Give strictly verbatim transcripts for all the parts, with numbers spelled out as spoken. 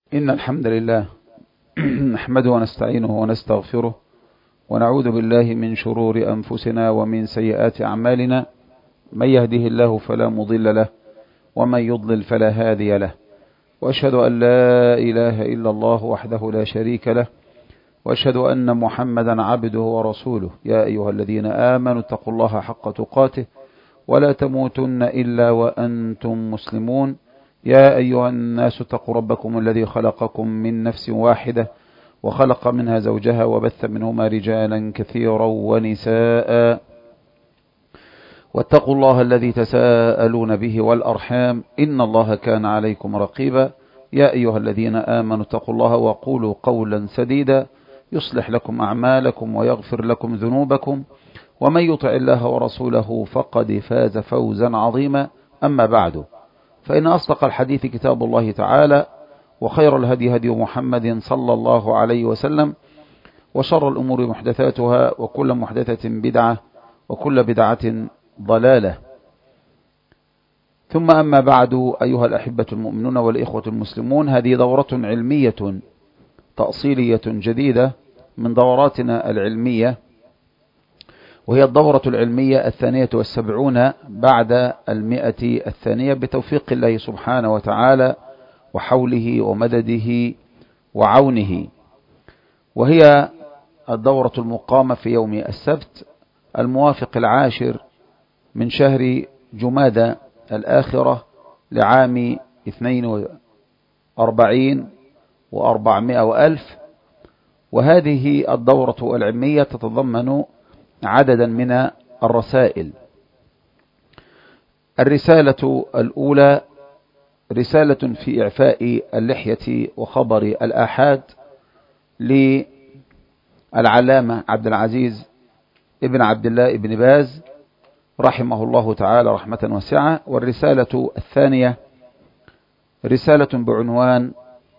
إن الحمد لله نحمده ونستعينه ونستغفره ونعوذ بالله من شرور أنفسنا ومن سيئات أعمالنا. من يهده الله فلا مضل له ومن يضلل فلا هادي له، وأشهد أن لا إله إلا الله وحده لا شريك له، وأشهد أن محمدا عبده ورسوله. يا أيها الذين آمنوا اتقوا الله حق تقاته ولا تموتن إلا وأنتم مسلمون. يا أيها الناس اتقوا ربكم الذي خلقكم من نفس واحدة وخلق منها زوجها وبث منهما رجالا كثيرا ونساء، واتقوا الله الذي تساءلون به والأرحام إن الله كان عليكم رقيبا. يا أيها الذين آمنوا اتقوا الله وقولوا قولا سديدا يصلح لكم أعمالكم ويغفر لكم ذنوبكم، ومن يطع الله ورسوله فقد فاز فوزا عظيما. أما بعد، فإن أصدق الحديث كتاب الله تعالى، وخير الهدي هدي محمد صلى الله عليه وسلم، وشر الأمور محدثاتها، وكل محدثة بدعة، وكل بدعة ضلالة. ثم أما بعد، أيها الأحبة المؤمنون والإخوة المسلمون، هذه دورة علمية تأصيلية جديدة من دوراتنا العلمية، وهي الدورة العلمية الثانية والسبعون بعد المئة الثانية بتوفيق الله سبحانه وتعالى وحوله ومدده وعونه، وهي الدورة المقامة في يوم السبت الموافق العاشر من شهر جمادى الآخرة لعام اثنين وأربعين وأربعمائة وألف. وهذه الدورة العلمية تتضمن عددا من الرسائل. الرسالة الأولى رسالة في إعفاء اللحية وخبر الآحاد للعلامة عبد العزيز ابن عبد الله ابن باز رحمه الله تعالى رحمة واسعة. والرسالة الثانية رسالة بعنوان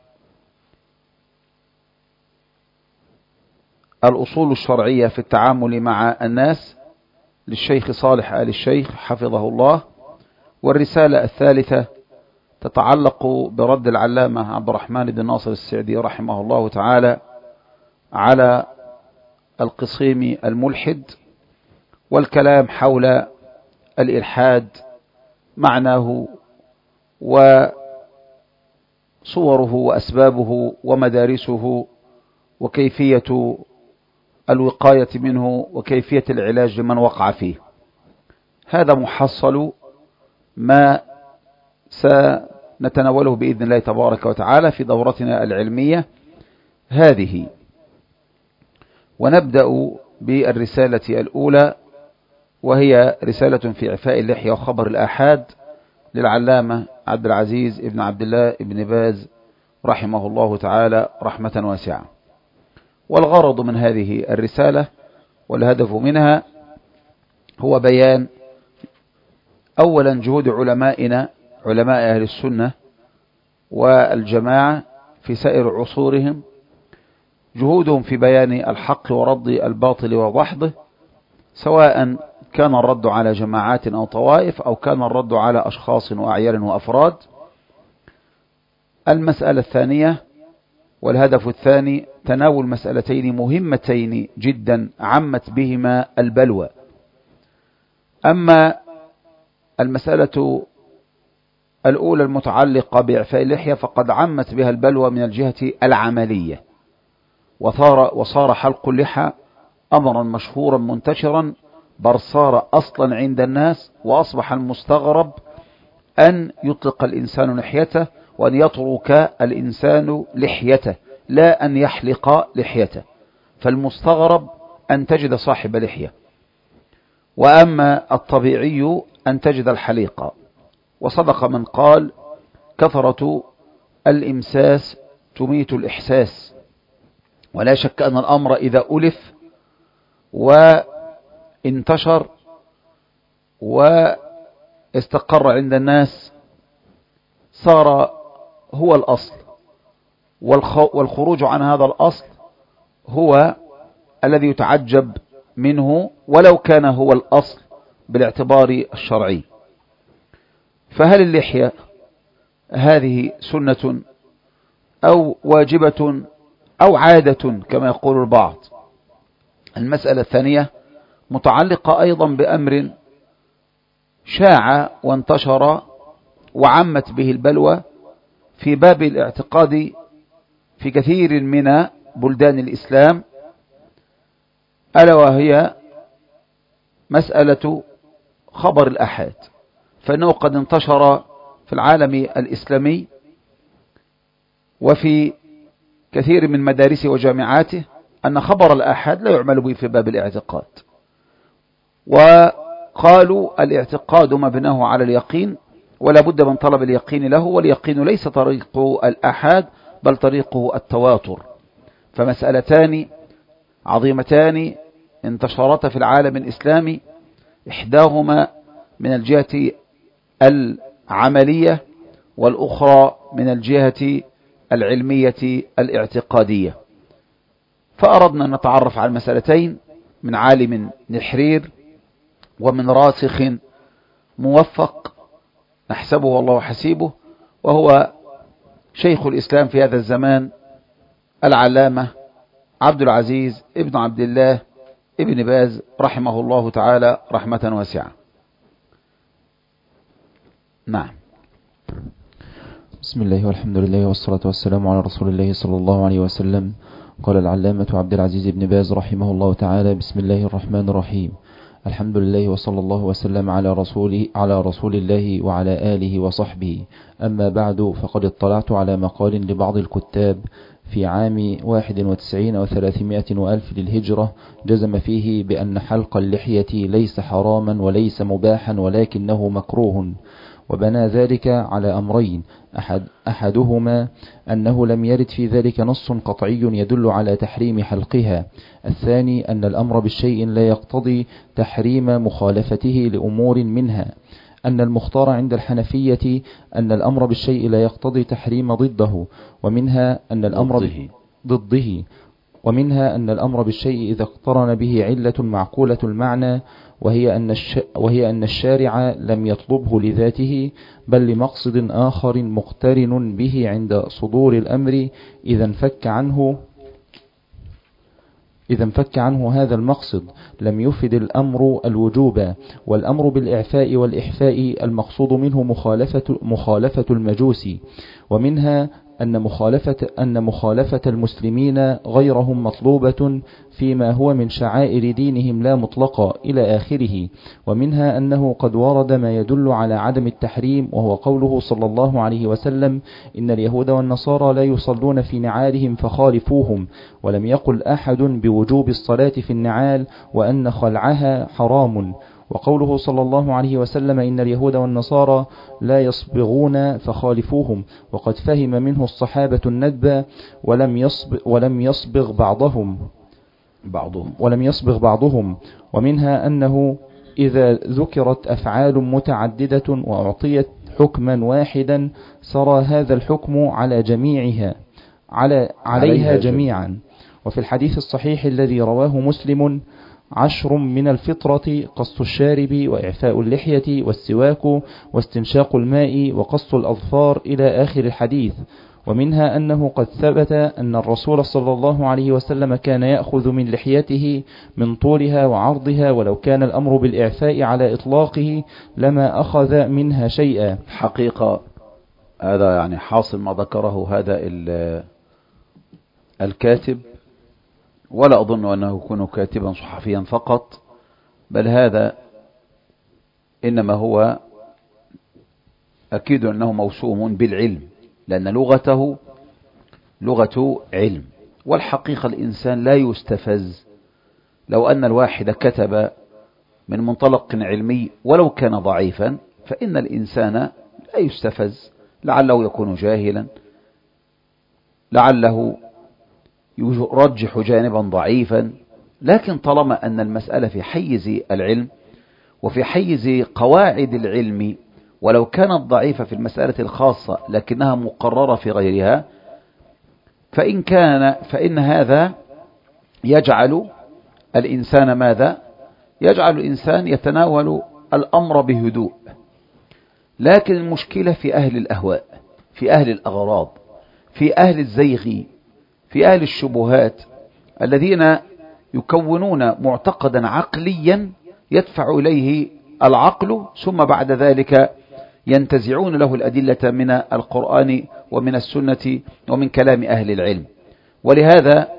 الأصول الشرعية في التعامل مع الناس للشيخ صالح آل الشيخ حفظه الله. والرسالة الثالثة تتعلق برد العلامة عبد الرحمن بن ناصر السعدي رحمه الله تعالى على القصيم الملحد، والكلام حول الإلحاد، معناه وصوره وأسبابه ومدارسه وكيفية الوقاية منه وكيفية العلاج لمن وقع فيه. هذا محصل ما سنتناوله بإذن الله تبارك وتعالى في دورتنا العلمية هذه. ونبدأ بالرسالة الأولى، وهي رسالة في إعفاء اللحية وخبر الآحاد للعلامة عبد العزيز ابن عبد الله ابن باز رحمه الله تعالى رحمة واسعة. والغرض من هذه الرسالة والهدف منها هو بيان أولا جهود علمائنا علماء أهل السنة والجماعة في سائر عصورهم، جهودهم في بيان الحق ورد الباطل وضحضه، سواء كان الرد على جماعات أو طوائف أو كان الرد على أشخاص وأعيان وأفراد. المسألة الثانية والهدف الثاني تناول مسألتين مهمتين جدا عمت بهما البلوى. أما المسألة الأولى المتعلقة بإعفاء اللحية فقد عمت بها البلوى من الجهة العملية، وصار, وصار حلق اللحى أمرا مشهورا منتشرا، بل صار أصلا عند الناس، وأصبح المستغرب أن يطلق الإنسان لحيته وأن يترك الإنسان لحيته، لا أن يحلق لحيته. فالمستغرب أن تجد صاحب لحية، وأما الطبيعي أن تجد الحليقة. وصدق من قال كثرة الإمساس تميت الإحساس. ولا شك أن الأمر إذا ألف وانتشر واستقر عند الناس صار هو الأصل، والخروج عن هذا الأصل هو الذي يتعجب منه ولو كان هو الأصل بالاعتبار الشرعي. فهل اللحية هذه سنة أو واجبة أو عادة كما يقول البعض. المسألة الثانية متعلقة أيضا بأمر شاع وانتشر وعمت به البلوى في باب الاعتقاد في كثير من بلدان الإسلام، ألا وهي مسألة خبر الآحاد. فإنه قد انتشر في العالم الإسلامي وفي كثير من مدارسه وجامعاته أن خبر الآحاد لا يعمل به في باب الاعتقاد، وقالوا الاعتقاد مبناه على اليقين ولا بد من طلب اليقين له، واليقين ليس طريقه الآحاد بل طريقه التواتر. فمسألتان عظيمتان انتشرتا في العالم الإسلامي، إحداهما من الجهة العملية والأخرى من الجهة العلمية الاعتقادية. فأردنا أن نتعرف على المسألتين من عالم نحرير ومن راسخ موفق نحسبه الله حسيبه، وهو شيخ الإسلام في هذا الزمان العلامة عبد العزيز ابن عبد الله ابن باز رحمه الله تعالى رحمة واسعة. نعم. بسم الله والحمد لله والصلاة والسلام على رسول الله صلى الله عليه وسلم. قال العلامة عبد العزيز بن باز رحمه الله تعالى: بسم الله الرحمن الرحيم. الحمد لله وصلى الله وسلم على رسوله على رسول الله وعلى آله وصحبه. أما بعد، فقد اطلعت على مقال لبعض الكتاب في عام واحد وتسعين وثلاثمائة وألف للهجرة جزم فيه بأن حلق اللحية ليس حراما وليس مباحا ولكنه مكروه، وبنى ذلك على أمرين: أحد أحدهما أنه لم يرد في ذلك نص قطعي يدل على تحريم حلقها. الثاني أن الأمر بالشيء لا يقتضي تحريم مخالفته لأمور، منها أن المختار عند الحنفية أن الأمر بالشيء لا يقتضي تحريم ضده، ومنها أن الأمر ضده, ضده ومنها أن الأمر بالشيء إذا اقترن به علة معقولة المعنى، وهي أن, الش... وهي أن الشارع لم يطلبه لذاته بل لمقصد آخر مقترن به عند صدور الأمر، إذا انفك عنه إذا انفك عنه هذا المقصد لم يفد الأمر الوجوب. والأمر بالإعفاء والإحفاء المقصود منه مخالفة, مخالفة المجوس. ومنها أن مخالفة, أن مخالفة المسلمين غيرهم مطلوبة فيما هو من شعائر دينهم لا مطلقة إلى آخره. ومنها أنه قد ورد ما يدل على عدم التحريم، وهو قوله صلى الله عليه وسلم: إن اليهود والنصارى لا يصلون في نعالهم فخالفوهم. ولم يقل أحد بوجوب الصلاة في النعال وأن خلعها حرام. وقوله صلى الله عليه وسلم: إن اليهود والنصارى لا يصبغون فخالفوهم، وقد فهم منه الصحابة الندب ولم يصبغ, ولم يصبغ بعضهم بعضهم ولم يصبغ بعضهم. ومنها أنه إذا ذكرت أفعال متعددة وأعطيت حكما واحدا سرى هذا الحكم على جميعها على عليها جميعا. وفي الحديث الصحيح الذي رواه مسلم: عشر من الفطرة قص الشارب وإعفاء اللحية والسواك واستنشاق الماء وقص الأظفار إلى آخر الحديث. ومنها أنه قد ثبت أن الرسول صلى الله عليه وسلم كان يأخذ من لحيته من طولها وعرضها، ولو كان الأمر بالإعفاء على إطلاقه لما أخذ منها شيئا. حقيقة هذا يعني حاصل ما ذكره هذا الكاتب، ولا أظن أنه يكون كاتبا صحفيا فقط، بل هذا إنما هو أكيد أنه موسوم بالعلم، لأن لغته لغة علم. والحقيقة الإنسان لا يستفز لو أن الواحد كتب من منطلق علمي ولو كان ضعيفا، فإن الإنسان لا يستفز، لعله يكون جاهلا، لعله يرجح جانبا ضعيفا، لكن طالما أن المسألة في حيز العلم وفي حيز قواعد العلم، ولو كانت ضعيفة في المسألة الخاصة لكنها مقررة في غيرها، فإن كان فإن هذا يجعل الإنسان ماذا؟ يجعل الإنسان يتناول الأمر بهدوء. لكن المشكلة في أهل الأهواء، في أهل الأغراض، في أهل الزيغ، في أهل الشبهات، الذين يكونون معتقدا عقليا يدفع إليه العقل، ثم بعد ذلك ينتزعون له الأدلة من القرآن ومن السنة ومن كلام أهل العلم. ولهذا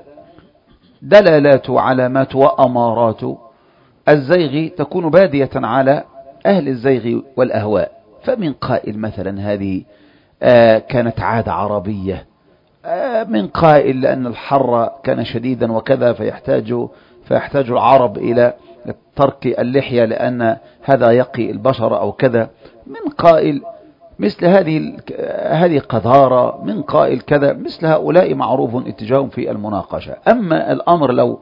دلالات وعلامات وأمارات الزيغ تكون بادية على أهل الزيغ والأهواء. فمن قائل مثلا هذه آه كانت عادة عربية، آه من قائل لأن الحر كان شديدا وكذا فيحتاج, فيحتاج العرب إلى ترك اللحية لأن هذا يقي البشر أو كذا، من قائل مثل هذه هذه قذارة، من قائل كذا. مثل هؤلاء معروف اتجاههم في المناقشة. أما الأمر لو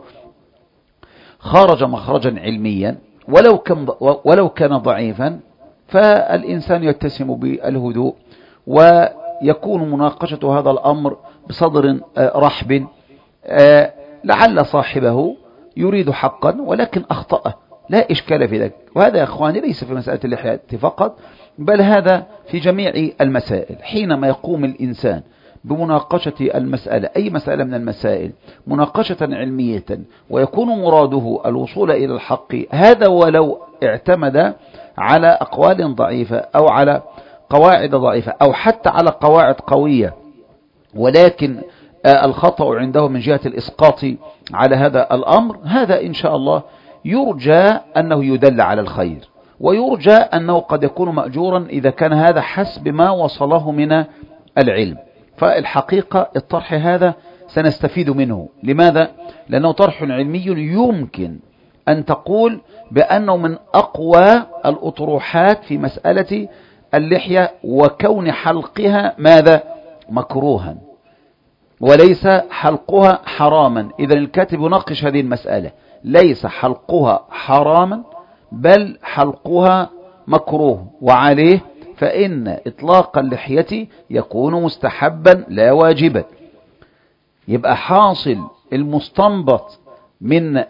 خرج مخرجا علميا ولو كان ولو كان ضعيفا فالإنسان يتسم بالهدوء، ويكون مناقشة هذا الأمر بصدر رحب، لعل صاحبه يريد حقا ولكن أخطأ، لا إشكال في ذلك. وهذا يا أخواني ليس في مسألة اللحية فقط، بل هذا في جميع المسائل. حينما يقوم الإنسان بمناقشة المسألة، أي مسألة من المسائل، مناقشة علمية، ويكون مراده الوصول إلى الحق، هذا ولو اعتمد على أقوال ضعيفة أو على قواعد ضعيفة أو حتى على قواعد قوية، ولكن الخطأ عنده من جهة الإسقاط على هذا الأمر، هذا إن شاء الله يرجى أنه يدل على الخير، ويرجى أنه قد يكون مأجورا إذا كان هذا حسب ما وصله من العلم. فالحقيقة الطرح هذا سنستفيد منه. لماذا؟ لأنه طرح علمي يمكن أن تقول بأنه من أقوى الأطروحات في مسألة اللحية، وكون حلقها ماذا؟ مكروها، وليس حلقها حراما. إذا الكاتب يناقش هذه المسألة، ليس حلقها حراما بل حلقها مكروه، وعليه فإن إطلاق اللحية يكون مستحبا لا واجبا. يبقى حاصل المستنبط من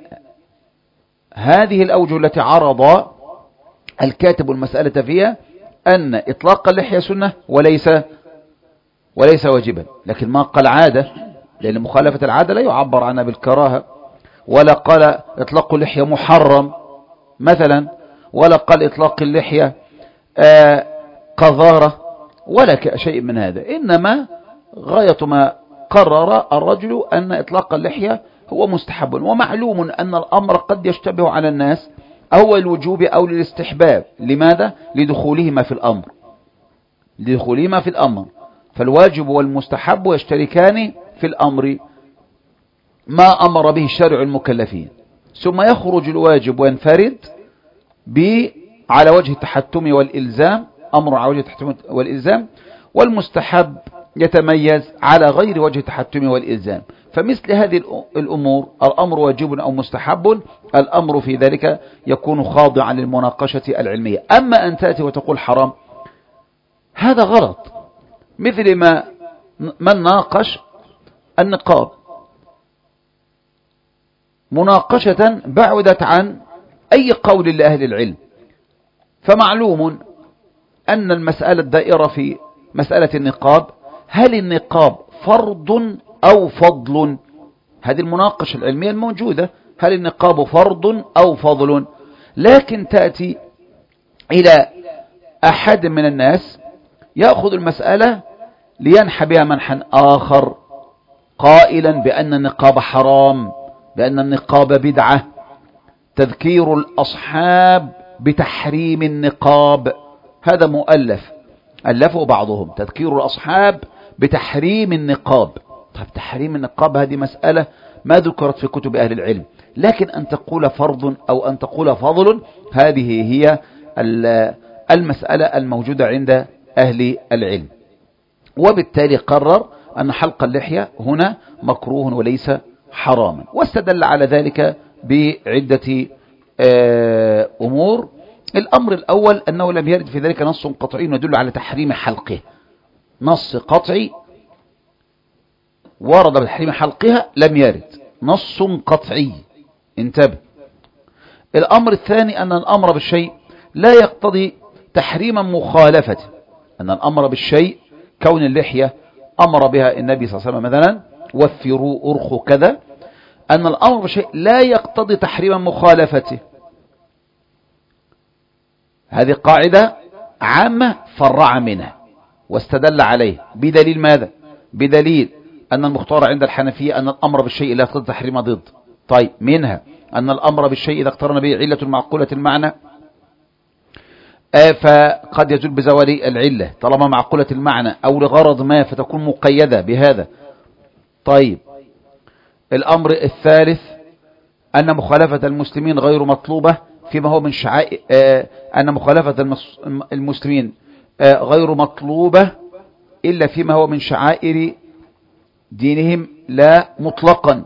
هذه الأوجه التي عرض الكاتب المسألة فيها أن إطلاق اللحية سنة وليس وليس واجبا. لكن ما قال عادة، لأن مخالفة العادة لا يعبر عنها بالكراهة، ولا قال إطلاق اللحية محرم مثلا، ولا قال إطلاق اللحية آه قذارة، ولا شيء من هذا. إنما غاية ما قرر الرجل أن إطلاق اللحية هو مستحب، ومعلوم أن الأمر قد يشتبه على الناس أو الوجوب أو للاستحباب. لماذا؟ لدخولهما في الأمر لدخولهما في الأمر فالواجب والمستحب يشتركان في الأمر ما أمر به الشارع المكلفين، ثم يخرج الواجب وينفرد على وجه التحتم والإلزام، أمر على وجه التحتم والإلزام، والمستحب يتميز على غير وجه التحتم والإلزام. فمثل هذه الأمور الأمر واجب أو مستحب، الأمر في ذلك يكون خاضعا للمناقشة العلمية. أما أن تأتي وتقول حرام، هذا غلط. مثل ما من ناقش النقاب مناقشة بعدت عن أي قول لأهل العلم، فمعلوم أن المسألة الدائرة في مسألة النقاب، هل النقاب فرض أو فضل؟ هذه المناقشة العلمية الموجودة، هل النقاب فرض أو فضل؟ لكن تأتي إلى أحد من الناس يأخذ المسألة لينحى بها منحا آخر، قائلا بأن النقاب حرام، بأن النقاب بدعة، تذكير الأصحاب بتحريم النقاب. هذا مؤلف ألفه بعضهم، تذكير الأصحاب بتحريم النقاب. طيب تحريم النقاب هذه مسألة ما ذكرت في كتب أهل العلم، لكن أن تقول فرض أو أن تقول فضل، هذه هي المسألة الموجودة عند أهل العلم. وبالتالي قرر أن حلق اللحية هنا مكروه وليس حراما، واستدل على ذلك بعدة أمور. الأمر الأول أنه لم يرد في ذلك نص قطعي يدل على تحريم حلقه، نص قطعي ورد بتحريم حلقها لم يرد، نص قطعي، انتبه. الأمر الثاني أن الأمر بالشيء لا يقتضي تحريما مخالفته، أن الأمر بالشيء كون اللحية أمر بها النبي صلى الله عليه وسلم مثلا وفروا أرخوا كذا، أن الأمر بشيء لا يقتضي تحريم مخالفته. هذه قاعدة عامة فرع منها واستدل عليه بدليل ماذا؟ بدليل أن المختار عند الحنفية أن الأمر بالشيء لا يقتضي تحريم ضد. طيب منها أن الأمر بالشيء إذا اقترن به علة معقولة المعنى فقد يزول بزوال العلة طالما معقولة المعنى أو لغرض ما فتكون مقيدة بهذا. طيب الأمر الثالث أن مخالفة المسلمين غير مطلوبة فيما هو من شعائر، أن مخالفة المسلمين غير مطلوبة إلا فيما هو من شعائر دينهم لا مطلقا،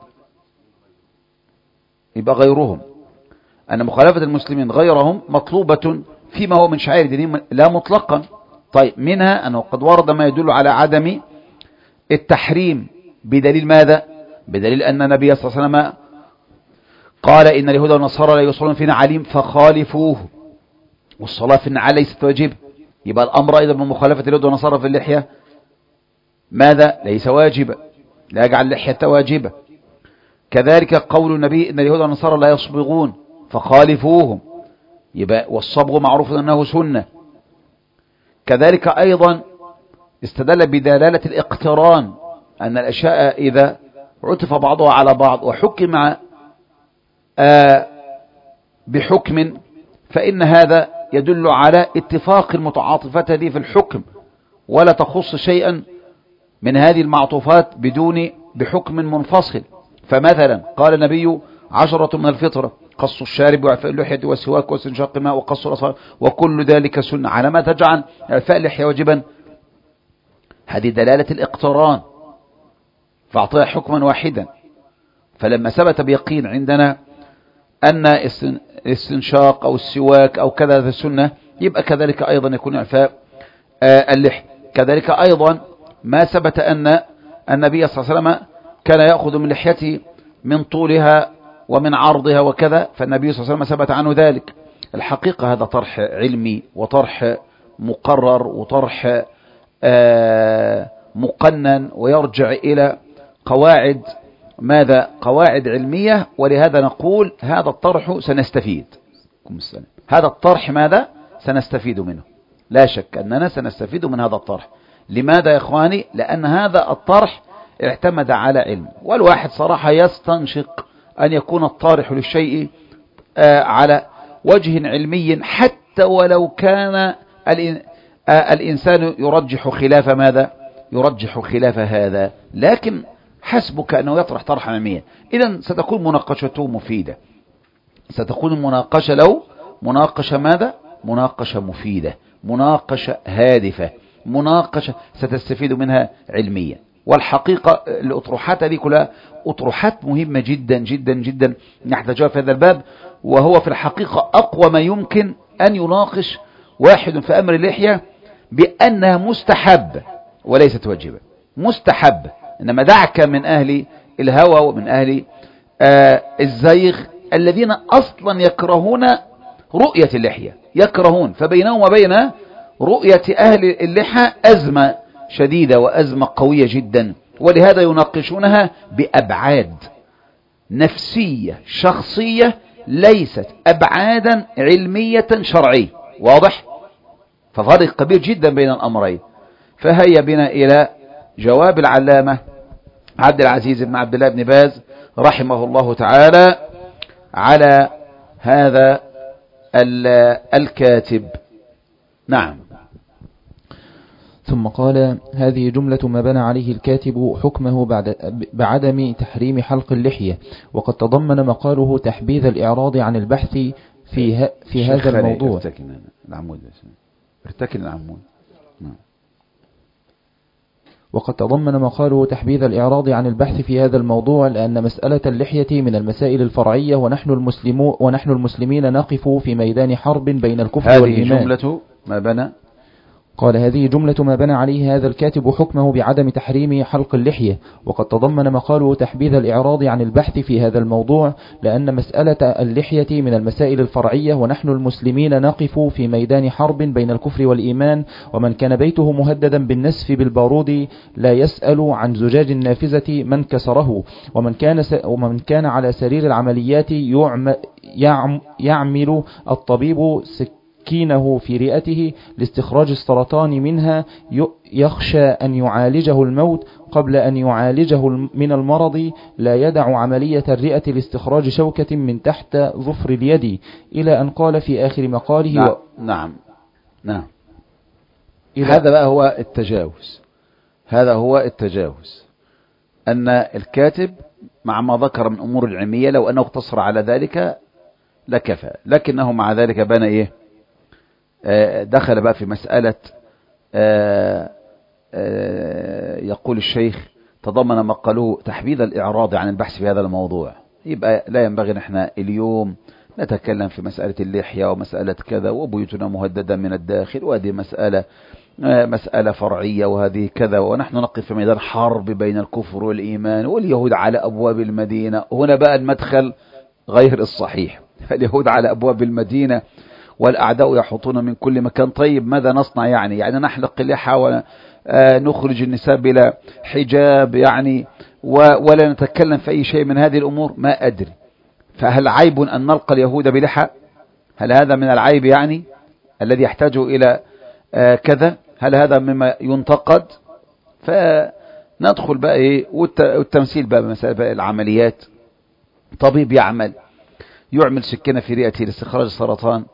يبقى غيرهم. أن مخالفة المسلمين غيرهم مطلوبة فيما هو من شعائر دينهم لا مطلقا. طيب منها أنه قد ورد ما يدل على عدم التحريم بدليل ماذا؟ بدليل أن النبي صلى الله عليه وسلم قال إن اليهود والنصارى لا يصلون فينا عليم فخالفوه، والصلاة في النعال ليست واجبة. يبقى الأمر أيضا من مخالفة اليهود والنصارى في اللحية ماذا؟ ليس واجبة، لا يجعل اللحية واجبة. كذلك قول النبي إن اليهود والنصارى لا يصبغون فخالفوهم، يبقى والصبغ معروف أنه سنة. كذلك أيضا استدل بدلالة الاقتران أن الأشياء إذا عطف بعضها على بعض وحكم آه بحكم فإن هذا يدل على اتفاق المتعاطفات هذه في الحكم، ولا تخص شيئا من هذه المعطوفات بدون بحكم منفصل. فمثلا قال النبي عشرة من الفطرة قص الشارب وإعفاء اللحية والسواك واستنشاق الماء وقص الأظفار وكل ذلك سنة، على ما تجعل إعفاء اللحية واجبا؟ هذه دلالة الاقتران فأعطيها حكما واحدا. فلما ثبت بيقين عندنا أن الاستنشاق أو السواك أو كذا ذا السنة، يبقى كذلك أيضا يكون إعفاء اللحية. كذلك أيضا ما ثبت أن النبي صلى الله عليه وسلم كان يأخذ من لحيته من طولها ومن عرضها وكذا، فالنبي صلى الله عليه وسلم ثبت عنه ذلك. الحقيقة هذا طرح علمي وطرح مقرر وطرح مقنن ويرجع إلى قواعد ماذا؟ قواعد علمية. ولهذا نقول هذا الطرح سنستفيد، هذا الطرح ماذا؟ سنستفيد منه، لا شك أننا سنستفيد من هذا الطرح. لماذا يا إخواني؟ لأن هذا الطرح اعتمد على علم، والواحد صراحة يستنشق أن يكون الطارح للشيء على وجه علمي حتى ولو كان الإنسان يرجح خلاف ماذا؟ يرجح خلاف هذا، لكن حسبك أنه يطرح طرحا علميا. إذن ستكون مناقشته مفيدة، ستكون المناقشة لو مناقشة ماذا؟ مناقشة مفيدة، مناقشة هادفة، مناقشة ستستفيد منها علميا. والحقيقة الأطروحات هذه كلها أطروحات مهمة جدا جدا جدا نحتاجها في هذا الباب، وهو في الحقيقة أقوى ما يمكن أن يناقش واحد في أمر اللحية بأنها مستحبة وليست واجبة. مستحبة، إنما دعك من أهل الهوى ومن أهل آه الزيغ الذين أصلا يكرهون رؤية اللحية، يكرهون، فبينهم وبين رؤية أهل اللحى أزمة شديدة وأزمة قوية جدا، ولهذا يناقشونها بأبعاد نفسية شخصية ليست أبعادا علمية شرعية. واضح؟ ففرق كبير جدا بين الأمرين. فهيا بنا إلى جواب العلامة عبد العزيز بن عبد الله بن باز رحمه الله تعالى على هذا الكاتب. نعم. ثم قال: هذه جملة ما بنى عليه الكاتب حكمه بعد بعدم تحريم حلق اللحية، وقد تضمن مقاله تحبيذ الإعراض عن البحث في, في هذا الموضوع. ارتكن العمود ارتكن العمود نعم. وقد تضمن مقاله تحبيذ الإعراض عن البحث في هذا الموضوع، لأن مسألة اللحية من المسائل الفرعية، ونحن المسلمون ونحن المسلمين نقف في ميدان حرب بين الكفر والإيمان. هذه جملة ما بنى قال هذه جملة ما بنى عليه هذا الكاتب حكمه بعدم تحريم حلق اللحية، وقد تضمن مقاله تحبيذ الإعراض عن البحث في هذا الموضوع، لأن مسألة اللحية من المسائل الفرعية، ونحن المسلمين نقف في ميدان حرب بين الكفر والإيمان، ومن كان بيته مهددا بالنسف بالبارود لا يسأل عن زجاج النافذة من كسره، ومن كان, س... ومن كان على سرير العمليات يعم... يعم... يعمل الطبيب سك كينه في رئته لاستخراج السرطان منها يخشى أن يعالجه الموت قبل أن يعالجه من المرض، لا يدع عملية الرئة لاستخراج شوكة من تحت ظفر اليد، إلى أن قال في آخر مقاله نعم و... نعم, نعم. هذا بقى هو التجاوز، هذا هو التجاوز أن الكاتب مع ما ذكر من أمور العلمية لو أنه اقتصر على ذلك لكفى، لكنه مع ذلك بنى إيه، دخل بقى في مسألة يقول الشيخ تضمن ما قالوه تحبيذ الإعراض عن البحث في هذا الموضوع. يبقى لا ينبغي نحن اليوم نتكلم في مسألة اللحية ومسألة كذا وبيوتنا مهددة من الداخل، وهذه مسألة مسألة فرعية وهذه كذا، ونحن نقف في ميدان حرب بين الكفر والإيمان واليهود على أبواب المدينة. هنا بقى المدخل غير الصحيح، اليهود على أبواب المدينة والأعداء يحطون من كل مكان. طيب ماذا نصنع يعني؟ يعني نحلق اللحى ونخرج النساء بلا حجاب يعني ولا نتكلم في أي شيء من هذه الأمور؟ ما أدري. فهل عيب أن نلقى اليهود بلحى؟ هل هذا من العيب يعني الذي يحتاج إلى كذا؟ هل هذا مما ينتقد؟ فندخل بقى إيه والتمثيل بقى بمسألة العمليات. طبيب يعمل يعمل سكينة في رئته لاستخراج السرطان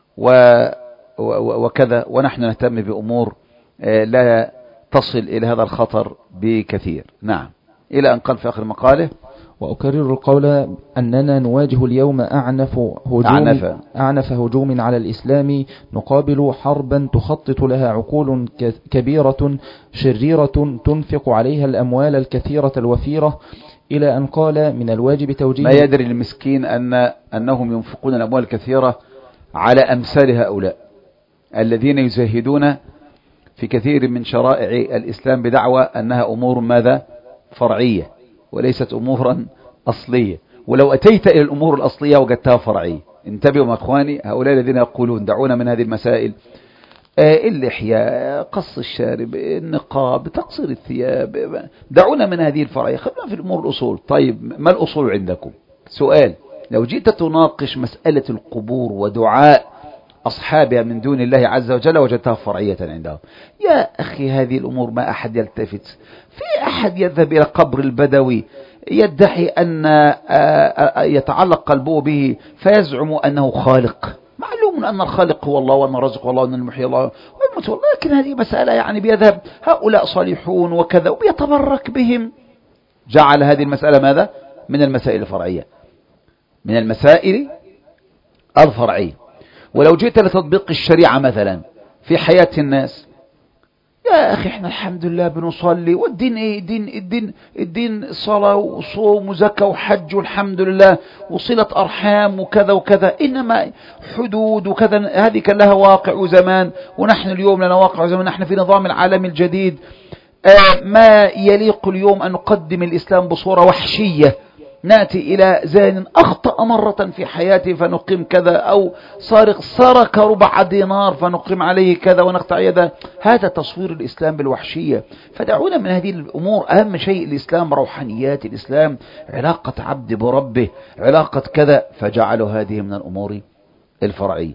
وكذا، ونحن نهتم بأمور لا تصل إلى هذا الخطر بكثير. نعم، إلى أن قال في آخر مقاله: وأكرر القول أننا نواجه اليوم أعنف هجوم, أعنف. أعنف هجوم على الإسلام، نقابل حربا تخطط لها عقول كبيرة شريرة تنفق عليها الأموال الكثيرة الوفيرة، إلى أن قال من الواجب توجيه. ما يدري المسكين أن أنهم ينفقون الأموال الكثيرة على أمثال هؤلاء الذين يزهدون في كثير من شرائع الإسلام بدعوى أنها أمور ماذا؟ فرعية وليست أمورا أصلية. ولو أتيت إلى الأمور الأصلية وجدتها فرعية. انتبهوا يا أخواني، هؤلاء الذين يقولون دعونا من هذه المسائل، اللحية، قص الشارب، النقاب، تقصير الثياب، دعونا من هذه الفرعية، خلونا في الأمور الأصول. طيب ما الأصول عندكم؟ سؤال: لو جئت تناقش مسألة القبور ودعاء أصحابها من دون الله عز وجل وجدتها فرعية عندهم. يا أخي هذه الأمور ما أحد يلتفت. في أحد يذهب إلى قبر البدوي يدعي أن يتعلق قلبه به فيزعم أنه خالق. معلوم أن الخالق هو الله وأن الرزق والله وأن المحيي الله والموت والله، لكن هذه مسألة يعني بيذهب هؤلاء صالحون وكذا وبيتبرك بهم. جعل هذه المسألة ماذا؟ من المسائل الفرعية، من المسائل الفرعية. ولو جئت لتطبيق الشريعة مثلا في حياة الناس، يا أخي احنا الحمد لله بنصلي، والدين ايه؟ الدين الدين الدين صلاة وصوم وزكاة وحج والحمد لله وصلة أرحام وكذا وكذا، إنما حدود وكذا هذه كان لها واقع وزمان، ونحن اليوم لنا واقع وزمان. نحن في نظام العالم الجديد، آه ما يليق اليوم أن نقدم الإسلام بصورة وحشية. نأتي إلى زان أخطأ مرة في حياته فنقيم كذا، أو سارق سرق ربع دينار فنقيم عليه كذا ونقطع يده. هذا تصوير الإسلام بالوحشية. فدعونا من هذه الأمور. أهم شيء الإسلام روحانيات الإسلام، علاقة عبد بربه، علاقة كذا، فجعلوا هذه من الأمور الفرعية.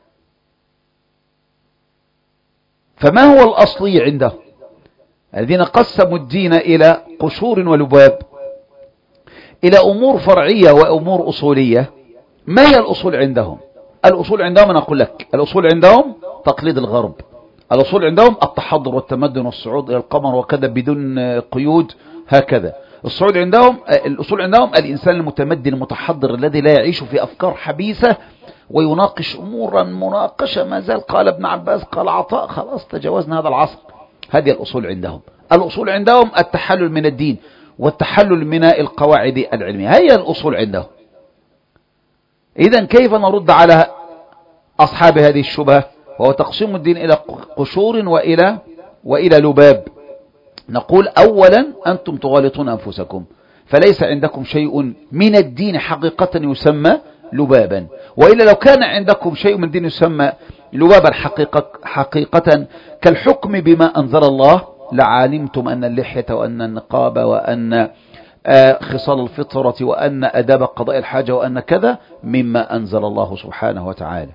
فما هو الأصلي عنده؟ الذين قسموا الدين إلى قشور ولباب، إلى أمور فرعية وأمور أصولية. ما هي الأصول عندهم؟ الأصول عندهم أنا أقول لك، الأصول عندهم تقليد الغرب، الأصول عندهم التحضر والتمدن والصعود إلى القمر وكذا بدون قيود هكذا. الصعود عندهم، الأصول عندهم الإنسان المتمدن المتحضر الذي لا يعيش في أفكار حبيثة ويناقش أمورا مناقشة ما زال. قال ابن عباس، قال عطاء، خلاص تجاوزنا هذا العصر. هذه الأصول عندهم. الأصول عندهم التحلل من الدين والتحلل من القواعد العلمية، هي الأصول عندهم. إذن كيف نرد على أصحاب هذه الشبهة وهو تقسيم الدين إلى قشور وإلى وإلى لباب. نقول أولا أنتم تغالطون أنفسكم، فليس عندكم شيء من الدين حقيقة يسمى لبابا، وإلا لو كان عندكم شيء من الدين يسمى لبابا حقيقة, حقيقة كالحكم بما أنزل الله لعلمتم أن اللحية وأن النقاب وأن خصال الفطرة وأن أداب قضاء الحاجة وأن كذا مما أنزل الله سبحانه وتعالى.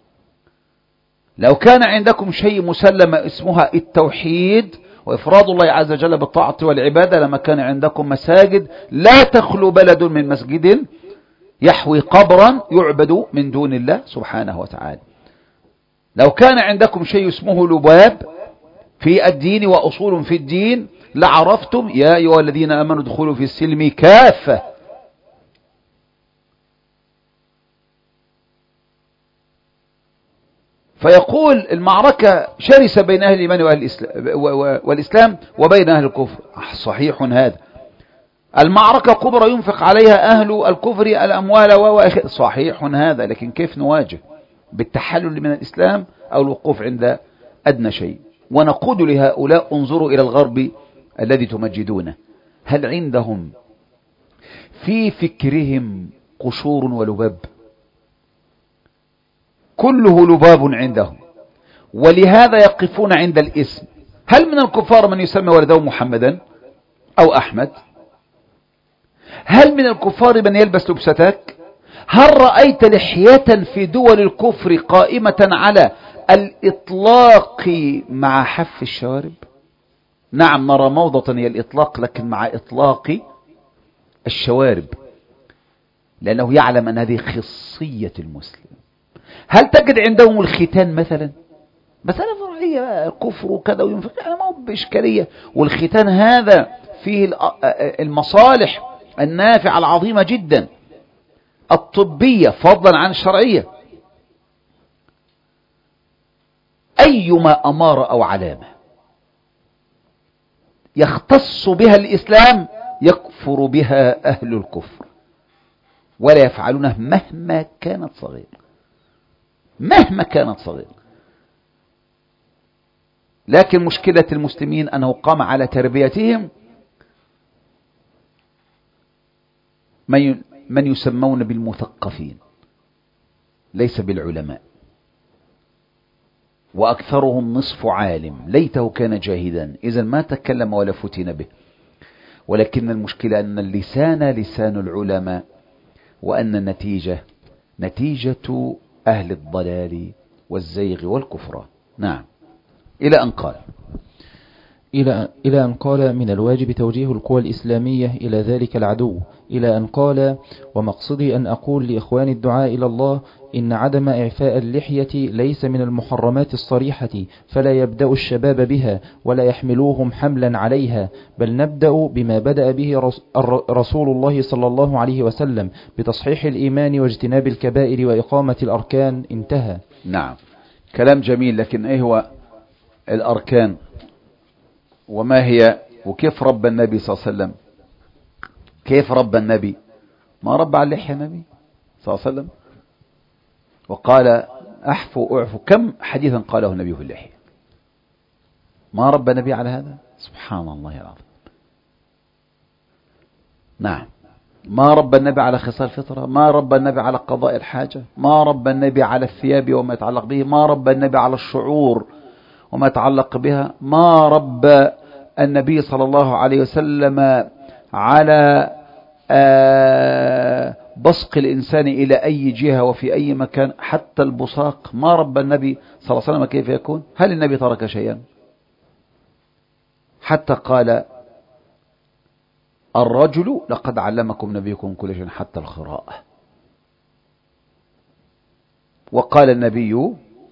لو كان عندكم شيء مسلم اسمها التوحيد وإفراد الله عز وجل بالطاعة والعبادة لما كان عندكم مساجد لا تخلو بلد من مسجد يحوي قبرا يعبد من دون الله سبحانه وتعالى. لو كان عندكم شيء اسمه لباب في الدين وأصول في الدين لعرفتم يا أيها الذين آمنوا ادخلوا في السلم كافة. فيقول المعركة شرسة بين أهل الإيمان وأهل الإسلام والإسلام وبين أهل الكفر. صحيح هذا. المعركة كبرى ينفق عليها أهل الكفر الأموال وأخ... صحيح هذا. لكن كيف نواجه؟ بالتحلل من الإسلام أو الوقوف عند أدنى شيء؟ ونقول لهؤلاء انظروا إلى الغرب الذي تمجدونه، هل عندهم في فكرهم قشور ولباب؟ كله لباب عندهم، ولهذا يقفون عند الاسم. هل من الكفار من يسمي ولده محمدا أو أحمد؟ هل من الكفار من يلبس لبستك؟ هل رأيت لحية في دول الكفر قائمة على الإطلاق مع حف الشوارب؟ نعم نرى موضة هي الإطلاق، لكن مع إطلاق الشوارب، لأنه يعلم أن هذه خصية المسلم. هل تجد عندهم الختان مثلا؟ مسألة فرعية، كفر وكذا وينفق، يعني ما هو بإشكالية. والختان هذا فيه المصالح النافعة العظيمة جدا الطبية فضلا عن الشرعية. أيما أمارة أو علامة يختص بها الإسلام يكفر بها أهل الكفر، ولا يفعلونه مهما كانت صغيرة، مهما كانت صغيرة. لكن مشكلة المسلمين أنه قام على تربيتهم من يسمون بالمثقفين ليس بالعلماء، وأكثرهم نصف عالم ليته كان جاهدا، إذن ما تكلم ولا فتن به. ولكن المشكلة أن اللسان لسان العلماء، وأن النتيجة نتيجة أهل الضلال والزيغ والكفر. نعم. إلى أن قال إلى إلى أن قال من الواجب توجيه القوى الإسلامية إلى ذلك العدو، إلى أن قال ومقصدي أن أقول لإخوان الدعاء إلى الله إن عدم إعفاء اللحية ليس من المحرمات الصريحة، فلا يبدأ الشباب بها ولا يحملوهم حملا عليها، بل نبدأ بما بدأ به رسول الله صلى الله عليه وسلم بتصحيح الإيمان واجتناب الكبائر وإقامة الأركان. انتهى. نعم كلام جميل، لكن إيه هو الأركان وما هي وكيف رب النبي صلى الله عليه وسلم؟ كيف رب النبي؟ ما رب على اللحية النبي صلى الله عليه وسلم، وقال أحفوا أعفوا. كم حديثا قاله النبي في اللحية؟ ما رب النبي على هذا؟ سبحان الله العظيم. نعم ما رب النبي على خصال الفطرة، ما رب النبي على قضاء الحاجة، ما رب النبي على الثياب وما يتعلق به، ما رب النبي على الشعور وما يتعلق بها، ما رب النبي صلى الله عليه وسلم على بصق الإنسان إلى أي جهة وفي أي مكان، حتى البصاق. ما رب النبي صلى الله عليه وسلم كيف يكون؟ هل النبي ترك شيئا؟ حتى قال الرجل لقد علمكم نبيكم كل شيء حتى الخراءة. وقال النبي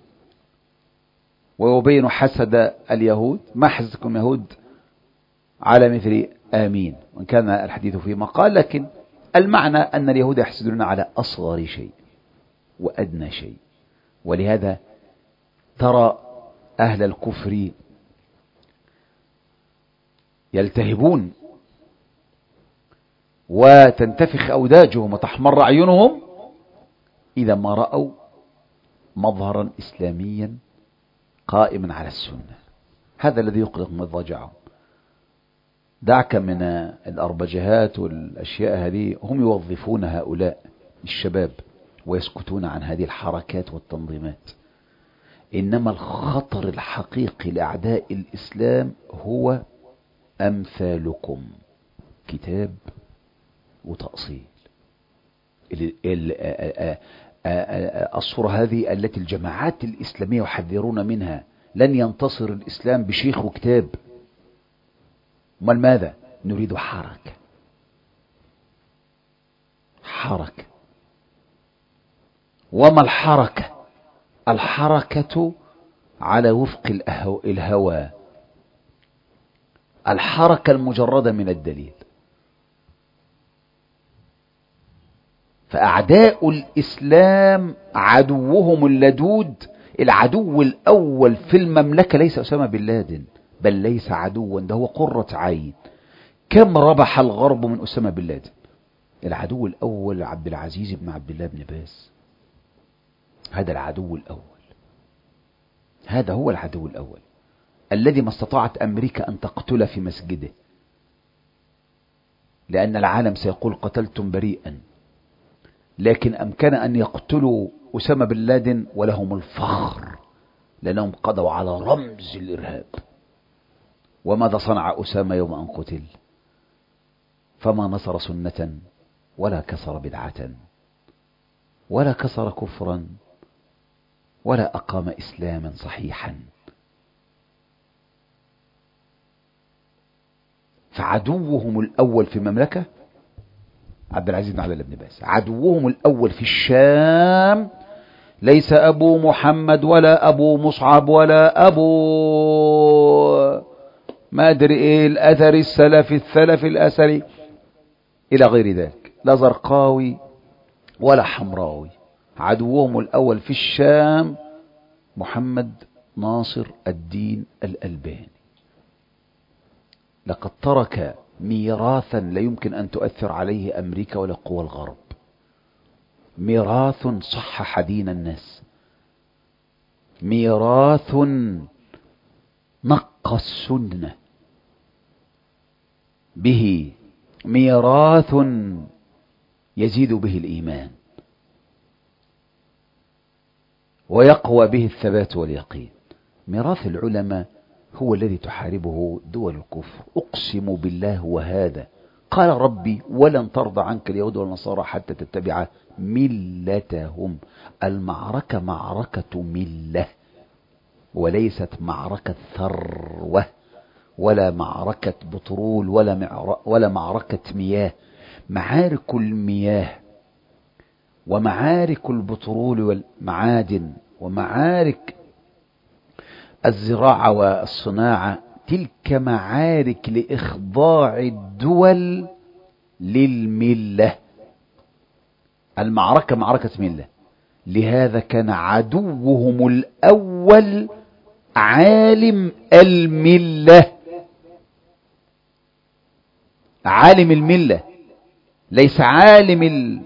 ويبين حسد اليهود ما حسدكم يهود على مثل آمين، وإن كان الحديث فيه مقال، لكن المعنى أن اليهود يحسدون على أصغر شيء وأدنى شيء. ولهذا ترى أهل الكفر يلتهبون وتنتفخ أوداجهم وتحمر أعينهم إذا ما رأوا مظهرا إسلاميا قائما على السنة. هذا الذي يقلق مضجعهم. دعك من الأربجهات والأشياء هذه، هم يوظفون هؤلاء الشباب ويسكتون عن هذه الحركات والتنظيمات. إنما الخطر الحقيقي لأعداء الإسلام هو أمثالكم، كتاب وتأصيل. الصورة هذه التي الجماعات الإسلامية يحذرون منها، لن ينتصر الإسلام بشيخ وكتاب. امال ماذا؟ نريد حركة، حركة. وما الحركة؟ الحركة على وفق الهوى، الحركة المجردة من الدليل. فأعداء الإسلام عدوهم اللدود. العدو الأول في المملكة ليس أسامة بن لادن، بل ليس عدوا، ده هو قرة عين. كم ربح الغرب من أسامة بن لادن؟ العدو الأول عبد العزيز بن عبد الله بن باز. هذا العدو الأول، هذا هو العدو الأول الذي ما استطاعت أمريكا أن تقتل في مسجده، لأن العالم سيقول قتلتم بريئا، لكن أمكن أن يقتلوا أسامة بن لادن ولهم الفخر، لأنهم قضوا على رمز الإرهاب. وماذا صنع أسامة يوم أن قتل؟ فما نصر سنة ولا كسر بدعة ولا كسر كفرا ولا أقام إسلاما صحيحا. فعدوهم الأول في المملكة عبد العزيز بن عبد الله بن باز. عدوهم الأول في الشام ليس أبو محمد ولا أبو مصعب ولا أبو ما أدري إيه الأثر السلف الثلف الأثري إلى غير ذلك، لا زرقاوي ولا حمراوي. عدوهم الأول في الشام محمد ناصر الدين الألباني. لقد ترك ميراثا لا يمكن أن تؤثر عليه أمريكا ولا قوى الغرب. ميراث صحح دين الناس، ميراث نقى السنة به، ميراث يزيد به الإيمان ويقوى به الثبات واليقين. ميراث العلماء هو الذي تحاربه دول الكفر. أقسم بالله وهذا قال ربي ولن ترضى عنك اليهود والنصارى حتى تتبع ملتهم. المعركة معركة ملة، وليست معركة ثروة ولا معركة بترول ولا ولا معركة مياه. معارك المياه ومعارك البترول والمعادن ومعارك الزراعة والصناعة تلك معارك لإخضاع الدول للملة. المعركة معركة ملة. لهذا كان عدوهم الأول عالم الملة، عالم الملة، ليس عالم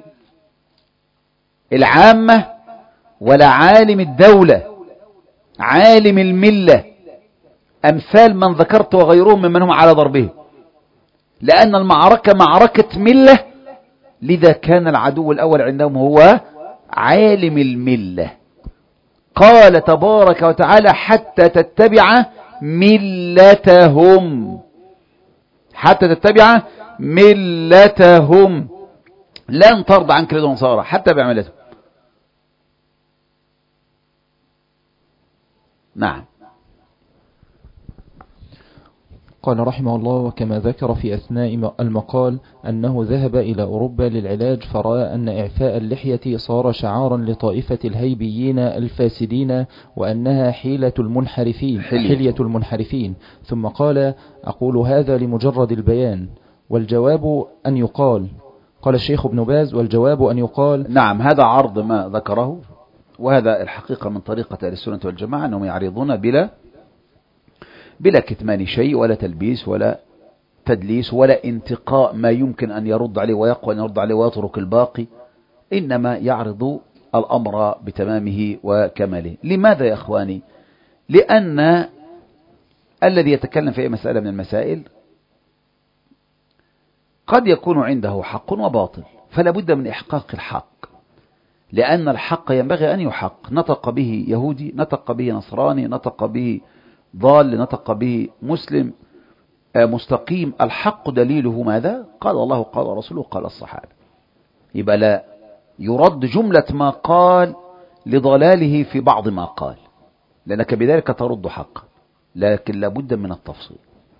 العامة ولا عالم الدولة، عالم الملة. أمثال من ذكرت وغيرهم ممن هم على ضربه، لأن المعركة معركة ملة. لذا كان العدو الأول عندهم هو عالم الملة. قال تبارك وتعالى حتى تتبع ملتهم، حتى تتبع ملتهم. لن ترضى عنك اليهود والنصارى حتى تتبع ملتهم. نعم. قال رحمه الله: وكما ذكر في أثناء المقال أنه ذهب إلى أوروبا للعلاج، فرأى أن إعفاء اللحية صار شعارا لطائفة الهيبيين الفاسدين، وأنها حيلة المنحرفين حلية المنحرفين. ثم قال: أقول هذا لمجرد البيان، والجواب أن يقال. قال الشيخ ابن باز: والجواب أن يقال. نعم، هذا عرض ما ذكره، وهذا الحقيقة من طريقة أهل السنة والجماعة أنهم يعرضون بلا بلا كتمان شيء ولا تلبيس ولا تدليس ولا انتقاء ما يمكن أن يرد عليه ويقوى أن يرد عليه ويترك الباقي، إنما يعرض الأمر بتمامه وكماله. لماذا يا أخواني؟ لأن الذي يتكلم في أي مسألة من المسائل قد يكون عنده حق وباطل، فلا بد من إحقاق الحق، لأن الحق ينبغي أن يحق. نطق به يهودي، نطق به نصراني، نطق به ضال، نطق به مسلم مستقيم. الحق دليله ماذا؟ قال الله، قال رسوله، قال الصحابة. يبقى لا يرد جملة ما قال لضلاله في بعض ما قال، لأنك بذلك ترد حقا، لكن لابد من التفصيل.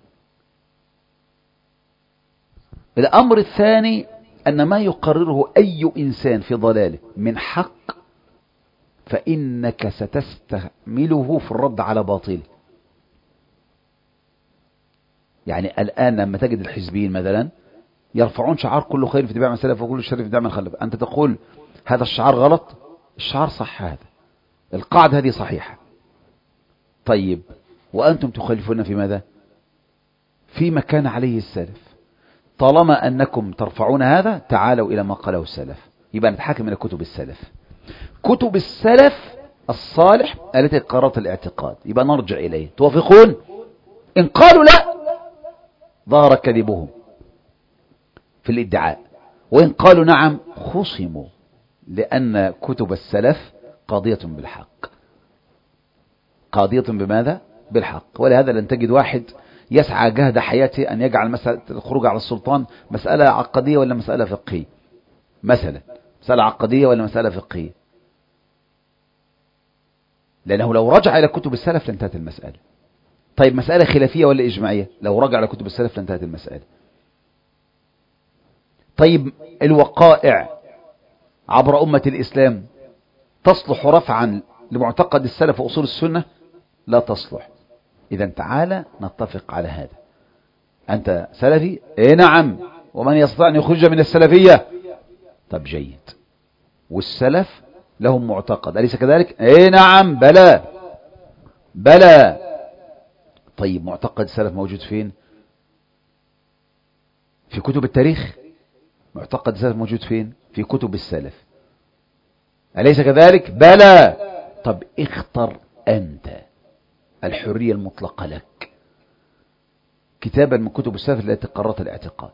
الأمر الثاني أن ما يقرره أي إنسان في ضلاله من حق فإنك ستستعمله في الرد على باطله. يعني الآن لما تجد الحزبيين مثلا يرفعون شعار كل خير في اتباع من سلف وكل شر في اتباع من خلف، أنت تقول هذا الشعار غلط؟ الشعار صح، هذا القاعدة هذه صحيحة. طيب وأنتم تخالفون في ماذا؟ فيما كان عليه السلف. طالما أنكم ترفعون هذا تعالوا إلى ما قاله السلف، يبقى نتحاكم إلى كتب السلف، كتب السلف الصالح التي قررت الاعتقاد، يبقى نرجع إليه. توافقون؟ إن قالوا لا ظهر كذبهم في الادعاء، وإن قالوا نعم خصموا، لأن كتب السلف قاضية بالحق. قاضية بماذا؟ بالحق. ولهذا لن تجد واحد يسعى جهد حياته أن يجعل مسألة الخروج على السلطان مسألة عقدية ولا مسألة فقهية، مثلا مسألة عقدية ولا مسألة فقهية، لأنه لو رجع إلى كتب السلف لانتهت المسألة. طيب مسألة خلافية ولا إجماعية؟ لو رجع إلى كتب السلف لانتهت المسألة. طيب الوقائع عبر أمة الإسلام تصلح رفعا لمعتقد السلف وأصول السنة؟ لا تصلح. إذا تعالى نتفق على هذا. أنت سلفي؟ إيه نعم. ومن يستطيع أن يخرج من السلفية؟ طب جيد. والسلف لهم معتقد، أليس كذلك؟ إيه نعم. بلى بلى. طيب معتقد السلف موجود فين؟ في كتب التاريخ. معتقد السلف موجود فين؟ في كتب السلف، أليس كذلك؟ بلى. طب اختر أنت، الحرية المطلقة لك، كتابا من كتب السلف التي قررت الاعتقاد.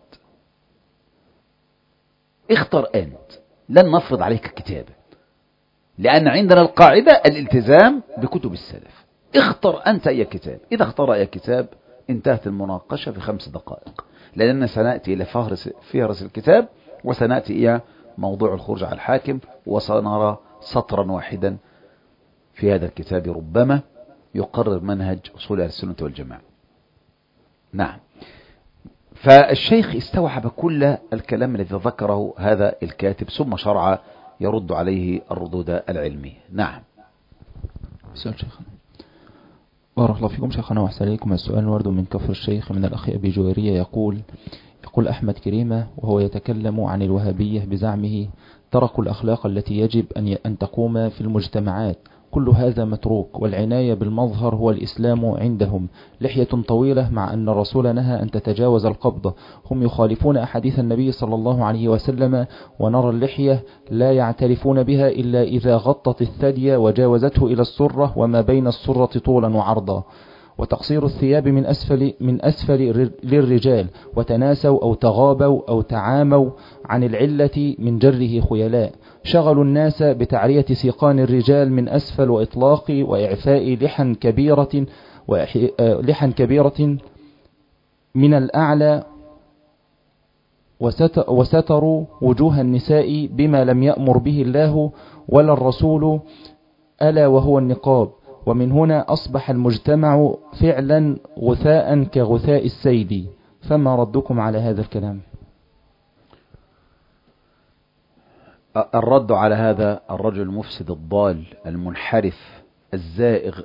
اختر أنت، لن نفرض عليك كتابا، لأن عندنا القاعدة الالتزام بكتب السلف. اختر أنت أي كتاب. إذا اختار أي كتاب انتهت المناقشة في خمس دقائق، لأننا سنأتي إلى فهرس فهرس الكتاب، وسنأتي إلى موضوع الخروج على الحاكم، وسنرى سطرا واحدا في هذا الكتاب ربما يقرر منهج أصول أهل السنة والجماعة. نعم. فالشيخ استوعب كل الكلام الذي ذكره هذا الكاتب، ثم شرع يرد عليه الردود العلمية. نعم. سؤال شيخنا. بارك الله فيكم شيخنا وأحسن إليكم. السؤال ورد من كفر الشيخ من الأخ أبي جويرية، يقول يقول أحمد كريمة وهو يتكلم عن الوهابية بزعمه تركوا الأخلاق التي يجب أن أن تقوم في المجتمعات، كل هذا متروك، والعناية بالمظهر هو الإسلام عندهم، لحية طويلة مع أن الرسول نهى أن تتجاوز القبضة، هم يخالفون أحاديث النبي صلى الله عليه وسلم، ونرى اللحية لا يعترفون بها إلا إذا غطت الثدي وجاوزته إلى السرة وما بين السرة طولا وعرضا، وتقصير الثياب من أسفل من أسفل للرجال، وتناسوا أو تغابوا أو تعاموا عن العلة من جره خيلاء، شغلوا الناس بتعرية سيقان الرجال من أسفل وإطلاق وإعفاء لحن كبيرة لحن كبيرة من الأعلى، وستروا وجوه النساء بما لم يأمر به الله ولا الرسول ألا وهو النقاب، ومن هنا أصبح المجتمع فعلا غثاء كغثاء السيل، فما ردكم على هذا الكلام؟ الرد على هذا الرجل المفسد الضال المنحرف الزائغ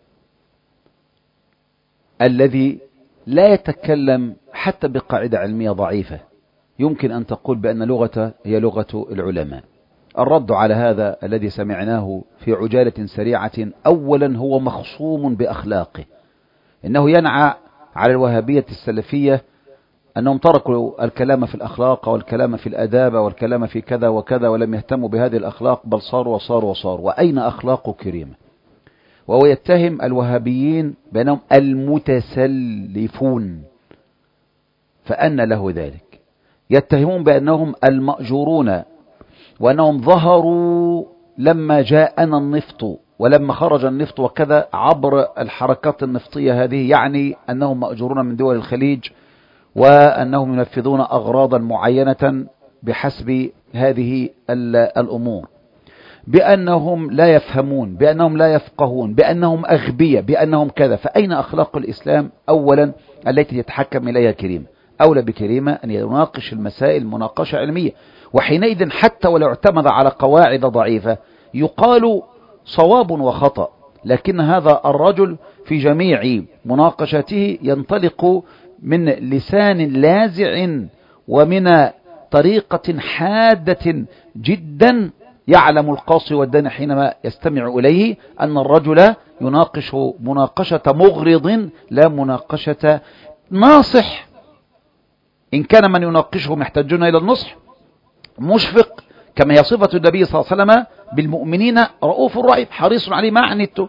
الذي لا يتكلم حتى بقاعدة علمية ضعيفة يمكن أن تقول بأن لغته هي لغة العلماء. الرد على هذا الذي سمعناه في عجالة سريعة، أولا هو مخصوم بأخلاقه، إنه ينعى على الوهابية السلفية أنهم تركوا الكلام في الأخلاق والكلام في الأداب والكلام في كذا وكذا ولم يهتموا بهذه الأخلاق، بل صاروا وصاروا وصاروا. وأين أخلاق كريمة؟ وهو يتهم الوهابيين بأنهم المتسلفون. فأن له ذلك؟ يتهمون بأنهم المأجورون، وأنهم ظهروا لما جاءنا النفط ولما خرج النفط وكذا عبر الحركات النفطية هذه، يعني أنهم مأجورون من دول الخليج، وأنهم ينفذون أغراضا معينة بحسب هذه الأمور، بأنهم لا يفهمون، بأنهم لا يفقهون، بأنهم أغبياء، بأنهم كذا. فأين أخلاق الإسلام أولا التي يتحكم إليها كريمة؟ أولى بكريمة أن يناقش المسائل مناقشة علمية، وحينئذ حتى ولو اعتمد على قواعد ضعيفة يقال صواب وخطأ، لكن هذا الرجل في جميع مناقشته ينطلق من لسان لاذع ومن طريقة حادة جدا، يعلم القاصي والداني حينما يستمع إليه أن الرجل يناقش مناقشة مغرض لا مناقشة ناصح. إن كان من يناقشه محتاجون إلى النصح، مشفق كما هي صفة النبي صلى الله عليه وسلم بالمؤمنين رؤوف رحيم حريص عليه ما عنتم،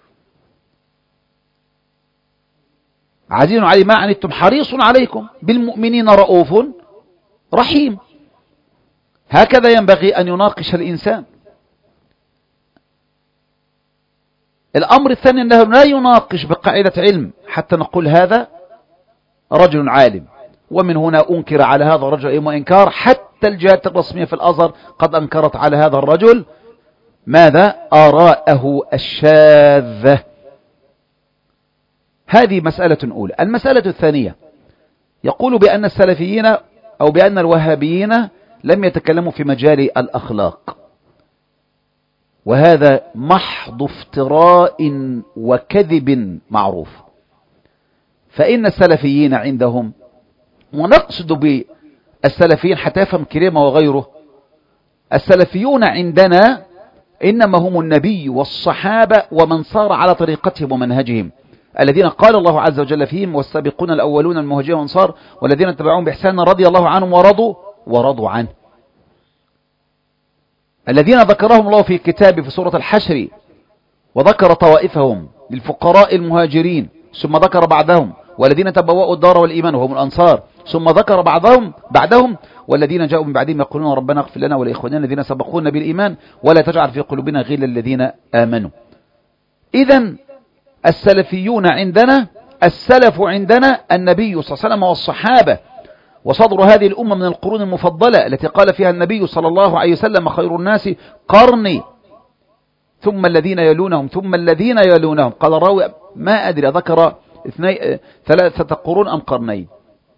عزيز عليه ما عنتم حريص عليكم بالمؤمنين رؤوف رحيم. هكذا ينبغي أن يناقش الإنسان. الأمر الثاني أنه لا يناقش بقاعدة علم حتى نقول هذا رجل عالم، ومن هنا أنكر على هذا الرجل إما إنكار، حتى الجهات الرسمية في الأزهر قد أنكرت على هذا الرجل ماذا؟ آراءه الشاذة. هذه مسألة أولى. المسألة الثانية يقول بأن السلفيين أو بأن الوهابيين لم يتكلموا في مجال الأخلاق، وهذا محض افتراء وكذب معروف. فإن السلفيين عندهم، ونقصد بالسلفيين حتى يفهم كريمة وغيره، السلفيون عندنا إنما هم النبي والصحابة ومن صار على طريقتهم ومنهجهم، الذين قال الله عز وجل فيهم والسابقون الأولون المهاجرين والأنصار والذين اتبعوهم بإحسان رضي الله عنهم ورضوا ورضوا عنه، الذين ذكرهم الله في كتابه في سورة الحشر وذكر طوائفهم للفقراء المهاجرين، ثم ذكر بعدهم والذين تبوأوا الدار والإيمان وهم الأنصار، ثم ذكر بعضهم بعدهم والذين جاءوا من بعدهم يقولون ربنا اغفر لنا ولإخواننا الذين سبقونا بالإيمان ولا تجعل في قلوبنا غلا الذين آمنوا. إذن السلفيون عندنا، السلف عندنا النبي صلى الله عليه وسلم والصحابة، وصدر هذه الأمة من القرون المفضلة التي قال فيها النبي صلى الله عليه وسلم خير الناس قرني ثم الذين يلونهم ثم الذين يلونهم. قال الراوي ما أدري ذكر اثني ثلاثة قرون أم قرنين،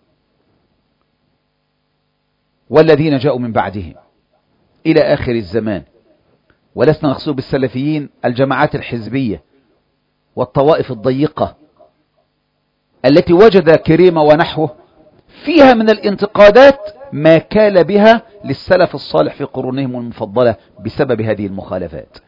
والذين جاءوا من بعدهم إلى آخر الزمان. ولسنا نقصد بالسلفيين الجماعات الحزبية والطوائف الضيقة التي وجد كريمة ونحوه فيها من الانتقادات ما كال بها للسلف الصالح في قرونهم المفضلة بسبب هذه المخالفات.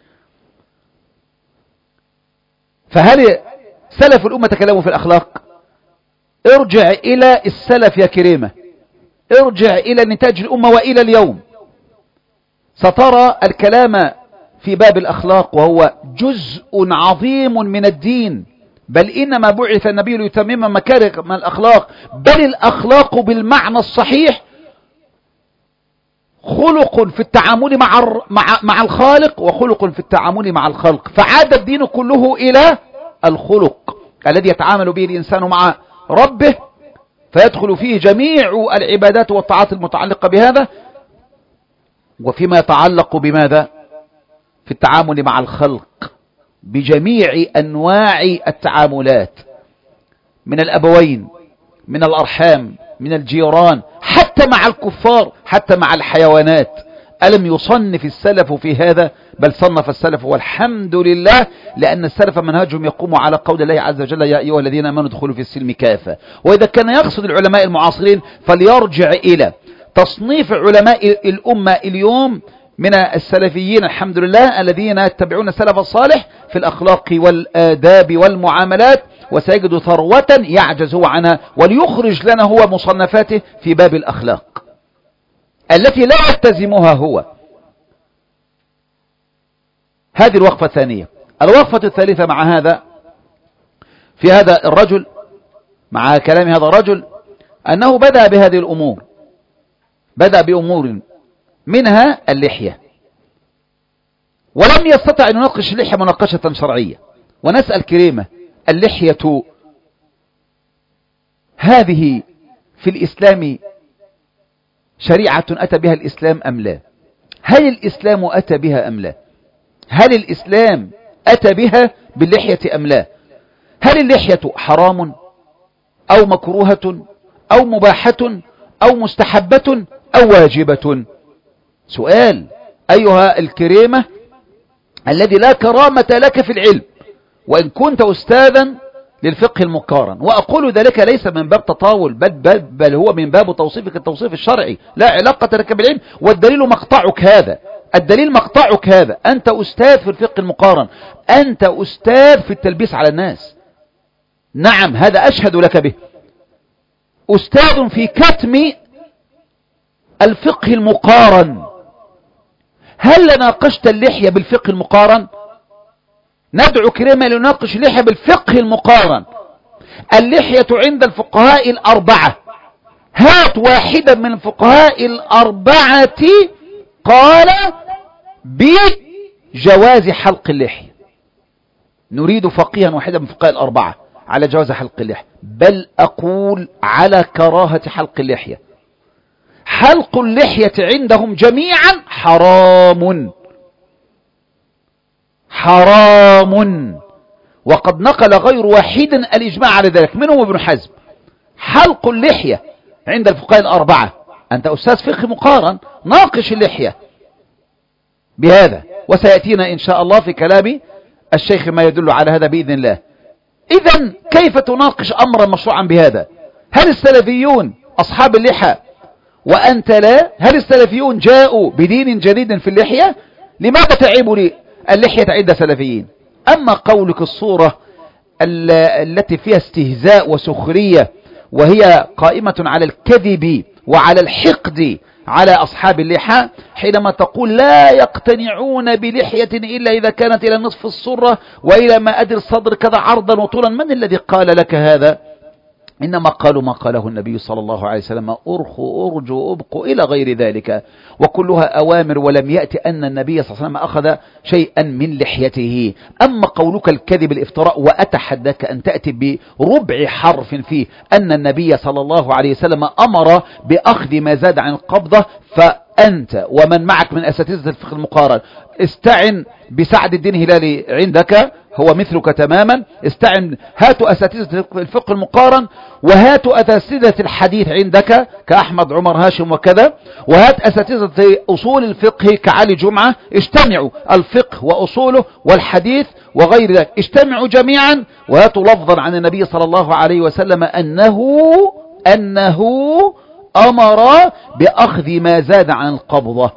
فهل سلف الأمة تكلموا في الأخلاق؟ ارجع إلى السلف يا كريمة، ارجع إلى نتاج الأمة وإلى اليوم سترى الكلام في باب الأخلاق، وهو جزء عظيم من الدين، بل إنما بعث النبي ليتمم مكارم الأخلاق، بل الأخلاق بالمعنى الصحيح خلق في التعامل مع مع مع الخالق وخلق في التعامل مع الخلق، فعاد الدين كله إلى الخلق الذي يتعامل به الإنسان مع ربه، فيدخل فيه جميع العبادات والطاعات المتعلقة بهذا، وفيما يتعلق بماذا؟ في التعامل مع الخلق بجميع أنواع التعاملات، من الأبوين، من الأرحام، من الجيران، حتى مع الكفار، حتى مع الحيوانات. ألم يصنف السلف في هذا؟ بل صنف السلف والحمد لله، لأن السلف منهجهم يقوم على قول الله عز وجل يا أيها الذين آمنوا ادخلوا في السلم كافة. وإذا كان يقصد العلماء المعاصرين فليرجع إلى تصنيف علماء الأمة اليوم من السلفيين الحمد لله الذين يتبعون السلف الصالح في الأخلاق والآداب والمعاملات، وسيجد ثروة يعجز هو عنها، وليخرج لنا هو مصنفاته في باب الأخلاق التي لا يلتزمها هو. هذه الوقفة الثانية. الوقفة الثالثة مع هذا في هذا الرجل، مع كلام هذا الرجل، أنه بدأ بهذه الأمور، بدأ بأمور منها اللحية، ولم يستطع أن يناقش اللحية مناقشة شرعية. ونسأل كريمة، اللحية هذه في الإسلام شريعة أتى بها الإسلام أم لا؟ هل الإسلام أتى بها أم لا؟ هل الإسلام أتى بها باللحية أم لا؟ هل اللحية حرام أو مكروهة أو مباحة أو مستحبة أو واجبة؟ سؤال أيها الكريمة الذي لا كرامة لك في العلم، وإن كنت أستاذا للفقه المقارن، وأقول ذلك ليس من باب تطاول، بل, بل, بل هو من باب توصيفك التوصيف الشرعي، لا علاقة لك بالعلم، والدليل مقطعك هذا، الدليل مقطعك هذا. أنت أستاذ في الفقه المقارن، أنت أستاذ في التلبيس على الناس، نعم هذا أشهد لك به، أستاذ في كتم الفقه المقارن. هل ناقشت اللحية بالفقه المقارن؟ ندعو كريمة لنناقش اللحية بالفقه المقارن. اللحية عند الفقهاء الأربعة، هات واحدا من الفقهاء الأربعة قال بجواز حلق اللحية. نريد فقيها واحدا من الفقهاء الأربعة على جواز حلق اللحية، بل أقول على كراهة حلق اللحية. حلق اللحية عندهم جميعا حرام حرام، وقد نقل غير واحد الإجماع على ذلك، منهم ابن حزم. حلق اللحية عند الفقهاء الأربعة، أنت أستاذ فقه مقارن، ناقش اللحية بهذا، وسيأتينا إن شاء الله في كلام الشيخ ما يدل على هذا بإذن الله. إذن كيف تناقش أمرا مشروعا بهذا؟ هل السلفيون أصحاب اللحى وأنت لا؟ هل السلفيون جاءوا بدين جديد في اللحية؟ لماذا تعيب لي اللحية عند سلفيين؟ أما قولك الصورة التي فيها استهزاء وسخرية، وهي قائمة على الكذب وعلى الحقد على أصحاب اللحى، حينما تقول لا يقتنعون بلحية إلا إذا كانت إلى نصف الصرة وإلى ما أدري الصدر كذا عرضا وطولا، من الذي قال لك هذا؟ إنما قالوا ما قاله النبي صلى الله عليه وسلم: أرخوا أرجوا أبقوا إلى غير ذلك، وكلها أوامر، ولم يأتي أن النبي صلى الله عليه وسلم أخذ شيئا من لحيته. أما قولك الكذب الافتراء، وأتحداك أن تأتي بربع حرف فيه أن النبي صلى الله عليه وسلم أمر بأخذ ما زاد عن القبضة، فأنت ومن معك من أساتذة الفقه المقارن استعن بسعد الدين هلالي عندك، هو مثلك تماما، استعن، هاتوا أساتذة الفقه المقارن، وهاتوا أساتذة الحديث عندك كأحمد عمر هاشم وكذا، وهات أساتذة أصول الفقه كعلي جمعة، اجتمعوا الفقه وأصوله والحديث وغير ذلك، اجتمعوا جميعا وهاتوا لفظا عن النبي صلى الله عليه وسلم أنه أنه أمر بأخذ ما زاد عن القبضة.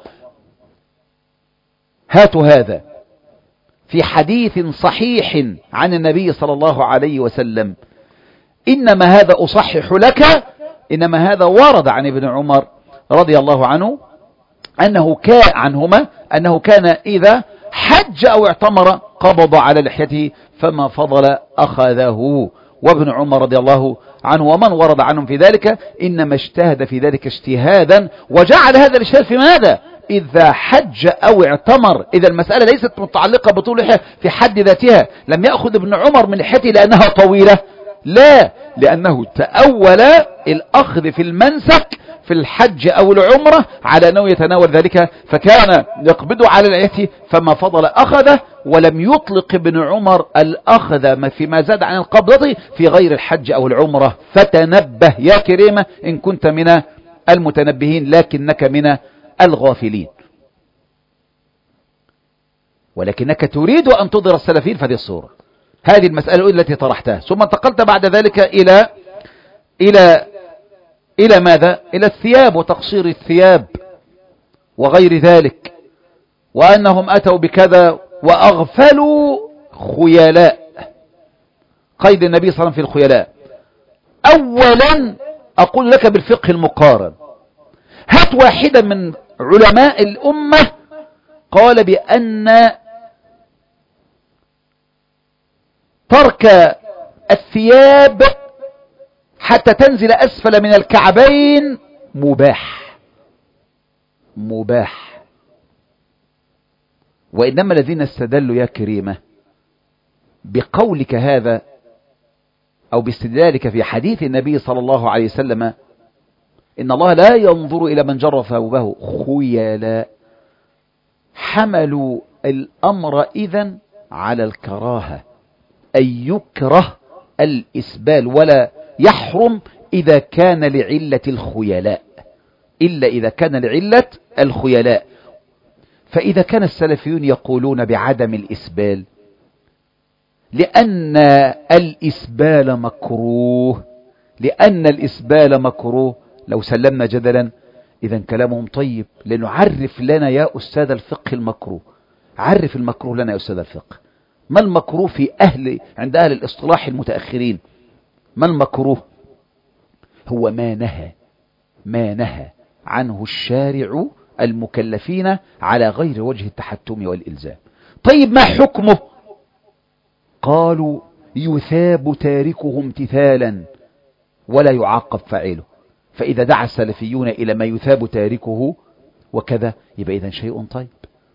هاتوا هذا في حديث صحيح عن النبي صلى الله عليه وسلم. إنما هذا أصحح لك، إنما هذا ورد عن ابن عمر رضي الله عنه أنه كان عنهما أنه كان إذا حج أو اعتمر قبض على لحيته، فما فضل أخذه. وابن عمر رضي الله عنه ومن ورد عنهم في ذلك إنما اجتهد في ذلك اجتهادا، وجعل هذا الاجتهاد في ماذا؟ إذا حج أو اعتمر. إذا المسألة ليست متعلقة بطول لحية في حد ذاتها، لم يأخذ ابن عمر من لحيته لأنها طويلة، لا، لأنه تأول الأخذ في المنسك في الحج أو العمرة على أنه يتناول ذلك، فكان يقبض على لحيته، فما فضل أخذه، ولم يطلق ابن عمر الأخذ فيما زاد عن القبضة في غير الحج أو العمرة. فتنبه يا كريمة إن كنت من المتنبهين، لكنك من الغافلين، ولكنك تريد أن تضر السلفيين في هذه الصورة. هذه المسألة التي طرحتها، ثم انتقلت بعد ذلك إلى إلى إلى ماذا؟ إلى الثياب وتقصير الثياب وغير ذلك، وأنهم أتوا بكذا وأغفلوا خيلاء. قيد النبي صلى الله عليه وسلم في الخيلاء. أولا أقول لك بالفقه المقارن، هات واحدا من علماء الأمة قال بأن ترك الثياب حتى تنزل أسفل من الكعبين مباح مباح. وإنما الذين استدلوا يا كريمة بقولك هذا أو باستدلالك في حديث النبي صلى الله عليه وسلم إن الله لا ينظر إلى من جر ثوبه خيلاء، حملوا الأمر إذن على الكراهة، أي يكره الإسبال ولا يحرم إذا كان لعلة الخيلاء، إلا إذا كان لعلة الخيلاء. فإذا كان السلفيون يقولون بعدم الإسبال لأن الإسبال مكروه لأن الإسبال مكروه لو سلمنا جدلا إذا كلامهم طيب، لأنه عرف لنا يا أستاذ الفقه المكروه، عرف المكروه لنا يا أستاذ الفقه. ما المكروه في أهل عند أهل الاصطلاح المتأخرين؟ ما المكروه؟ هو ما نهى ما نهى عنه الشارع المكلفين على غير وجه التحتم والإلزام. طيب ما حكمه؟ قالوا يثاب تاركه امتثالا ولا يعاقب فاعله. فإذا دعا السلفيون إلى ما يثاب تاركه وكذا يبقى إذن شيء طيب،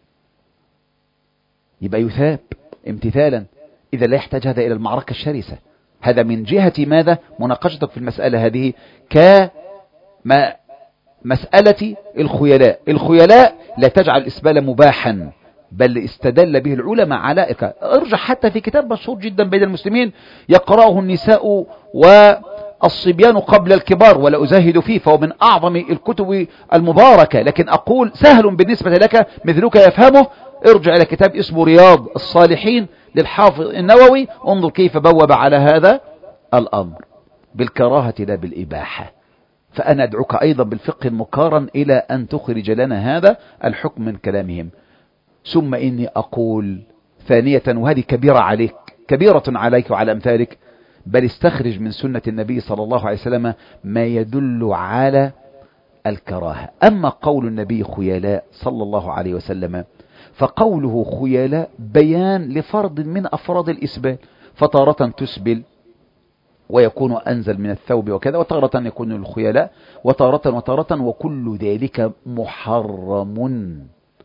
يبقى يثاب امتثالا، إذا لا يحتاج هذا إلى المعركة الشرسة. هذا من جهة ماذا؟ مناقشتك في المسألة هذه كما مسألة الخيلاء. الخيلاء لا تجعل الإسبال مباحا، بل استدل به العلماء على ارجع حتى في كتاب مشهور جدا بين المسلمين يقرأه النساء والصبيان قبل الكبار، ولا أزاهد فيه، فهو من أعظم الكتب المباركة، لكن أقول سهل بالنسبة لك مثلك يفهمه. ارجع إلى كتاب اسمه رياض الصالحين للحافظ النووي، انظر كيف بوب على هذا الأمر بالكراهة لا بالإباحة. فأنا أدعوك أيضا بالفقه المقارن إلى أن تخرج لنا هذا الحكم من كلامهم. ثم إني أقول ثانية، وهذه كبيرة عليك كبيرة عليك وعلى أمثالك، بل استخرج من سنة النبي صلى الله عليه وسلم ما يدل على الكراهة. أما قول النبي خيلاء صلى الله عليه وسلم فقوله خيلاء بيان لفرض من أفراد الإسبال، فتارة تسبل ويكون أنزل من الثوب وكذا، وتارة يكون الخيلاء، وتارة وتارة، وكل ذلك محرم.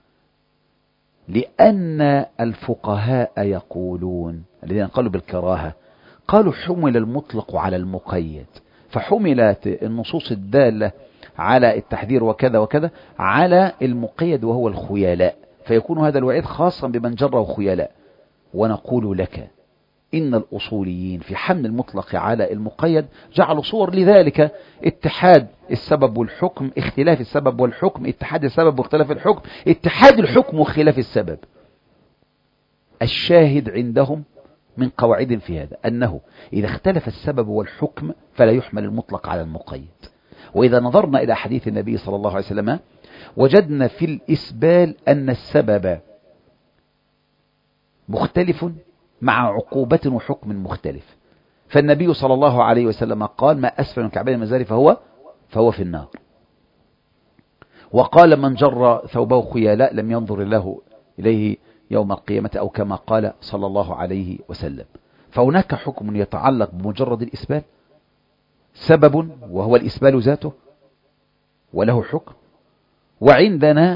لأن الفقهاء يقولون الذين قالوا بالكراهة قالوا حمل المطلق على المقيد، فحملت النصوص الدالة على التحذير وكذا وكذا على المقيد وهو الخيلاء، فيكون هذا الوعيد خاصا بمن جره خيلاء. ونقول لك إن الأصوليين في حمل المطلق على المقيد جعلوا صور لذلك: اتحاد السبب والحكم، اختلاف السبب والحكم، اتحاد السبب واختلاف الحكم، اتحاد الحكم واختلاف السبب. الشاهد عندهم من قواعد في هذا أنه إذا اختلف السبب والحكم فلا يحمل المطلق على المقيد. وإذا نظرنا إلى حديث النبي صلى الله عليه وسلم وجدنا في الإسبال أن السبب مختلف مع عقوبة وحكم مختلف. فالنبي صلى الله عليه وسلم قال: ما أسفل من كعبين المزار فهو فهو في النار. وقال: من جر ثوبه خيلاء لم ينظر الله إليه يوم القيامة، أو كما قال صلى الله عليه وسلم. فهناك حكم يتعلق بمجرد الإسبال، سبب وهو الإسبال ذاته وله حكم، وعندنا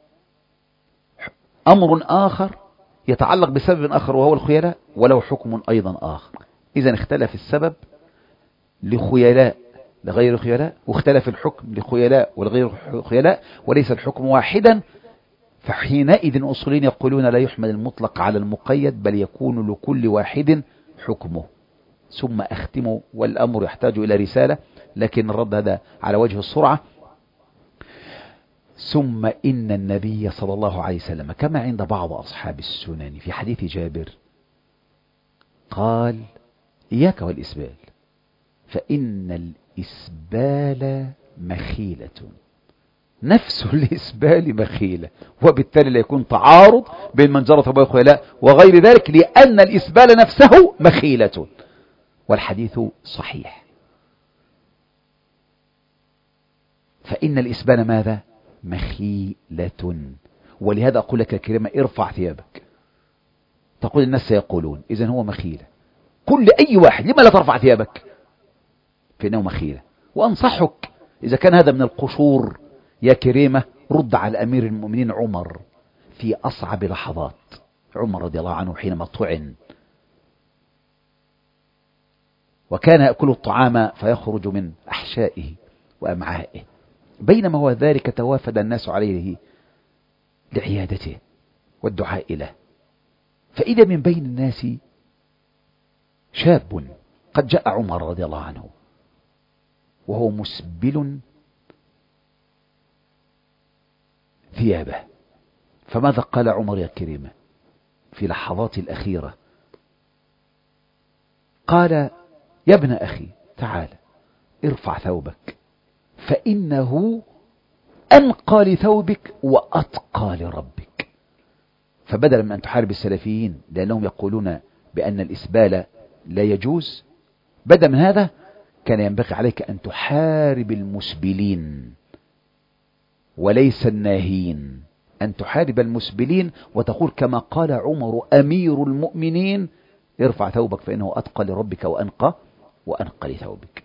أمر آخر يتعلق بسبب آخر وهو الخيلاء وله حكم أيضا آخر. إذن اختلف السبب لخيلاء لغير خيلاء، واختلف الحكم لخيلاء ولغير خيلاء، وليس الحكم واحدا. فحينئذ أصولين يقولون لا يحمل المطلق على المقيد، بل يكون لكل واحد حكمه. ثم أختم، والأمر يحتاج إلى رسالة لكن الرد هذا على وجه السرعة. ثم إن النبي صلى الله عليه وسلم كما عند بعض أصحاب السنن في حديث جابر قال: إياك والإسبال، فإن الإسبال مخيلة. نفس الإسبال مخيلة، وبالتالي لا يكون تعارض بين من جرى ثوبه خيلاء وغير ذلك، لأن الإسبال نفسه مخيلة، والحديث صحيح. فإن الإسبال ماذا؟ مخيلة. ولهذا أقول لك يا كريمة: ارفع ثيابك. تقول الناس سيقولون إذن هو مخيلة، كل أي واحد لما لا ترفع ثيابك فإنه مخيلة. وأنصحك إذا كان هذا من القشور يا كريمة، رد على أمير المؤمنين عمر في أصعب لحظات. عمر رضي الله عنه حينما طعن وكان يأكل الطعام فيخرج من أحشائه وأمعائه، بينما هو ذلك توافد الناس عليه لعيادته والدعاء له، فإذا من بين الناس شاب قد جاء عمر رضي الله عنه وهو مسبل ثيابه. فماذا قال عمر يا كريمة في لحظات الأخيرة؟ قال: يا ابن أخي تعال ارفع ثوبك فإنه أنقى لثوبك وأتقى لربك. فبدلا من أن تحارب السلفيين لأنهم يقولون بأن الإسبال لا يجوز، بدلا من هذا كان ينبغي عليك أن تحارب المسبلين وليس الناهين، أن تحارب المسبلين وتقول كما قال عمر أمير المؤمنين: ارفع ثوبك فإنه أتقى لربك وأنقى وأنقى لثوبك.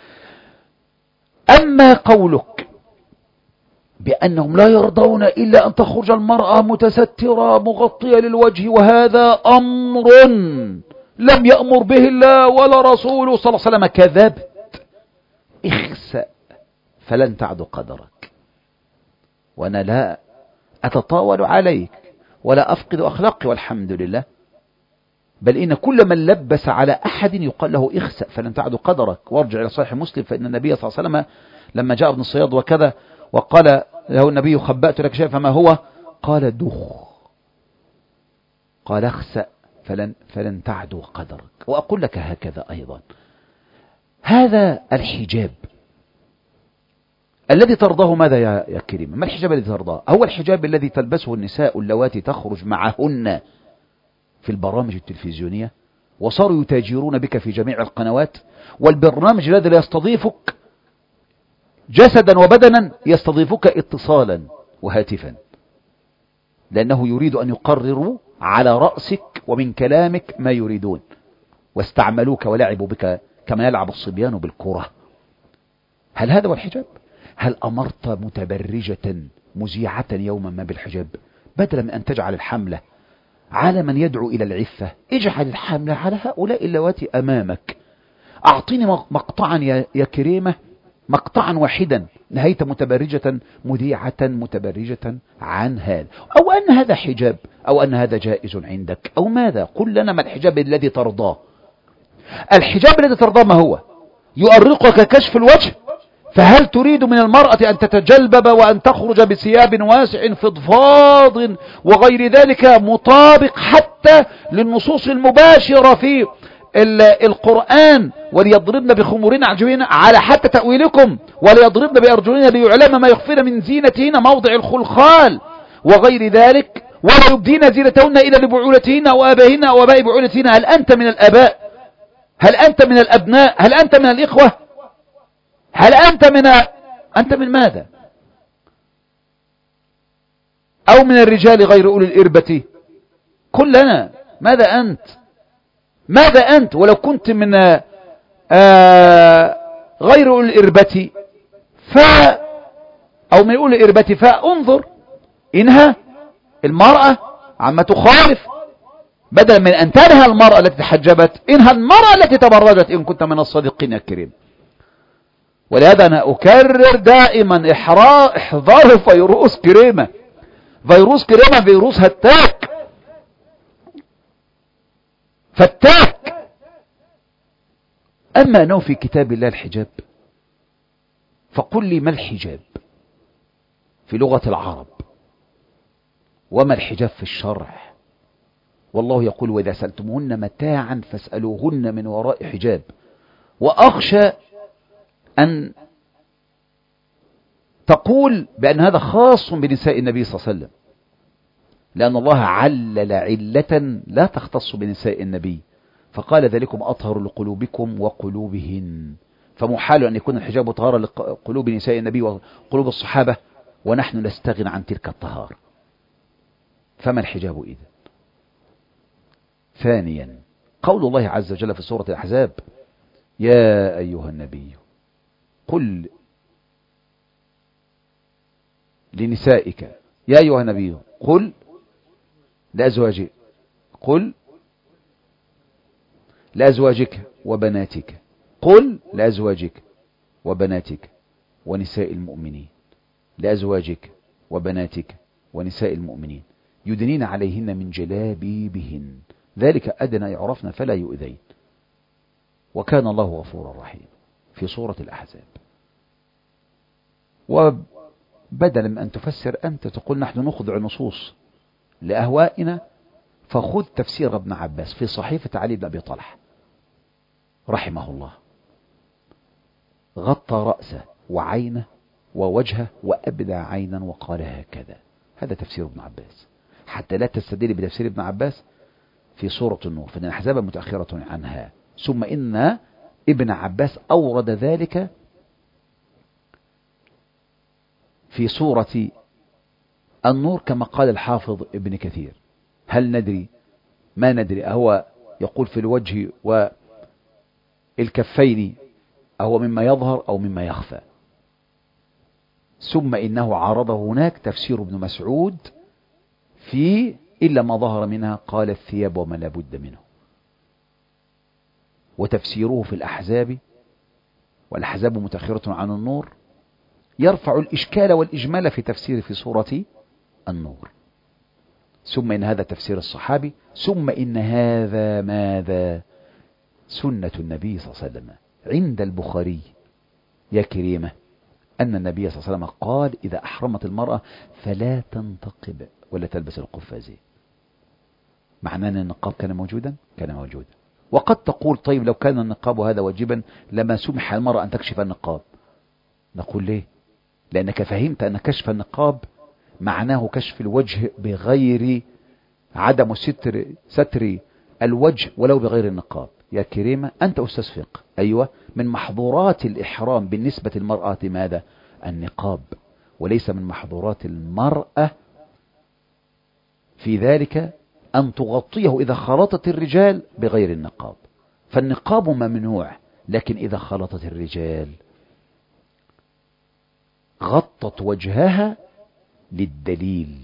أما قولك بأنهم لا يرضون إلا أن تخرج المرأة متسترة مغطية للوجه، وهذا أمر لم يأمر به الله ولا رسوله صلى الله عليه وسلم، كذبت. اخسأ فلن تعد قدرك. وأنا لا أتطاول عليك ولا أفقد أخلاقي والحمد لله، بل إن كل من لبس على أحد يقال له اخسأ فلن تعد قدرك. وارجع إلى صحيح مسلم، فإن النبي صلى الله عليه وسلم لما جاء ابن الصياد وكذا وقال له النبي: خبأت لك شيء فما هو؟ قال: دخ. قال: اخسأ فلن, فلن تعد قدرك. وأقول لك هكذا أيضا، هذا الحجاب الذي ترضاه ماذا يا, يا كريم؟ ما الحجاب الذي ترضاه؟ هو الحجاب الذي تلبسه النساء اللواتي تخرج معهن في البرامج التلفزيونية، وصاروا يتاجرون بك في جميع القنوات، والبرنامج الذي لا يستضيفك جسدا وبدنا يستضيفك اتصالا وهاتفا، لأنه يريد أن يقرروا على رأسك ومن كلامك ما يريدون، واستعملوك ولعبوا بك كما يلعب الصبيان بالكرة. هل هذا هو الحجاب؟ هل أمرت متبرجة مذيعة يوما ما بالحجاب؟ بدلا من أن تجعل الحملة على من يدعو إلى العفة، اجعل الحملة على هؤلاء اللواتي أمامك. أعطيني مقطعا يا, يا كريمة، مقطعا واحدا نهيت متبرجة مذيعة متبرجة عن هذا، أو أن هذا حجاب، أو أن هذا جائز عندك، أو ماذا؟ قل لنا ما الحجاب الذي ترضاه. الحجاب الذي ترضاه ما هو؟ يؤرقك كشف الوجه؟ فهل تريد من المرأة أن تتجلبب وأن تخرج بثياب واسع فضفاض وغير ذلك مطابق حتى للنصوص المباشرة في القرآن: وليضربن بخمورنا عجوين على حتى تأويلكم وليضربن بأرجلنا ليعلم ما يخفين من زينتهن موضع الخلخال وغير ذلك، ولا يبدين زينتهن إلا لبعولتهن وآبائهن وآباء بعولتهن. هل أنت من الآباء؟ هل أنت من الأبناء؟ هل أنت من الإخوة؟ هل أنت من أنت من ماذا؟ أو من الرجال غير أولي الإربة؟ قل لنا ماذا أنت؟ ماذا أنت؟ ولو كنت من آه غير أولي الإربة ف أو من أولي الإربة فانظر إنها المرأة عما تخالف، بدلا من أن تنهى المرأة التي تحجبت، إنها المرأة التي تبرجت إن كنت من الصادقين يا كريم. ولهذا أنا أكرر دائما احذار فيروس كريمة. فيروس كريمة فيروس هتاك فتاك. أما أنه في كتاب الله الحجاب، فقل لي ما الحجاب في لغة العرب، وما الحجاب في الشرع؟ والله يقول: وإذا سألتموهن متاعا فاسألوهن من وراء حجاب. وأخشى أن تقول بأن هذا خاص بنساء النبي صلى الله عليه وسلم، لأن الله علل علة لا تختص بنساء النبي، فقال: ذلكم أطهر لقلوبكم وقلوبهن. فمحال أن يكون الحجاب طهارة لقلوب نساء النبي وقلوب الصحابة ونحن نستغنى عن تلك الطهارة. فما الحجاب إذن؟ ثانيا، قول الله عز وجل في سورة الأحزاب: يا أيها النبي قل لنسائك، يا أيها النبي قل لأزواجك، قل لأزواجك وبناتك، قل لأزواجك وبناتك ونساء المؤمنين، لأزواجك وبناتك ونساء المؤمنين يدنين عليهن من جلابيبهن ذلك أدنى يعرفن فلا يؤذين وكان الله غفورا رحيما في سورة الأحزاب. وبدلا من أن تفسر أنت تقول نحن نخضع النصوص لأهوائنا، فخذ تفسير ابن عباس في صحيفة علي بن أبي طلحة رحمه الله، غطى رأسه وعينه ووجهه وأبدع عينا وقال هكذا. هذا تفسير ابن عباس، حتى لا تستدل بتفسير ابن عباس في سورة النور فإن الأحزاب متأخرة عنها. ثم إن ابن عباس أورد ذلك في سورة النور كما قال الحافظ ابن كثير. هل ندري ما ندري أهو يقول في الوجه والكفين أهو مما يظهر أو مما يخفى. ثم إنه عرضه هناك تفسير ابن مسعود في إلا ما ظهر منها قال الثياب وما لا بد منه، وتفسيره في الأحزاب والأحزاب متأخرة عن النور يرفع الإشكال والإجمال في تفسير في سورة النور. ثم إن هذا تفسير الصحابي، ثم إن هذا ماذا سنة النبي صلى الله عليه وسلم عند البخاري يا كريمة أن النبي صلى الله عليه وسلم قال إذا أحرمت المرأة فلا تنتقب ولا تلبس القفازين. معناه أن النقاب كان موجودا؟ كان موجودا. وقد تقول طيب لو كان النقاب هذا واجبا لما سمح المرأة أن تكشف النقاب. نقول ليه؟ لأنك فهمت أن كشف النقاب معناه كشف الوجه بغير عدم ستر ستر الوجه ولو بغير النقاب. يا كريمة أنت أستاذ فقه، أيوة، من محظورات الإحرام بالنسبة للمرأة ماذا؟ النقاب، وليس من محظورات المرأة في ذلك أن تغطيه إذا خلطت الرجال بغير النقاب. فالنقاب ممنوع، لكن إذا خلطت الرجال غطت وجهها للدليل.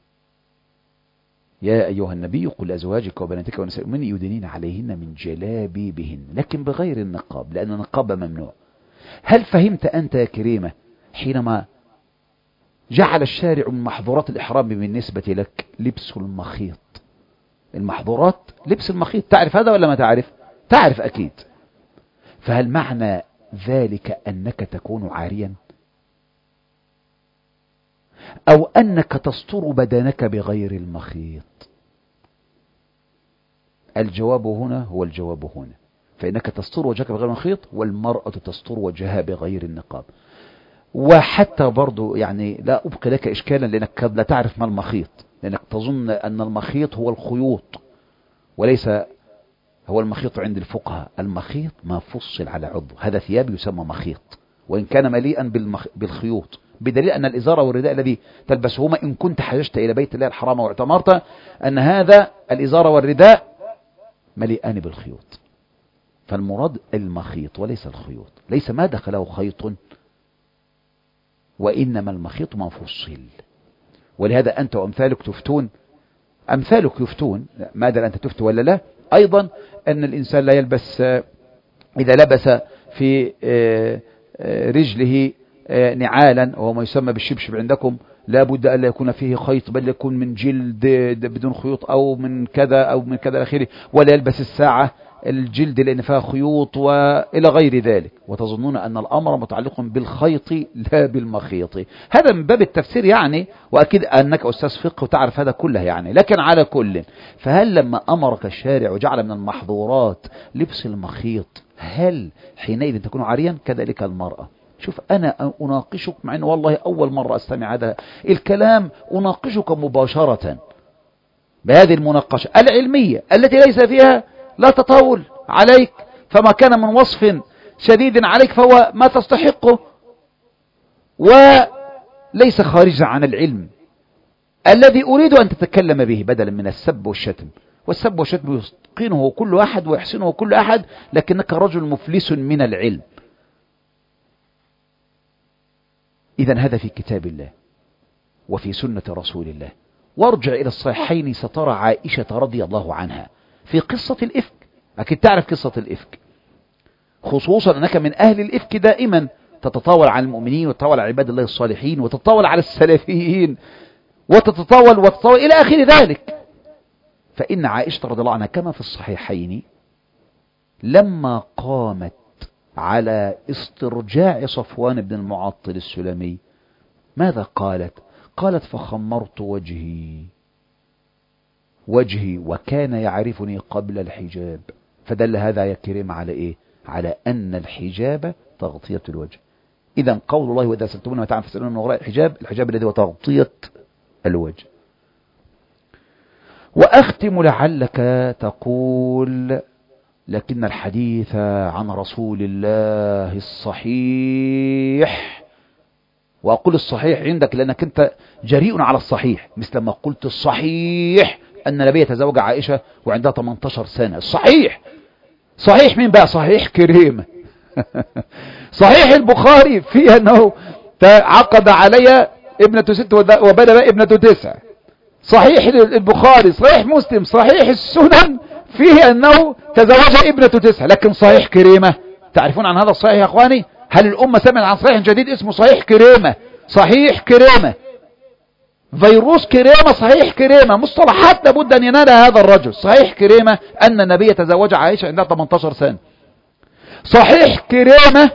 يا أيها النبي قل لأزواجك وبناتك ونساء المؤمنين يدنين عليهن من جلابيبهن، لكن بغير النقاب لأن النقاب ممنوع. هل فهمت أنت يا كريمة حينما جعل الشارع من محظورات الإحرام بالنسبة لك لبس المخيط؟ المحظورات لبس المخيط، تعرف هذا ولا ما تعرف؟ تعرف أكيد. فهل معنى ذلك أنك تكون عاريا أو أنك تستر بدنك بغير المخيط؟ الجواب هنا هو الجواب هنا، فإنك تستر وجهك بغير المخيط والمرأة تستر وجهها بغير النقاب. وحتى برضو يعني لا أبقى لك إشكالا لأنك لا تعرف ما المخيط، لأنك تظن أن المخيط هو الخيوط وليس هو المخيط عند الفقهاء. المخيط ما فصل على عضو، هذا ثياب يسمى مخيط وإن كان مليئا بالمخ... بالخيوط، بدليل أن الإزار والرداء الذي تلبسهما إن كنت حججت إلى بيت الله الحرام واعتمرت أن هذا الإزار والرداء مليئان بالخيوط. فالمراد المخيط وليس الخيوط، ليس ما دخله خيط وإنما المخيط ما فصل. ولهذا أنت وأمثالك تفتون، أمثالك يفتون، ما أدري أنت تفتو ولا لا، أيضا أن الإنسان لا يلبس إذا لبس في رجله نعالا وهو ما يسمى بالشبشب عندكم لا بد أن لا يكون فيه خيط بل يكون من جلد بدون خيوط أو من كذا أو من كذا الأخير، ولا يلبس الساعة الجلد لأن فيها خيوط وإلى غير ذلك، وتظنون أن الأمر متعلق بالخيط لا بالمخيط. هذا من باب التفسير يعني، وأكيد أنك أستاذ فقه وتعرف هذا كله يعني. لكن على كل، فهل لما أمرك الشارع وجعل من المحظورات لبس المخيط هل حينئذ تكون عاريا؟ كذلك المرأة. شوف أنا أناقشك مع أنه والله أول مرة أستمع هذا الكلام، أناقشك مباشرة بهذه المناقشة العلمية التي ليس فيها لا تطاول عليك، فما كان من وصف شديد عليك فهو ما تستحقه وليس خارجا عن العلم الذي أريد أن تتكلم به بدلا من السب والشتم. والسب والشتم يتقنه كل أحد ويحسنه كل أحد، لكنك رجل مفلس من العلم. إذن هذا في كتاب الله وفي سنة رسول الله. وارجع إلى الصحيحين سترى عائشة رضي الله عنها في قصة الإفك. أكيد تعرف قصة الإفك، خصوصا أنك من أهل الإفك دائما تتطاول على المؤمنين وتتطاول على عباد الله الصالحين وتتطاول على السلفيين وتتطاول وتتطاول إلى آخر ذلك. فإن عائشة رضي الله عنها كما في الصحيحين لما قامت على استرجاع صفوان بن المعطل السلمي ماذا قالت؟ قالت فخمرت وجهي وجهي وكان يعرفني قبل الحجاب. فدل هذا يا كريم على إيه؟ على أن الحجاب تغطية الوجه. إذن قول الله وإذا سألتمون متاعا فاسألون من وراء الحجاب، الحجاب الذي هو تغطية الوجه. وأختم لعلك تقول لكن الحديث عن رسول الله الصحيح، وأقول الصحيح عندك لأنك أنت جريء على الصحيح، مثل ما قلت الصحيح أن النبي تزوج عائشة وعندها ثمانية عشر سنة. الصحيح صحيح مين بقى؟ صحيح كريمة. صحيح البخاري فيه أنه عقد علي ابنة ست وبلغ ابنة تسع. صحيح البخاري، صحيح مسلم، صحيح السنن فيه أنه تزوج ابنة تسع. لكن صحيح كريمة، تعرفون عن هذا الصحيح يا أخواني؟ هل الأمة سمعت عن صحيح جديد اسمه صحيح كريمة؟ صحيح كريمة، فيروس كريمة، صحيح كريمة، مصطلحات لابد أن ينالها هذا الرجل. صحيح كريمة أن النبي تزوج عائشة عندها ثمانية عشر سنة. صحيح كريمة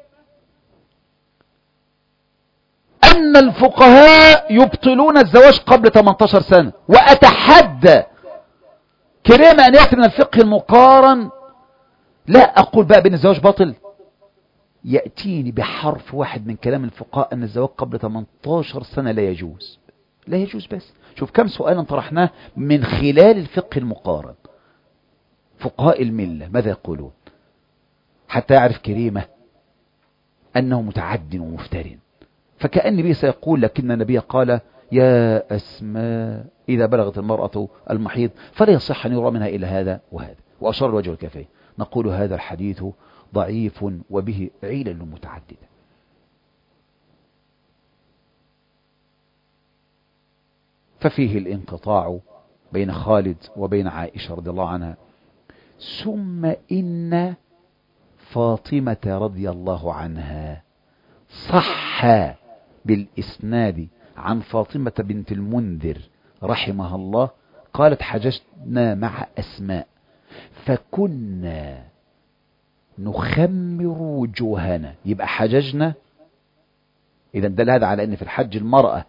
أن الفقهاء يبطلون الزواج قبل ثمانية عشر سنة. وأتحدى كريمة أن يأتي من الفقه المقارن، لا أقول بقى بأن الزواج باطل، يأتيني بحرف واحد من كلام الفقهاء أن الزواج قبل ثمانية عشر سنة لا يجوز. لا يجوز. بس شوف كم سؤالا طرحناه من خلال الفقه المقارن. فقهاء الملة ماذا يقولون؟ حتى يعرف كريمة أنه متعد ومفتر. فكأن النبي سيقول لكن النبي قال يا أسماء إذا بلغت المرأة المحيض فلا يصح أن يرى منها إلى هذا وهذا، وأشار الوجه والكفين. نقول هذا الحديث ضعيف وبه علل متعددة. ففيه الانقطاع بين خالد وبين عائشة رضي الله عنها. ثم إن فاطمة رضي الله عنها صح بالإسناد عن فاطمة بنت المنذر رحمها الله قالت حججنا مع أسماء فكنا نخمر وجوهنا. يبقى حججنا، إذا دل هذا على أن في الحج المرأة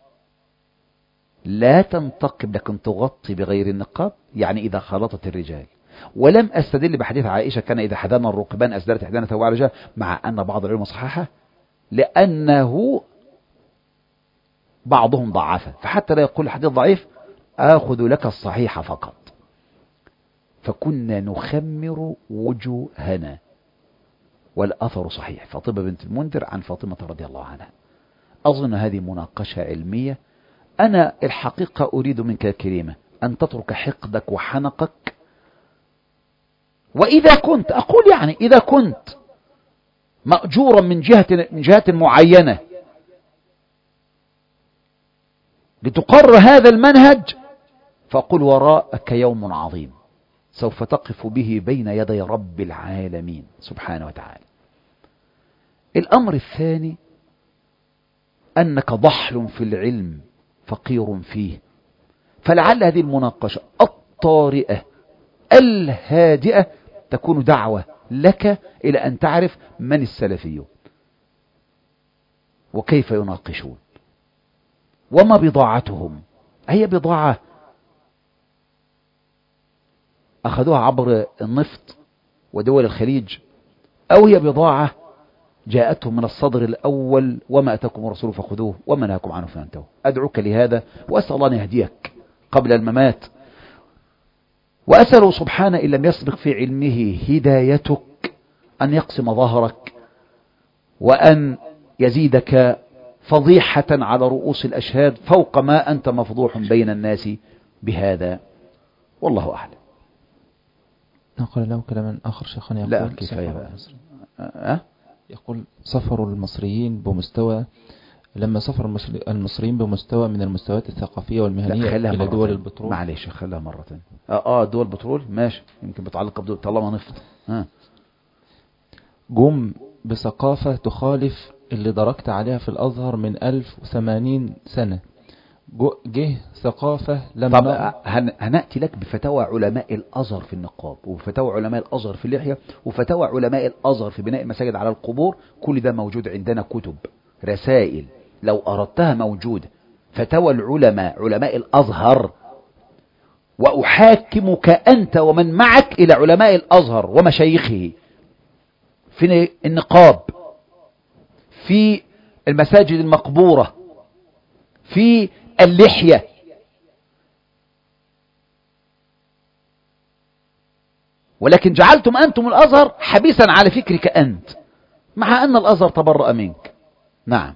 لا تنتقب لكن تغطي بغير النقاب، يعني إذا خلطت الرجال. ولم أستدل بحديث عائشة كان إذا حدثنا الركبان أسدلت إحدانا ثوب على رجال، مع أن بعض العلماء صححه لأنه بعضهم ضعفه، فحتى لا يقول الحديث ضعيف آخذ لك الصحيح فقط. فكنا نخمر وجوهنا، والأثر صحيح. فاطمة بنت المنذر عن فاطمة رضي الله عنها. أظن هذه مناقشة علمية. أنا الحقيقة أريد منك يا كريمة أن تترك حقدك وحنقك، وإذا كنت أقول يعني إذا كنت مأجورا من جهة من جهة معينة لتقر هذا المنهج، فقل وراءك يوم عظيم سوف تقف به بين يدي رب العالمين سبحانه وتعالى. الأمر الثاني أنك ضحل في العلم فقير فيه، فلعل هذه المناقشة الطارئة الهادئة تكون دعوة لك إلى أن تعرف من السلفيون وكيف يناقشون وما بضاعتهم. هي بضاعة أخذوها عبر النفط ودول الخليج، أو هي بضاعة جاءتهم من الصدر الأول وما أتاكم الرسول فخذوه وما نهاكم عنه فانتهوا. أدعوك لهذا وأسأل الله أن يهديك قبل الممات، وأسأله سبحانه إن لم يسبق في علمه هدايتك أن يقسم ظهرك وأن يزيدك فضيحة على رؤوس الأشهاد فوق ما أنت مفضوح بين الناس بهذا، والله أعلم. نقل له كلاما آخر شيخنا يقول لا كفاية بقى. أه؟ يقول سفر المصريين بمستوى لما سفر المصريين بمستوى من المستويات الثقافية والمهنية إلى دول البترول. معلش خليها مرة ثانية. آه, آه دول البترول ماشي، يمكن بتعلق بدول طالما نفط. ها. جم بثقافة تخالف اللي دركت عليها في الأزهر من ألف وثمانين سنة. جه ثقافة لما طب هن... هنأتي لك بفتاوى علماء الأزهر في النقاب، وفتاوى علماء الأزهر في اللحية، وفتاوى علماء الأزهر في بناء المساجد على القبور. كل ده موجود عندنا، كتب رسائل لو أردتها موجود. فتاوى العلماء علماء الأزهر، وأحاكمك أنت ومن معك إلى علماء الأزهر ومشايخه في النقاب، في المساجد المقبورة، في اللحية. ولكن جعلتم أنتم الأزهر حبيسا على فكرك أنت، مع أن الأزهر تبرأ منك. نعم.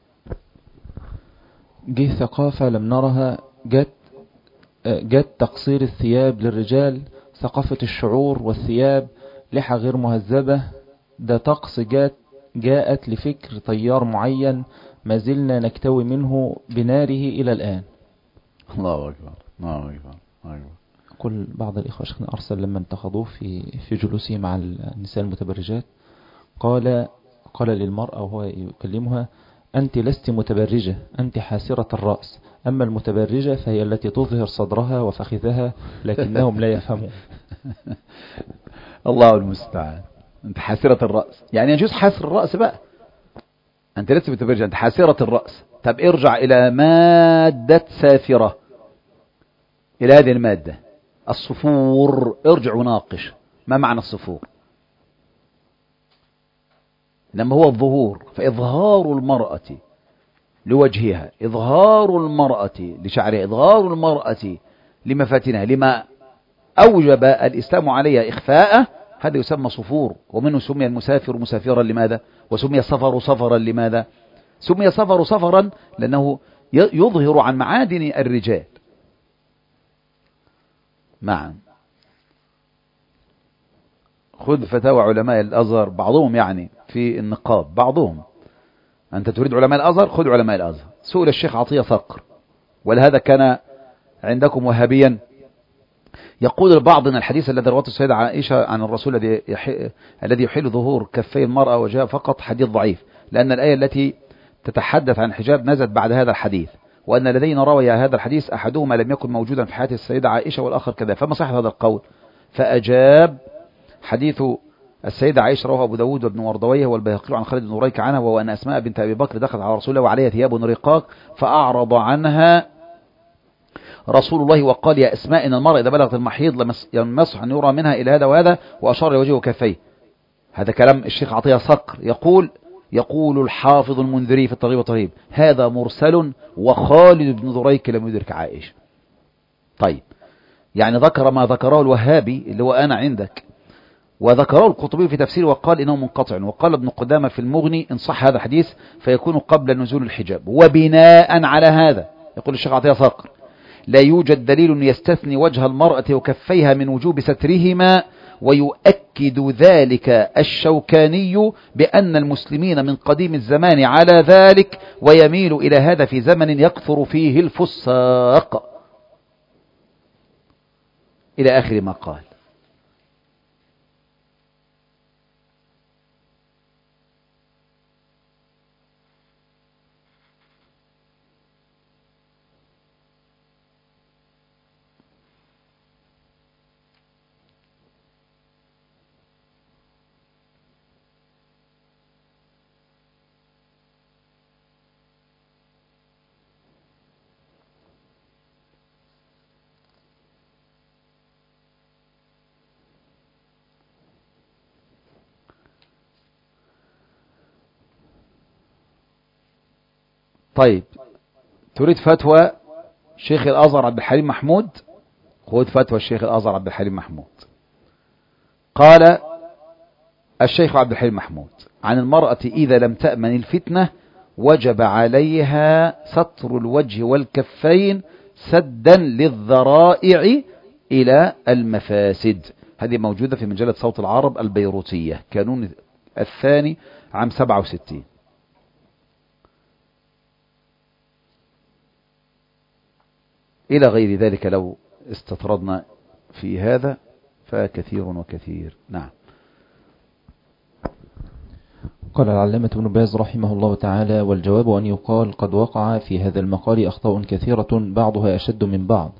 جه ثقافة لم نرها، جت جت تقصير الثياب للرجال، ثقافة الشعور والثياب، لحى غير مهذبة. ده طقس جات جاءت لفكر تيار معين ما زلنا نكتوي منه بناره إلى الآن. الله أكبر الله أكبر الله أكبر. كل بعض الإخوة شيخنا أرسل لما انتخذوه في في جلوسه مع النساء المتبرجات، قال قال للمرأة وهو يكلمها: أنت لست متبرجة، أنت حاسرة الرأس، أما المتبرجة فهي التي تظهر صدرها وفخذها، لكنهم لا يفهمون. الله المستعان. أنت حاسرة الرأس، يعني يجوز حاسر الرأس بقى. أنت لست متبرجة، أنت حاسرة الرأس. طب ارجع إلى مادة سافرة، إلى هذه المادة الصفور. ارجع وناقش ما معنى الصفور. لما هو الظهور، فإظهار المرأة لوجهها، إظهار المرأة لشعرها، إظهار المرأة لمفاتنها، لما أوجب الإسلام عليها إخفاءه، هذا يسمى صفور. ومنه سمي المسافر مسافرا لماذا؟ وسمي السفر سفرا لماذا؟ سمي السفر سفرا لأنه يظهر عن معادن الرجال. معا. خذ فتاوى علماء الأزهر بعضهم يعني في النقاب، بعضهم. أنت تريد علماء الأزهر، خذ علماء الأزهر. سئل الشيخ عطية صقر، ولهذا كان عندكم وهابيا يقول البعض ان الحديث الذي رواه السيدة عائشة عن الرسول الذي يحل الذي يحل ظهور كفي المرأة وجهها فقط حديث ضعيف، لأن الآية التي تتحدث عن الحجاب نزلت بعد هذا الحديث، وأن الذين روي هذا الحديث أحدهما لم يكن موجودا في حياة السيدة عائشة والآخر كذا، فما صحة هذا القول؟ فأجاب: حديث السيدة عائشة رواه أبو داود وابن وردويه والبيهقي عن خالد بن ريك عنها، وهو أن أسماء بنت أبي بكر دخلت على رسول الله وعليها ثياب رقاق فأعرض عنها رسول الله وقال: يا أسماء، إن المرأة إذا بلغت المحيض لم يصح أن يرى منها إلى هذا وهذا، وأشار لوجهه وكفيه. هذا كلام الشيخ عطية صقر. يقول يقول الحافظ المنذري في الترغيب والترهيب: هذا مرسل، وخالد بن ذريك لم يدرك عائشة. طيب، يعني ذكر ما ذكره الوهابي اللي هو أنا عندك، وذكره القطبي في تفسيره وقال إنه منقطع، وقال ابن قدامة في المغني: إن صح هذا الحديث فيكون قبل نزول الحجاب. وبناء على هذا يقول الشيخ عطية صقر: لا يوجد دليل يستثني وجه المرأة وكفيها من وجوب سترهما، ويؤكد ذلك الشوكاني بأن المسلمين من قديم الزمان على ذلك، ويميل إلى هذا في زمن يكثر فيه الفساق، إلى آخر ما قال. طيب، تريد فتوى شيخ الأزهر عبد الحليم محمود؟ خذ فتوى الشيخ الأزهر عبد الحليم محمود. قال الشيخ عبد الحليم محمود: عن المرأة إذا لم تأمن الفتنة وجب عليها ستر الوجه والكفين سدا للذرائع إلى المفاسد. هذه موجودة في مجلة صوت العرب البيروتية، كانون الثاني عام سبعة وستين. إلى غير ذلك لو استطردنا في هذا فكثير وكثير. نعم. قال العلامة ابن باز رحمه الله تعالى: والجواب أن يقال قد وقع في هذا المقال أخطاء كثيرة بعضها أشد من بعض،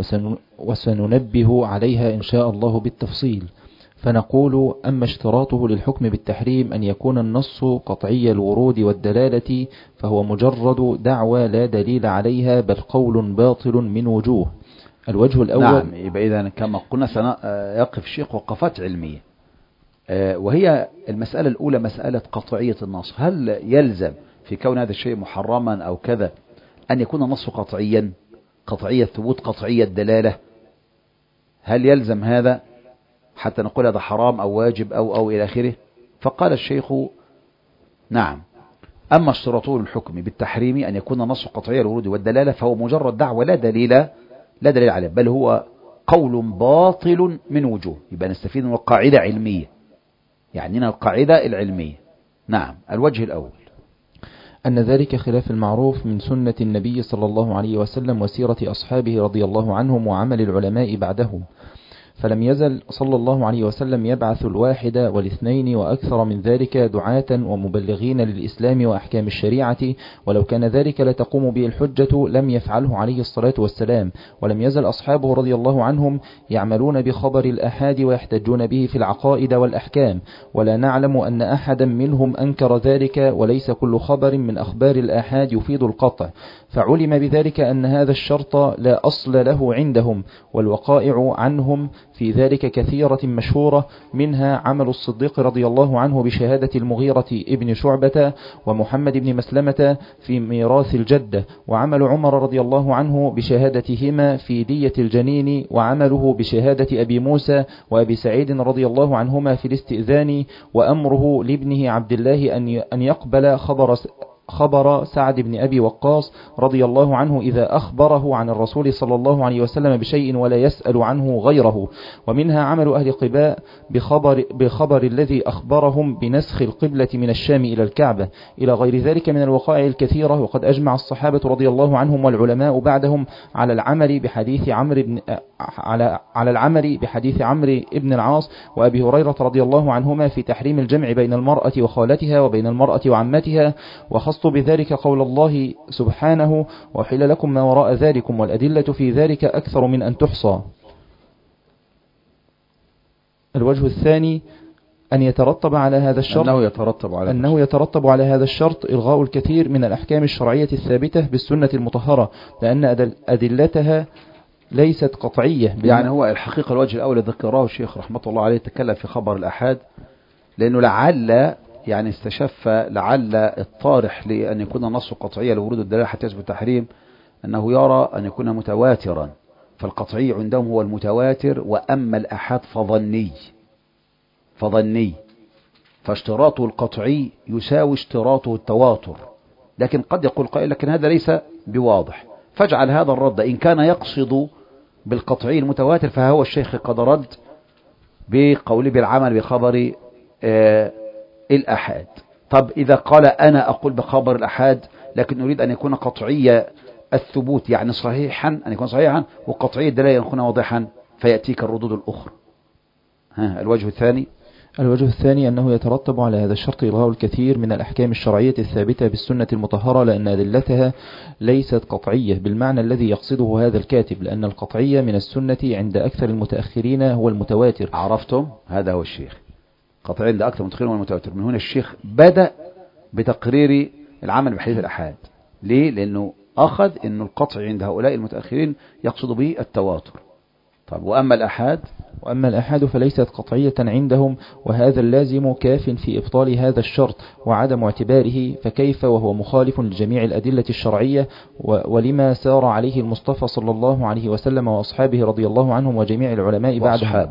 وسننبه عليها إن شاء الله بالتفصيل. فنقول: أما اشتراطه للحكم بالتحريم أن يكون النص قطعي الورود والدلالة فهو مجرد دعوى لا دليل عليها، بل قول باطل من وجوه. الوجه الأول. نعم، يبقى إذا كما قلنا سيقف الشيخ وقفات علمية، وهي المسألة الأولى مسألة قطعية النص. هل يلزم في كون هذا الشيء محرما أو كذا أن يكون النص قطعيا، قطعية الثبوت، قطعية الدلالة؟ هل يلزم هذا حتى نقول هذا حرام أو واجب أو أو إلى آخره؟ فقال الشيخ: نعم، أما اشتراطه الحكم بالتحريم أن يكون النص قطعي الورود والدلالة فهو مجرد دعوة لا دليل لا دليل عليه، بل هو قول باطل من وجوه. يبقى نستفيد من القاعدة علمية، يعني القاعدة العلمية. نعم. الوجه الأول أن ذلك خلاف المعروف من سنة النبي صلى الله عليه وسلم وسيرة أصحابه رضي الله عنهم وعمل العلماء بعدهم، فلم يزل صلى الله عليه وسلم يبعث الواحد والاثنين وأكثر من ذلك دعاة ومبلغين للإسلام وأحكام الشريعة، ولو كان ذلك لتقوم به الحجة لم يفعله عليه الصلاة والسلام. ولم يزل أصحابه رضي الله عنهم يعملون بخبر الأحاد ويحتجون به في العقائد والأحكام، ولا نعلم أن أحدا منهم أنكر ذلك، وليس كل خبر من أخبار الأحاد يفيد القطع، فعلم بذلك أن هذا الشرط لا أصل له عندهم. والوقائع عنهم في ذلك كثيرة مشهورة، منها عمل الصديق رضي الله عنه بشهادة المغيرة ابن شعبة ومحمد بن مسلمة في ميراث الجدة، وعمل عمر رضي الله عنه بشهادتهما في دية الجنين، وعمله بشهادة أبي موسى وأبي سعيد رضي الله عنهما في الاستئذان، وأمره لابنه عبد الله أن يقبل خبر خبر سعد بن أبي وقاص رضي الله عنه إذا أخبره عن الرسول صلى الله عليه وسلم بشيء ولا يسأل عنه غيره. ومنها عمل أهل قباء بخبر, بخبر الذي أخبرهم بنسخ القبلة من الشام إلى الكعبة، إلى غير ذلك من الوقائع الكثيرة. وقد أجمع الصحابة رضي الله عنهم والعلماء بعدهم على العمل بحديث عمرو بن على على العمل بحديث عمرو بن العاص وأبي هريرة رضي الله عنهما في تحريم الجمع بين المرأة وخالتها وبين المرأة وعمتها، وخص بذلك قول الله سبحانه: وحل لكم ما وراء ذلكم، والأدلة في ذلك أكثر من أن تحصى. الوجه الثاني أن يترتب على هذا الشرط أنه يترتب على, أنه يترتب على هذا الشرط إلغاء الكثير من الأحكام الشرعية الثابتة بالسنة المطهرة، لأن أدلتها ليست قطعية. يعني هو الحقيقة الوجه الأول ذكره الشيخ رحمة الله عليه تكلم في خبر الأحاد، لأنه لعل يعني استشف لعل الطارح لأن يكون النص قطعيا لورود الدلالة حتى يثبت التحريم أنه يرى أن يكون متواترا، فالقطعي عندهم هو المتواتر، وأما الأحاد فظني فظني فاشتراطه القطعي يساوي اشتراطه التواتر. لكن قد يقول قائل لكن هذا ليس بواضح، فاجعل هذا الرد إن كان يقصد بالقطعي المتواتر فهو الشيخ قد رد بقوله بالعمل بخبر آه الأحاد. طب إذا قال أنا أقول بخبر الأحاد لكن أريد أن يكون قطعي الثبوت يعني صحيحا، أن يكون صحيحا، وقطعي الدلالة يكون واضحا، فيأتيك الردود الأخرى. ها الوجه الثاني الوجه الثاني أنه يترتب على هذا الشرط إلغاء الكثير من الأحكام الشرعية الثابتة بالسنة المطهرة، لأن أدلتها ليست قطعية بالمعنى الذي يقصده هذا الكاتب، لأن القطعية من السنة عند أكثر المتأخرين هو المتواتر. عرفتم؟ هذا هو الشيخ قطعي عند أكثر المتأخرين هو المتواتر. من هنا الشيخ بدأ بتقرير العمل بحديث الأحاد. ليه؟ لأنه أخذ أن القطع عند هؤلاء المتأخرين يقصد به التواتر. طب وأما الأحاد وأما الأحاد فليست قطعية عندهم، وهذا اللازم كاف في إبطال هذا الشرط وعدم اعتباره، فكيف وهو مخالف لجميع الأدلة الشرعية ولما سار عليه المصطفى صلى الله عليه وسلم وأصحابه رضي الله عنهم وجميع العلماء بعدهم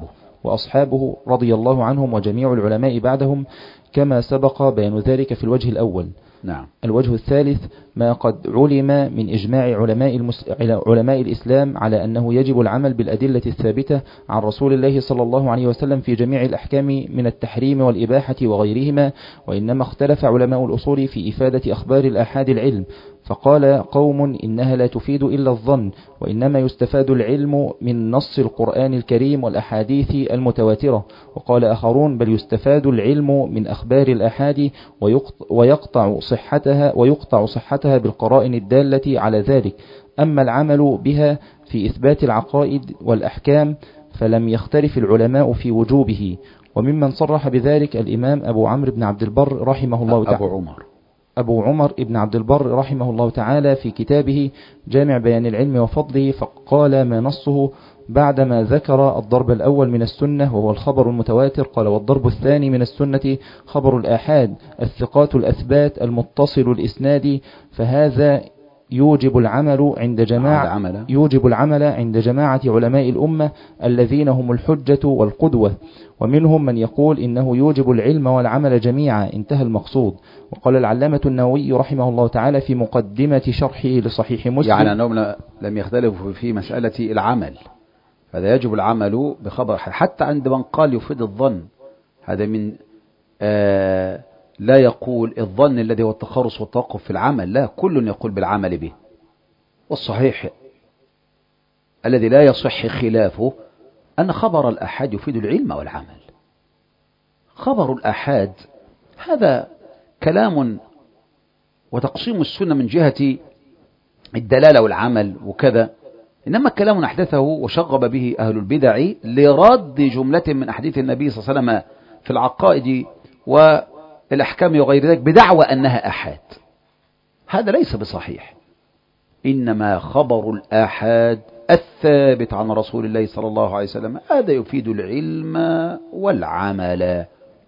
وأصحابه رضي الله عنهم وجميع العلماء بعدهم، كما سبق بيان ذلك في الوجه الأول. نعم. الوجه الثالث ما قد علم من إجماع علماء, المس... علماء الإسلام على أنه يجب العمل بالأدلة الثابتة عن رسول الله صلى الله عليه وسلم في جميع الأحكام من التحريم والإباحة وغيرهما، وإنما اختلف علماء الأصول في إفادة أخبار الآحاد العلم، فقال قوم إنها لا تفيد إلا الظن، وإنما يستفاد العلم من نص القرآن الكريم والأحاديث المتواترة، وقال آخرون بل يستفاد العلم من أخبار الآحاد ويقطع صحتها ويقطع صحتها بالقرائن الدالة على ذلك. أما العمل بها في إثبات العقائد والأحكام فلم يختلف العلماء في وجوبه. وممن صرح بذلك الإمام أبو عمرو بن عبد البر رحمه الله تعالى أبو عمر أبو عمر ابن عبد البر رحمه الله تعالى في كتابه جامع بيان العلم وفضله، فقال ما نصه بعدما ذكر الضرب الأول من السنة وهو الخبر المتواتر، قال والضرب الثاني من السنة خبر الآحاد الثقات الأثبات المتصل الإسناد، فهذا يوجب العمل عند جماعة يوجب العمل عند جماعة علماء الأمة الذين هم الحجة والقدوة، ومنهم من يقول إنه يوجب العلم والعمل جميعا، انتهى المقصود. وقال العلامة النووي رحمه الله تعالى في مقدمة شرحه لصحيح مسلم يعني أنهم لم يختلفوا في مسألة العمل، فهذا يجب العمل بخبر، حتى عند من قال يفيد الظن، هذا من آه لا يقول الظن الذي هو التخرص والتوقف في العمل، لا، كل يقول بالعمل به. والصحيح الذي لا يصح خلافه أن خبر الآحاد يفيد العلم والعمل. خبر الآحاد هذا كلام وتقسيم السنة من جهة الدلالة والعمل وكذا، إنما كلام أحدثه وشغب به أهل البدع لرد جملة من أحاديث النبي صلى الله عليه وسلم في العقائد والأحكام وغير ذلك بدعوى أنها آحاد. هذا ليس بصحيح، إنما خبر الآحاد الثابت عن رسول الله صلى الله عليه وسلم هذا يفيد العلم والعمل.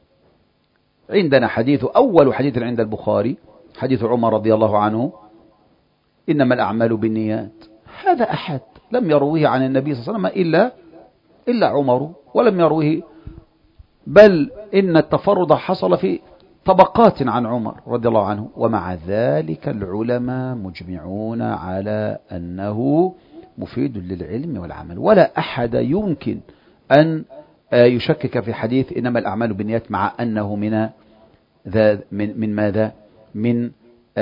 عندنا حديث أول حديث عند البخاري حديث عمر رضي الله عنه إنما الأعمال بالنيات، هذا أحد لم يرويه عن النبي صلى الله عليه وسلم إلا إلا عمر، ولم يرويه، بل إن التفرد حصل في طبقات عن عمر رضي الله عنه، ومع ذلك العلماء مجمعون على أنه مفيد للعلم والعمل، ولا أحد يمكن أن يشكك في حديث إنما الأعمال بالنيات، مع أنه من ذا من من ماذا من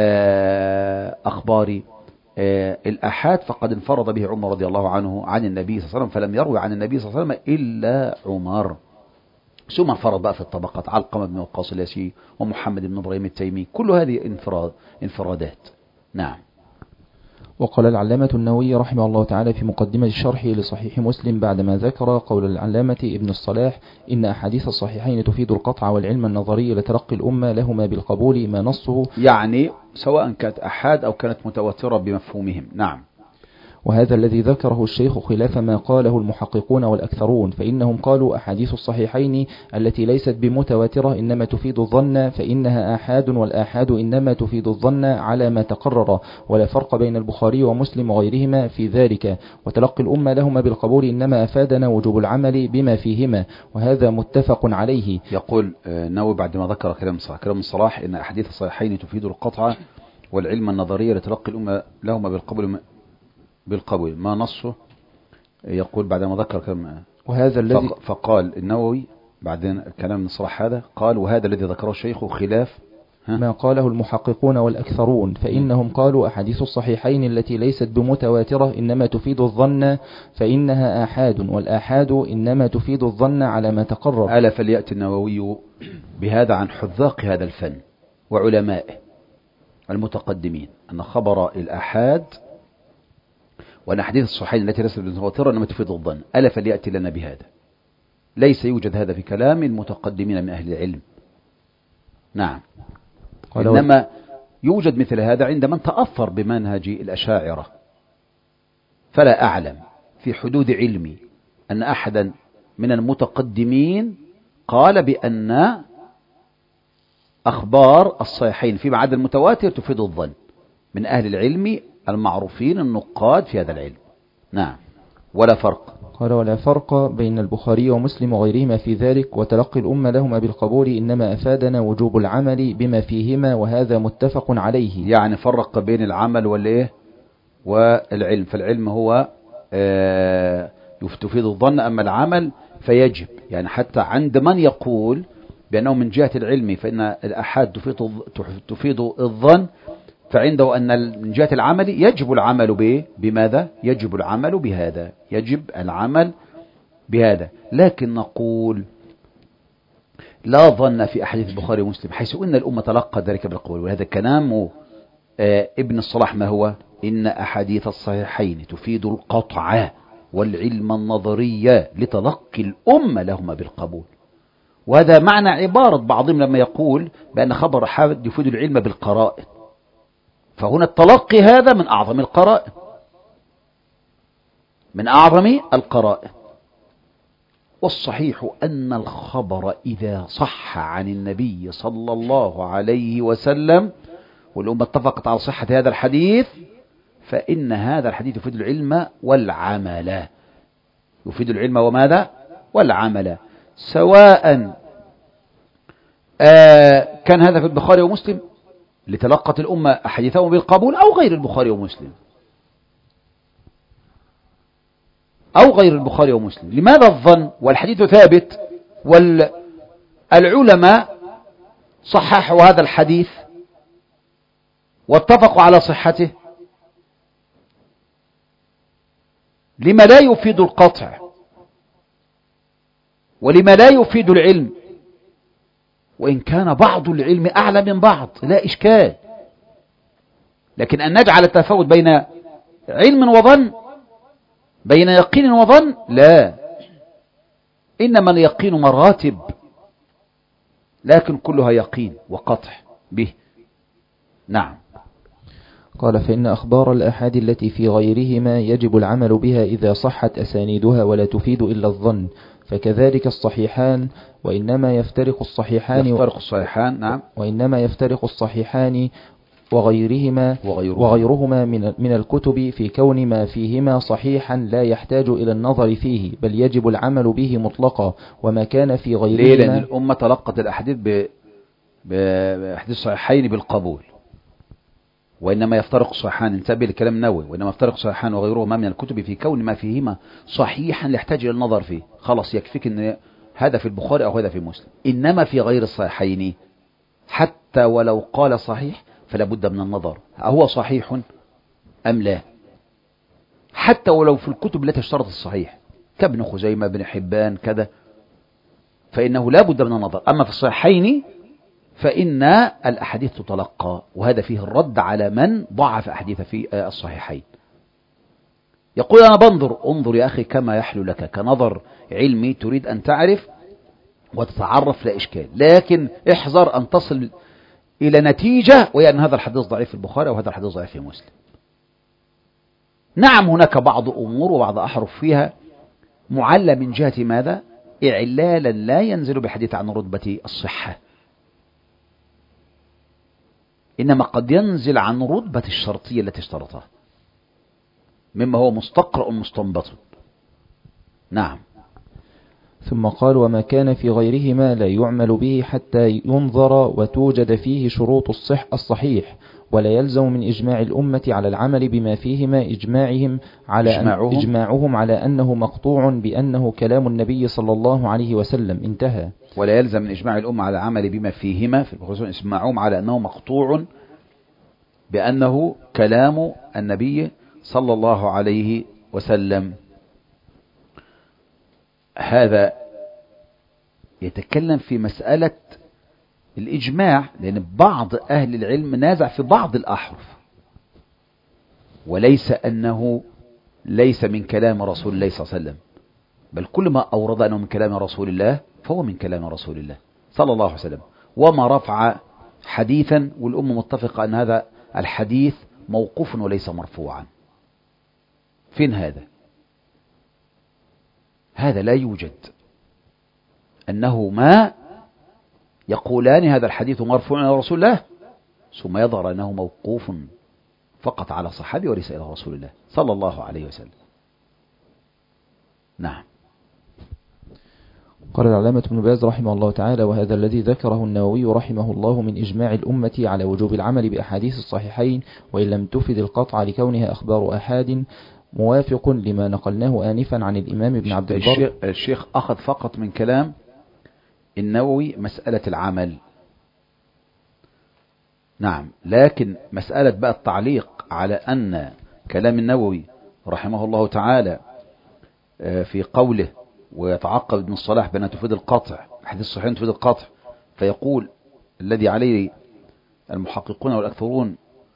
أخبار الآحاد، فقد انفرد به عمر رضي الله عنه عن النبي صلى الله عليه وسلم، فلم يروي عن النبي صلى الله عليه وسلم إلا عمر. ثم انفرد بقى في الطبقات علقمة بن وقاص اليسي ومحمد بن إبراهيم التيمي، كل هذه انفراد انفرادات. نعم. وقال العلامة النووي رحمه الله تعالى في مقدمة الشرح لصحيح مسلم بعدما ذكر قول العلامة ابن الصلاح إن أحاديث الصحيحين تفيد القطع والعلم النظري لترقي الأمة لهما بالقبول ما نصه، يعني سواء كانت أحاد أو كانت متواترة بمفهومهم. نعم. وهذا الذي ذكره الشيخ خلاف ما قاله المحققون والأكثرون، فإنهم قالوا أحاديث الصحيحين التي ليست بمتواترة إنما تفيد الظن فإنها آحاد، والآحاد إنما تفيد الظن على ما تقرر، ولا فرق بين البخاري ومسلم وغيرهما في ذلك، وتلقي الأمة لهما بالقبول إنما أفادنا وجوب العمل بما فيهما، وهذا متفق عليه. يقول نووي بعد ما ذكر كلام صلاح كلام الصلاح إن أحاديث الصحيحين تفيد القطع والعلم النظري لتلقي الأمة لهما بالقبول بالقبول ما نصه، يقول بعدما ذكر كلام وهذا الذي فقال النووي بعد كلام الصلاح هذا قال وهذا الذي ذكره الشيخ خلاف ما قاله المحققون والأكثرون، فإنهم قالوا أحاديث الصحيحين التي ليست بمتواترة إنما تفيد الظن فإنها آحاد، والآحاد إنما تفيد الظن على ما تقرر. ألا فليأتي النووي بهذا عن حذاق هذا الفن وعلمائه المتقدمين أن خبر الآحاد وأن أحاديث الصحيحين التي ليست بمتواترة إنما تفيد الظن، ألا فليأتي لنا بهذا. ليس يوجد هذا في كلام المتقدمين من أهل العلم. نعم. إنما يوجد مثل هذا عند من تأثر بمنهج الأشاعرة، فلا أعلم في حدود علمي أن أحدا من المتقدمين قال بأن أخبار الصحيحين فيما عدا المتواتر تفيد الظن من أهل العلم المعروفين النقاد في هذا العلم. نعم. ولا فرق. قال ولا فرق بين البخاري ومسلم وغيرهما في ذلك، وتلقي الأمة لهما بالقبول إنما أفادنا وجوب العمل بما فيهما، وهذا متفق عليه. يعني فرق بين العمل والإيه والعلم، فالعلم هو آه تفيد الظن، أما العمل فيجب. يعني حتى عند من يقول بأنه من جهة العلم فإن الأحاد تفيد, تفيد الظن، فعنده أن من جهة العمل يجب العمل به. بماذا؟ يجب العمل بهذا، يجب العمل بهذا. لكن نقول لا ظن في أحاديث البخاري ومسلم، حيث أن الأمة تلقى ذلك بالقبول. وهذا كلام آه ابن الصلاح. ما هو؟ إن أحاديث الصحيحين تفيد القطع والعلم النظرية لتلقي الأمة لهما بالقبول. وهذا معنى عبارة بعضهم لما يقول بأن خبر حافظ يفيد العلم بالقرائن، فهنا التلقي هذا من أعظم القرائن، من أعظم القرائن. والصحيح أن الخبر إذا صح عن النبي صلى الله عليه وسلم والأمة اتفقت على صحة هذا الحديث، فإن هذا الحديث يفيد العلم والعمل، يفيد العلم وماذا؟ والعمل، سواء آه كان هذا في البخاري ومسلم لتلقت الأمة أحاديثهم بالقبول، أو غير البخاري ومسلم، أو غير البخاري ومسلم. لماذا الظن والحديث ثابت والعلماء صححوا هذا الحديث واتفقوا على صحته؟ لما لا يفيد القطع؟ ولما لا يفيد العلم؟ وإن كان بعض العلم أعلى من بعض لا إشكال، لكن أن نجعل التفاوت بين علم وظن، بين يقين وظن، لا. إنما اليقين مراتب، لكن كلها يقين وقطع به. نعم. قال فإن أخبار الآحاد التي في غيرهما يجب العمل بها إذا صحت أسانيدها ولا تفيد إلا الظن، فكذلك الصحيحان، وإنما يفترق الصحيحان يفترق الصحيحان نعم وإنما يفترق الصحيحان وغيرهما وغيرهما, وغيرهما من من الكتب في كون ما فيهما صحيحا لا يحتاج إلى النظر فيه، بل يجب العمل به مطلقا. وما كان في غيرهما، ليه؟ لأن الأمة تلقت الأحاديث بأحاديث الصحيحين بالقبول. وإنما يفترق الصحيحان، انتبه لكلام النووي، وإنما يفترق الصحيحان وغيرهما من الكتب في كون ما فيهما صحيحا لا يحتاج إلى النظر فيه. خلاص يكفيك أن هذا في البخاري أو هذا في مسلم. إنما في غير الصحيحين حتى ولو قال صحيح فلا بد من النظر، أهو صحيح أم لا؟ حتى ولو في الكتب التي اشترط الصحيح كابن خزيمة بن حبان كذا، فإنه لا بد من النظر. أما في الصحيحين فإن الأحاديث تتلقى، وهذا فيه الرد على من ضعف أحاديث في الصحيحين. يقول أنا بنظر، انظر يا أخي كما يحلو لك، كنظر علمي تريد أن تعرف وتتعرف لا إشكال، لكن احذر أن تصل إلى نتيجة وهي أن هذا الحديث ضعيف في البخاري وهذا الحديث ضعيف في مسلم. نعم هناك بعض أمور وبعض أحرف فيها معلى من جهة ماذا؟ إعلالا لا ينزل بحديث عن رتبة الصحة، إنما قد ينزل عن رتبة الشرطية التي اشترطها مما هو مستقرأ مستنبط. نعم. ثم قال وما كان في غيرهما لا يعمل به حتى ينظر وتوجد فيه شروط الصح الصحيح، ولا يلزم من إجماع الأمة على العمل بما فيهما إجماعهم على إجماعهم, أن إجماعهم على أنه مقطوع بأنه كلام النبي صلى الله عليه وسلم. انتهى. ولا يلزم من إجماع الأمة على العمل بما فيهما، في الخصوص إجماعهم على أنه مقطوع بأنه كلام النبي صلى الله عليه وسلم. هذا يتكلم في مسألة الإجماع، لأن بعض أهل العلم نازع في بعض الأحرف، وليس أنه ليس من كلام رسول الله صلى الله عليه وسلم، بل كل ما أورد أنه من كلام رسول الله فهو من كلام رسول الله صلى الله عليه وسلم. وما رفع حديثا والأمة متفقة أن هذا الحديث موقوف وليس مرفوعا، فين هذا؟ هذا لا يوجد، أنه ما يقولان هذا الحديث مرفوع إلى رسول الله ثم يظهر أنه موقوف فقط على صحابي وليس إلى رسول الله صلى الله عليه وسلم. نعم. قال العلامة ابن باز رحمه الله تعالى: وهذا الذي ذكره النووي رحمه الله من إجماع الأمة على وجوب العمل بأحاديث الصحيحين وإن لم تفد القطع لكونها أخبار أحاد موافق لما نقلناه آنفا عن الإمام ابن عبد البر. الشيخ, الشيخ أخذ فقط من كلام النووي مسألة العمل. نعم، لكن مسألة بقى التعليق على أن كلام النووي رحمه الله تعالى في قوله ويتعقب ابن الصلاح بأن تفيد القطع، حديث الصحيحين تفيد القطع، فيقول الذي عليه المحققون والأكثرون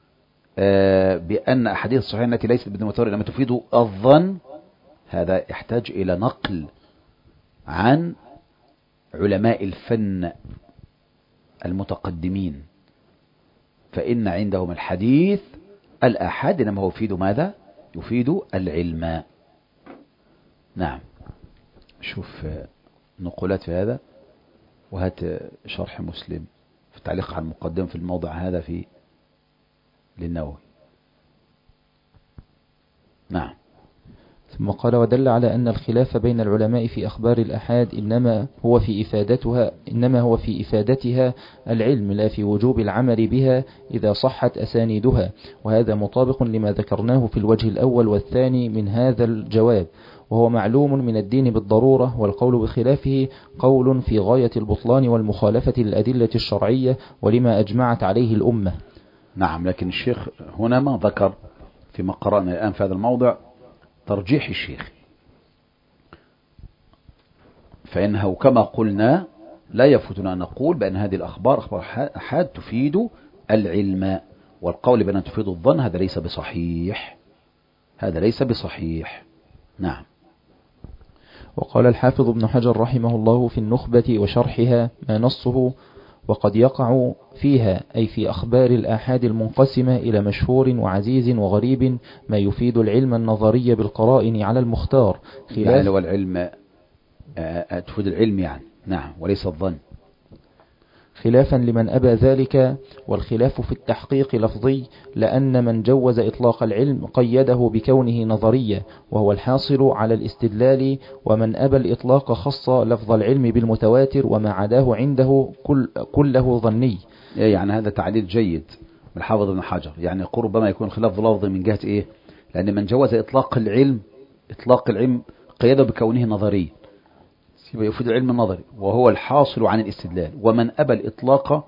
بأن أحاديث الصحيحين التي ليست بالمتواتر لما تفيد الظن، هذا يحتاج إلى نقل عن علماء الفن المتقدمين، فإن عندهم الحديث الآحاد إنما هو يفيد ماذا؟ يفيد العلم. نعم. شوف نقولات في هذا، وهات شرح مسلم في التعليق على المقدمة في الموضع هذا في للنووي. نعم. ثم قال: ودل على أن الخلاف بين العلماء في أخبار الآحاد إنما هو في إفادتها إنما هو في إفادتها العلم لا في وجوب العمل بها إذا صحت أسانيدها، وهذا مطابق لما ذكرناه في الوجه الأول والثاني من هذا الجواب، وهو معلوم من الدين بالضرورة، والقول بخلافه قول في غاية البطلان والمخالفة للأدلة الشرعية ولما أجمعت عليه الأمة. نعم، لكن الشيخ هنا ما ذكر فيما قرأنا الآن في هذا الموضع ترجيح الشيخ، فإنه كما قلنا لا يفوتنا أن نقول بأن هذه الأخبار أخبار أحاد تفيد العلم، والقول بأن تفيد الظن هذا ليس بصحيح، هذا ليس بصحيح. نعم. وقال الحافظ ابن حجر رحمه الله في النخبة وشرحها ما نصه: وقد يقع فيها أي في أخبار الآحاد المنقسمة إلى مشهور وعزيز وغريب ما يفيد العلم النظري بالقرائن على المختار، خلاف يعني لو العلم تفيد العلم يعني. نعم، وليس الظن، خلافا لمن أبى ذلك، والخلاف في التحقيق لفظي، لأن من جوز إطلاق العلم قيده بكونه نظريا وهو الحاصل على الاستدلال، ومن أبى الإطلاق خص لفظ العلم بالمتواتر وما عداه عنده كل كله ظني. يعني هذا تعليل جيد من الحافظ ابن حجر، يعني ربما يكون خلاف لفظي من جهة إيه؟ لأن من جوز إطلاق العلم إطلاق العلم قيده بكونه نظري يفيد العلم النظري وهو الحاصل عن الاستدلال، ومن أبى الإطلاق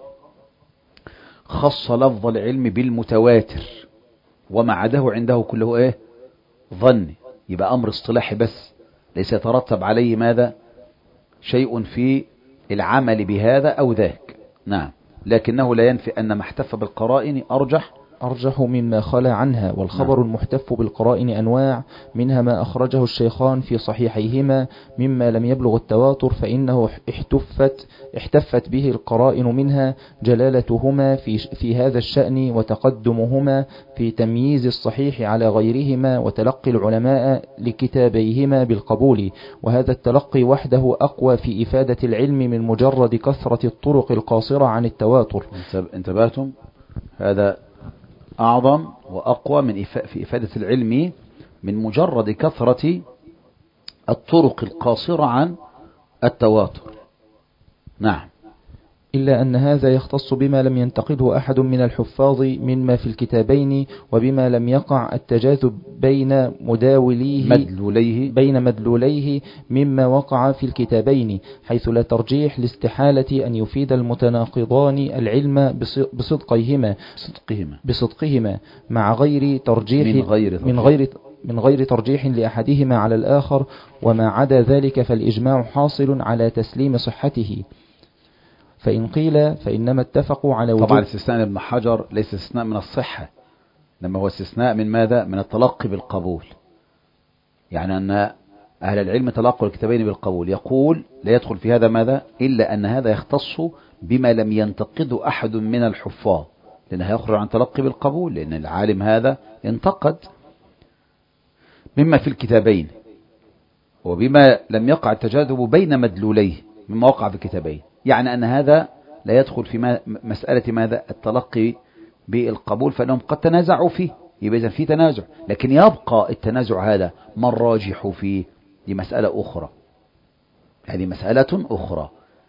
خص لفظ العلم بالمتواتر وما عداه عنده كله إيه؟ ظن. يبقى أمر اصطلاحي بس، ليس يترتب عليه ماذا؟ شيء في العمل بهذا أو ذاك. نعم، لكنه لا ينفي أن ما احتف بالقرائن أرجح أرجح مما خلا عنها، والخبر نعم. المحتف بالقرائن أنواع، منها ما أخرجه الشيخان في صحيحيهما مما لم يبلغ التواتر فإنه احتفت, احتفت به القرائن، منها جلالتهما في, في هذا الشأن وتقدمهما في تمييز الصحيح على غيرهما وتلقي العلماء لكتابيهما بالقبول، وهذا التلقي وحده أقوى في إفادة العلم من مجرد كثرة الطرق القاصرة عن التواتر. انتبهتم؟ هذا أعظم وأقوى من في إفادة العلم من مجرد كثرة الطرق القاصرة عن التواتر. نعم. إلا أن هذا يختص بما لم ينتقده أحد من الحفاظ مما في الكتابين، وبما لم يقع التجاذب بين مداوليه مدلوليه بين مدلوليه مما وقع في الكتابين، حيث لا ترجيح لاستحالة أن يفيد المتناقضان العلم بصدقهما صدقهما بصدقهما مع غير ترجيح من غير من غير من غير ترجيح لأحدهما على الآخر، وما عدا ذلك فالإجماع حاصل على تسليم صحته. فإن قيل فإنما اتفقوا على وجود. طبعا الاستثناء ابن حجر ليس استثناء من الصحة، لما هو استثناء من ماذا؟ من التلقي بالقبول، يعني أن أهل العلم تلقوا الكتابين بالقبول. يقول لا يدخل في هذا ماذا؟ إلا أن هذا يختص بما لم ينتقده أحد من الحفاظ، لأنه يخرج عن تلقي بالقبول، لأن العالم هذا انتقد مما في الكتابين، وبما لم يقع التجاذب بين مدلوليه مما وقع في الكتابين، يعني أن هذا لا يدخل في مسألة ماذا؟ التلقي بالقبول، فإنهم قد تنازعوا فيه، يبقى إذن في تنازع، لكن يبقى التنازع هذا ما الراجح فيه؟ دي مسألة أخرى، هذه مسألة أخرى.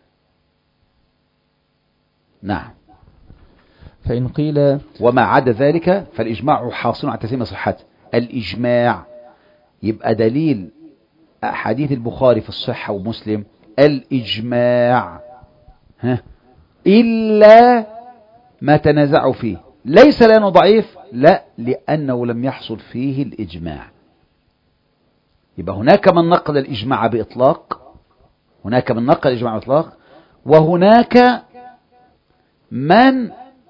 نعم. فإن قيل وما عدا ذلك فالإجماع حاصل على تسليم صحته. الإجماع يبقى دليل أحاديث البخاري في الصحة ومسلم الإجماع، ها، إلا ما تنازعوا فيه، ليس لأنه ضعيف، لا، لأنه لم يحصل فيه الإجماع. يبقى هناك من نقل الإجماع بإطلاق، هناك من نقل الإجماع بإطلاق، وهناك من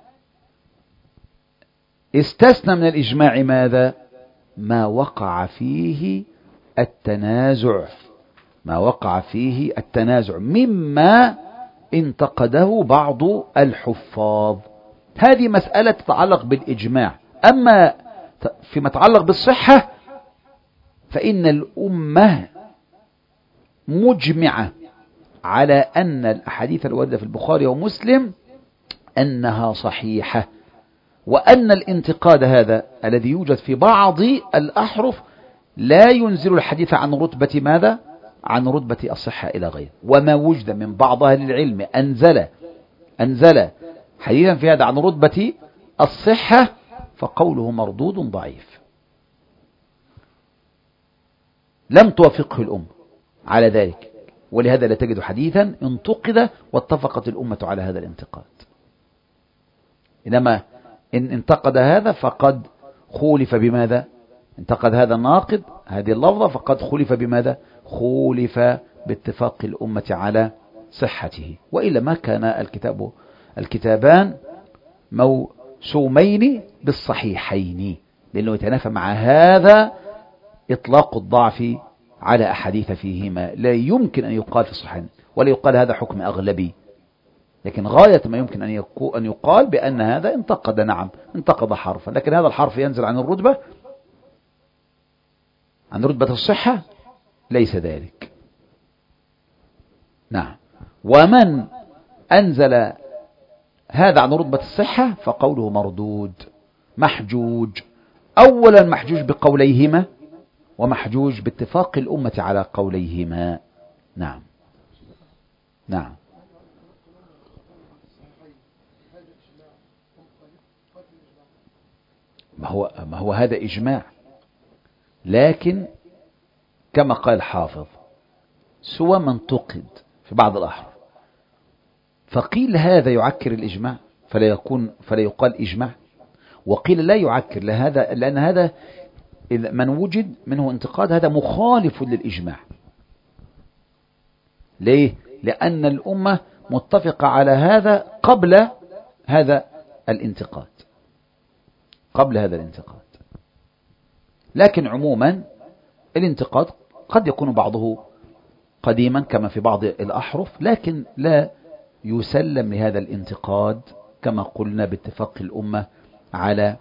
استثنى من الإجماع ماذا؟ ما وقع فيه التنازع، ما وقع فيه التنازع مما انتقده بعض الحفاظ. هذه مسألة تتعلق بالإجماع. أما فيما يتعلق بالصحة فإن الأمة مجمعة على أن الأحاديث الواردة في البخاري ومسلم أنها صحيحة، وأن الانتقاد هذا الذي يوجد في بعض الأحرف لا ينزل الحديث عن رتبة ماذا؟ عن رتبة الصحة إلى غيره. وما وجد من بعض أهل العلم أنزل أنزل حديثا في هذا عن رتبة الصحة فقوله مردود ضعيف، لم توافقه الأمة على ذلك، ولهذا لا تجد حديثا انتقد واتفقت الأمة على هذا الانتقاد. إنما إن انتقد هذا فقد خولف بماذا؟ انتقد هذا الناقد هذه اللفظة فقد خولف بماذا؟ خولف باتفاق الأمة على صحته، وإلا ما كان الكتاب الكتابان موسومين بالصحيحين، لأنه يتنافى مع هذا إطلاق الضعف على أحاديث فيهما. لا يمكن أن يقال في الصحيحين، ولا يقال هذا حكم أغلبي، لكن غاية ما يمكن أن يقال بأن هذا انتقد، نعم انتقد حرفا، لكن هذا الحرف ينزل عن الرتبة عن رتبة الصحة ليس ذلك. نعم. ومن أنزل هذا عن رتبة الصحة فقوله مردود محجوج، أولا محجوج بقوليهما، ومحجوج باتفاق الأمة على قوليهما. نعم. نعم. ما هو, ما هو هذا إجماع، لكن كما قال حافظ سوى من انتقد في بعض الأحرف فقيل هذا يعكر الإجماع فلا يكون فلا يقال إجماع، وقيل لا يعكر لهذا لأن هذا من وجد منه انتقاد هذا مخالف للإجماع. ليه؟ لأن الأمة متفقة على هذا قبل هذا الانتقاد قبل هذا الانتقاد لكن عموما الانتقاد قد يكون بعضه قديما كما في بعض الأحرف، لكن لا يسلم لهذا الانتقاد كما قلنا باتفاق الأمة على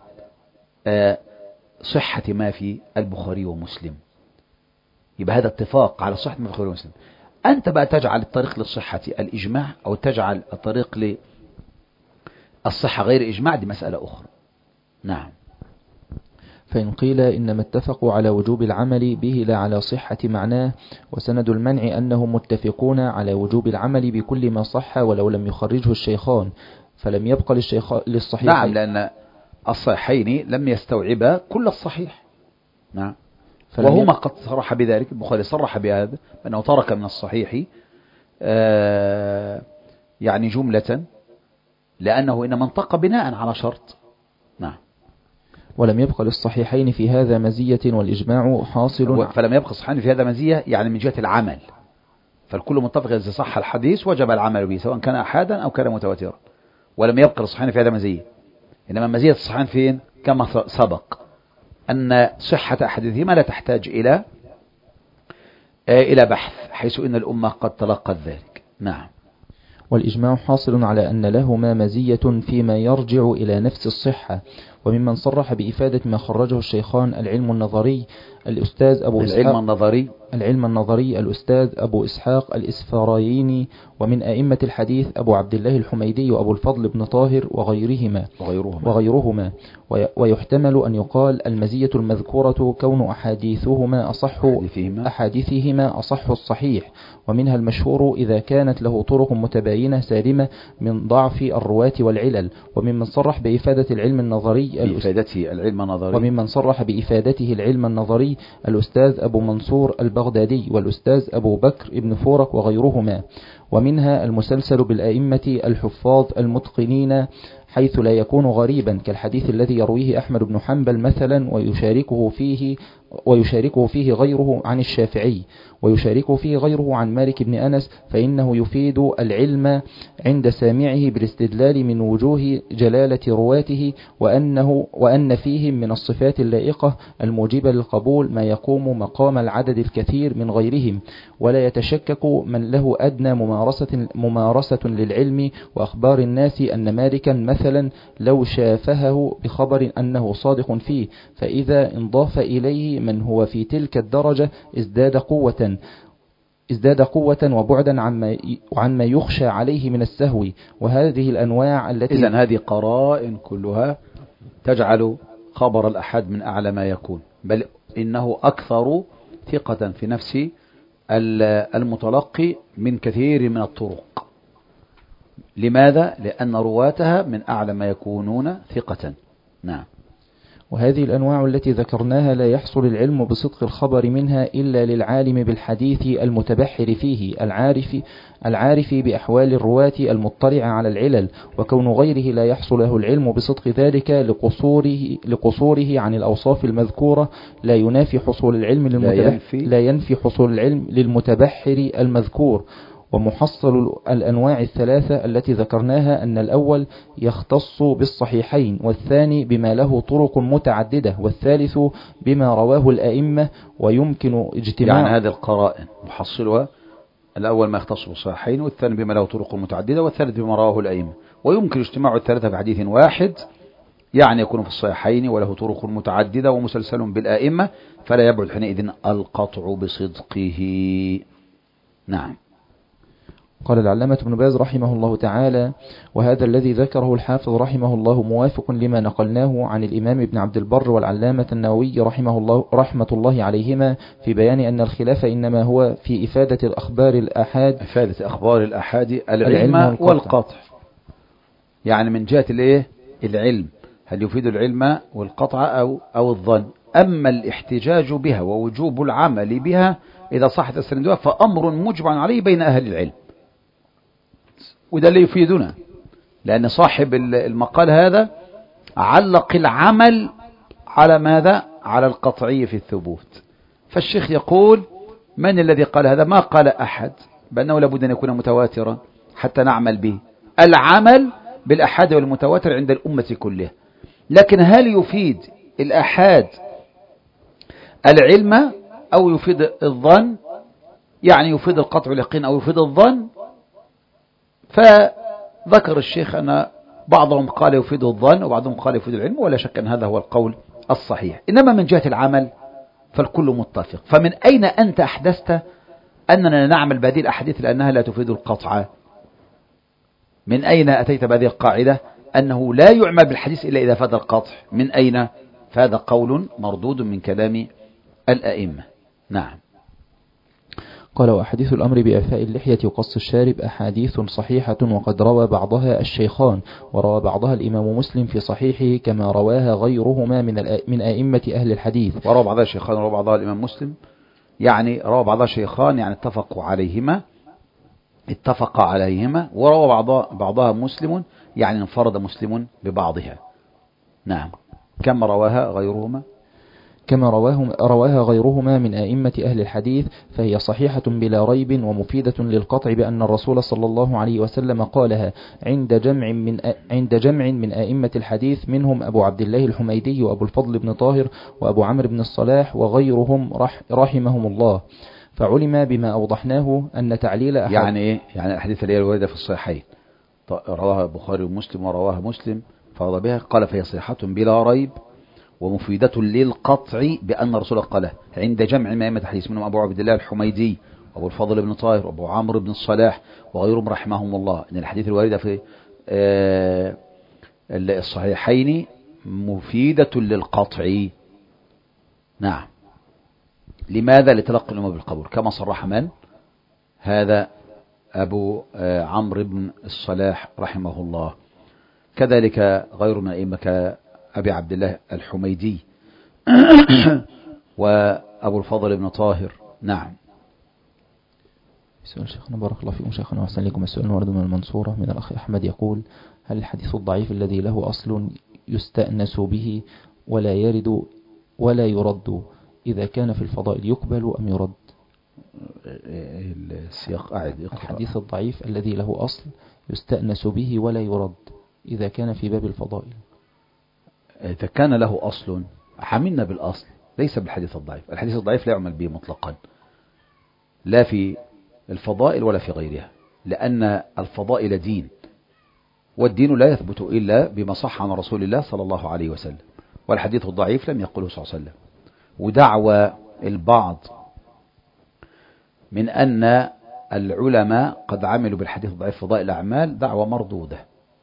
صحة ما في البخاري ومسلم. يبقى هذا اتفاق على صحة ما في البخاري ومسلم. أنت بقى تجعل الطريق للصحة الإجماع أو تجعل الطريق للصحة غير إجماع، دي مسألة أخرى. نعم. فإن قيل إنما اتفقوا على وجوب العمل به لا على صحة معناه، وسند المنع أنهم متفقون على وجوب العمل بكل ما صح ولو لم يخرجه الشيخان، فلم يبقى للصحيح. نعم، لأن الصحيحين لم يستوعبا كل الصحيح. نعم. وهما قد صرح بذلك، البخاري صرح بهذا أنه ترك من الصحيح آه يعني جملة لأنه إنما انطق بناء على شرط. نعم. ولم يبقى للصحيحين في هذا مزية والإجماع حاصل. فلم يبقى الصحيحين في هذا مزية يعني من جهة العمل، فالكل متفق إذا صح الحديث وجب العمل به سواء كان أحادا أو كان متواترا. ولم يبقى للصحيحين في هذا مزية، إنما مزية الصحيحين فين؟ كما سبق أن صحة أحاديثهما لا تحتاج إلى إلى بحث، حيث إن الأمة قد تلقت ذلك. نعم. والإجماع حاصل على أن لهما مزية فيما يرجع إلى نفس الصحة، وممن صرح بإفادة ما خرجه الشيخان العلم النظري الأستاذ أبو إسحاق العلم النظري العلم النظري الأستاذ أبو إسحاق الإسفرايني، ومن أئمة الحديث أبو عبد الله الحميدي وأبو الفضل بن طاهر وغيرهما وغيرهما, وغيرهما ويحتمل أن يقال المزية المذكورة كون أحاديثهما أصح أحاديثهما أصح الصحيح، ومنها المشهور إذا كانت له طرق متباينة سالمة من ضعف الرواة والعلل. وممن صرح بإفادة العلم النظري بإفادته العلم النظري وممن صرح بإفادته العلم النظري الأستاذ أبو منصور البغدادي والأستاذ أبو بكر ابن فورك وغيرهما. ومنها المسلسل بالأئمة الحفاظ المتقنين حيث لا يكون غريبا كالحديث الذي يرويه أحمد بن حنبل مثلا ويشاركه فيه ويشاركه فيه غيره عن الشافعي ويشاركه فيه غيره عن مالك بن أنس، فإنه يفيد العلم عند سامعه بالاستدلال من وجوه جلالة رواته وأنه وأن فيهم من الصفات اللائقة الموجبة للقبول ما يقوم مقام العدد الكثير من غيرهم، ولا يتشكك من له أدنى ممارسة, ممارسة للعلم وأخبار الناس أن مالكا مثلا لو شافهه بخبر أنه صادق فيه، فإذا انضاف إليه من هو في تلك الدرجة ازداد قوة ازداد قوة وبعدا عما عما يخشى عليه من السهو. وهذه الأنواع التي إذن هذه قرائن كلها تجعل خبر الأحد من أعلى ما يكون، بل إنه أكثر ثقة في نفس المتلقي من كثير من الطرق. لماذا؟ لأن رواتها من أعلى ما يكونون ثقة. نعم. وهذه الأنواع التي ذكرناها لا يحصل العلم بصدق الخبر منها إلا للعالم بالحديث المتبحر فيه العارف العارف بأحوال الرواة المطلع على العلل، وكون غيره لا يحصل له العلم بصدق ذلك لقصوره, لقصوره عن الأوصاف المذكورة لا ينافي حصول العلم للمتبحر, لا ينفي حصول العلم للمتبحر المذكور. ومحصل الأنواع الثلاثة التي ذكرناها أن الأول يختص بالصحيحين، والثاني بما له طرق متعددة، والثالث بما رواه الأئمة ويمكن اجتماع. يعني هذه القرائن محصلها الأول ما يختص بالصحيحين، والثاني بما له طرق متعددة، والثالث بما رواه الأئمة، ويمكن اجتماع الثلاثة في حديث واحد، يعني يكون في الصحيحين وله طرق متعددة ومسلسل بالأئمة، فلا يبعد حينئذ القطع بصدقه. نعم. قال العلامة ابن باز رحمه الله تعالى: وهذا الذي ذكره الحافظ رحمه الله موافق لما نقلناه عن الإمام ابن عبد البر والعلامة النووي رحمه الله رحمة الله عليهما في بيان أن الخلاف إنما هو في إفادة الأخبار الأحاد إفادة أخبار الأحاد العلم, العلم والقطع. يعني من جهة الإيه؟ العلم، هل يفيد العلم والقطع أو أو الظن؟ أما الاحتجاج بها ووجوب العمل بها إذا صحت السندها فأمر مجمع عليه بين أهل العلم، وده اللي يفيدنا، لأن صاحب المقال هذا علق العمل على ماذا؟ على القطعي في الثبوت. فالشيخ يقول: من الذي قال هذا؟ ما قال أحد بأنه لابد أن يكون متواترا حتى نعمل به. العمل بالأحاد والمتواتر عند الأمة كلها، لكن هل يفيد الأحاد العلم أو يفيد الظن؟ يعني يفيد القطع واليقين أو يفيد الظن؟ فذكر الشيخ أن بعضهم قال يفيد الظن وبعضهم قال يفيد العلم، ولا شك أن هذا هو القول الصحيح. إنما من جهة العمل فالكل متفق. فمن أين أنت أحدثت أننا نعمل بهذه الأحاديث لأنها لا تفيد القطع؟ من أين أتيت بهذه القاعدة أنه لا يعمل بالحديث إلا إذا فاد القطع؟ من أين؟ فهذا قول مردود من كلام الأئمة. نعم. قال: وأحاديث الأمر بإعفاء اللحية وقص الشارب أحاديث صحيحة، وقد روى بعضها الشيخان، وروى بعضها الإمام مسلم في صحيحه كما رواها غيرهما من من أئمة أهل الحديث. وروى بعضها الشيخان وروى بعضها الإمام مسلم، يعني روى بعضها الشيخان يعني اتفقوا عليهما اتفق عليهما وروى بعضها, بعضها مسلم يعني انفرد مسلم ببعضها. نعم. كما رواها غيرهما كما رواه رواها غيرهما من أئمة أهل الحديث، فهي صحيحة بلا ريب ومفيدة للقطع بأن الرسول صلى الله عليه وسلم قالها عند جمع من عند جمع من أئمة الحديث، منهم أبو عبد الله الحميدي وأبو الفضل بن طاهر وأبو عمرو بن الصلاح وغيرهم رح رحمهم الله. فعلم بما أوضحناه أن تعليل يعني إيه؟ يعني الحديث اللي هي الواردة في الصحيحين رواها البخاري ومسلم ورواها مسلم فرض بها قال فهي صحيحة بلا ريب ومفيدة للقطع بأن الرسول قاله عند جمع من أئمة الحديث منهم أبو عبد الله الحميدي وأبو الفضل بن طاهر وأبو عمرو بن الصلاح وغيرهم رحمهم الله أن الحديث الواردة في الصحيحين مفيدة للقطع. نعم. لماذا؟ لتلقي الأمة بالقبول كما صرح من؟ هذا أبو عمرو بن الصلاح رحمه الله. كذلك غير من أئمة كأبي عبد الله الحميدي وأبو الفضل بن طاهر. نعم. سؤال شيخنا بارك الله فيكم شيخنا وأحسن لكم. السؤال ورد من المنصورة من الأخ أحمد يقول: هل الحديث الضعيف الذي له أصل يستأنس به ولا يرد ولا يرد إذا كان في الفضائل يقبل أم يرد؟ السياق أعد يقرأ. الحديث الضعيف الذي له أصل يستأنس به ولا يرد إذا كان في باب الفضائل. إذا كان له أصل حملنا بالأصل ليس بالحديث الضعيف. الحديث الضعيف لا يعمل به مطلقا لا في الفضائل ولا في غيرها، لأن الفضائل دين، والدين لا يثبت إلا بما صح عن رسول الله صلى الله عليه وسلم، والحديث الضعيف لم يقله صلى الله عليه وسلم. ودعوى البعض من أن العلماء قد عملوا بالحديث الضعيف فضائل الأعمال دعوى مردودة.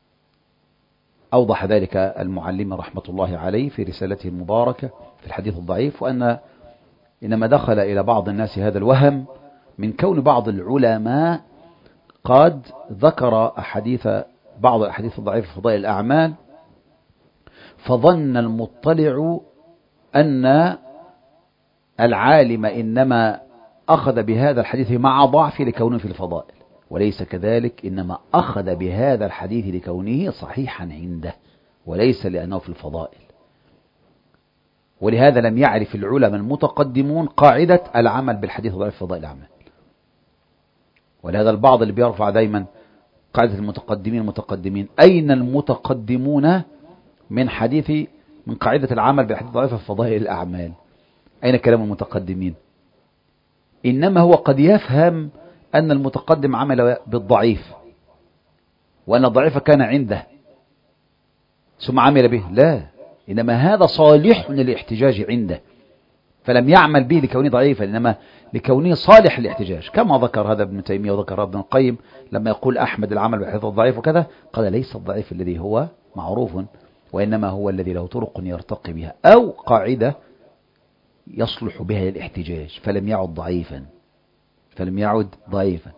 أوضح ذلك المعلم رحمة الله عليه في رسالته المباركة في الحديث الضعيف، وأن إنما دخل إلى بعض الناس هذا الوهم من كون بعض العلماء قد ذكر أحاديث بعض الأحاديث الضعيفة في فضائل الأعمال، فظن المطلع أن العالم إنما أخذ بهذا الحديث مع ضعف لكونه في الفضائل، وليس كذلك، إنما أخذ بهذا الحديث لكونه صحيحا عنده وليس لأنه في الفضائل. ولهذا لم يعرف العلماء المتقدمون قاعدة العمل بالحديث الضعيف في فضائل الأعمال. ولهذا البعض اللي بيرفع دايما قاعدة المتقدمين المتقدمين، أين المتقدمون من حديث من قاعدة العمل بالحديث الضعيف في فضائل الأعمال؟ أين كلام المتقدمين؟ إنما هو قد يفهم أن المتقدم عمل بالضعيف وأن الضعيف كان عنده ثم عمل به، لا، إنما هذا صالح للاحتجاج عنده فلم يعمل به لكونه ضعيفا، إنما لكونه صالح للاحتجاج، كما ذكر هذا ابن تيمية وذكر ابن القيم لما يقول أحمد العمل بالحديث الضعيف وكذا، قال ليس الضعيف الذي هو معروف، وإنما هو الذي له طرق يرتقي بها أو قاعدة يصلح بها للاحتجاج، فلم يعد ضعيفا فلم يعد ضعيفا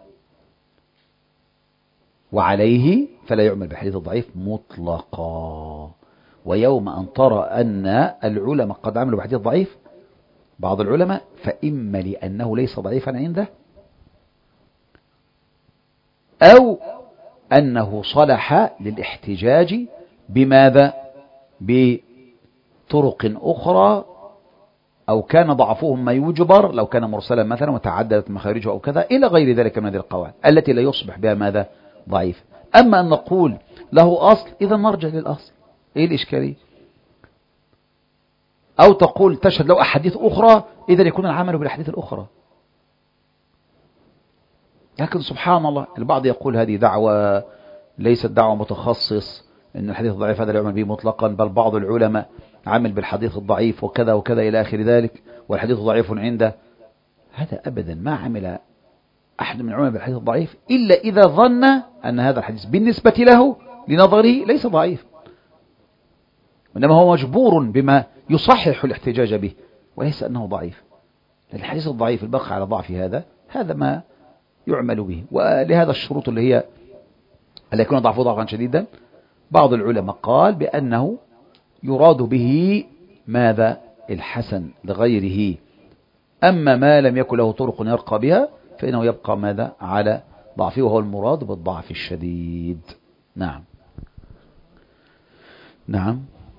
وعليه فلا يعمل بالحديث الضعيف مطلقا. ويوم أن ترى أن العلماء قد عملوا بالحديث الضعيف بعض العلماء، فإما لأنه ليس ضعيفا عنده أو أنه صلح للاحتجاج بماذا؟ بطرق أخرى، أو كان ضعفه ما يجبر لو كان مرسلا مثلا وتعددت مخارجه أو كذا إلى غير ذلك من هذه القواعد التي لا يصبح بها ماذا؟ ضعيف. أما أن نقول له أصل، إذا نرجع للأصل، إيه الإشكالية؟ أو تقول تشهد له أحاديث أخرى، إذا يكون العمل بالأحاديث الأخرى. لكن سبحان الله البعض يقول هذه دعوة ليست دعوة متخصص أن الحديث الضعيف هذا لا يعمل به مطلقا، بل بعض العلماء عمل بالحديث الضعيف وكذا وكذا إلى آخر ذلك، والحديث ضعيف عنده. هذا أبدا ما عمل أحد من العلماء بالحديث الضعيف إلا إذا ظن أن هذا الحديث بالنسبة له لنظره ليس ضعيف، وإنما هو مجبور بما يصحح الاحتجاج به وليس أنه ضعيف. الحديث الضعيف البقى على ضعف هذا هذا ما يعمل به. ولهذا الشروط اللي هي اللي يكون ضعفه ضعفا شديدا، بعض العلماء قال بأنه يراد به ماذا؟ الحسن لغيره، أما ما لم يكن له طرق يرقى بها فإنه يبقى ماذا؟ على ضعفه، وهو المراد بالضعف الشديد. نعم نعم.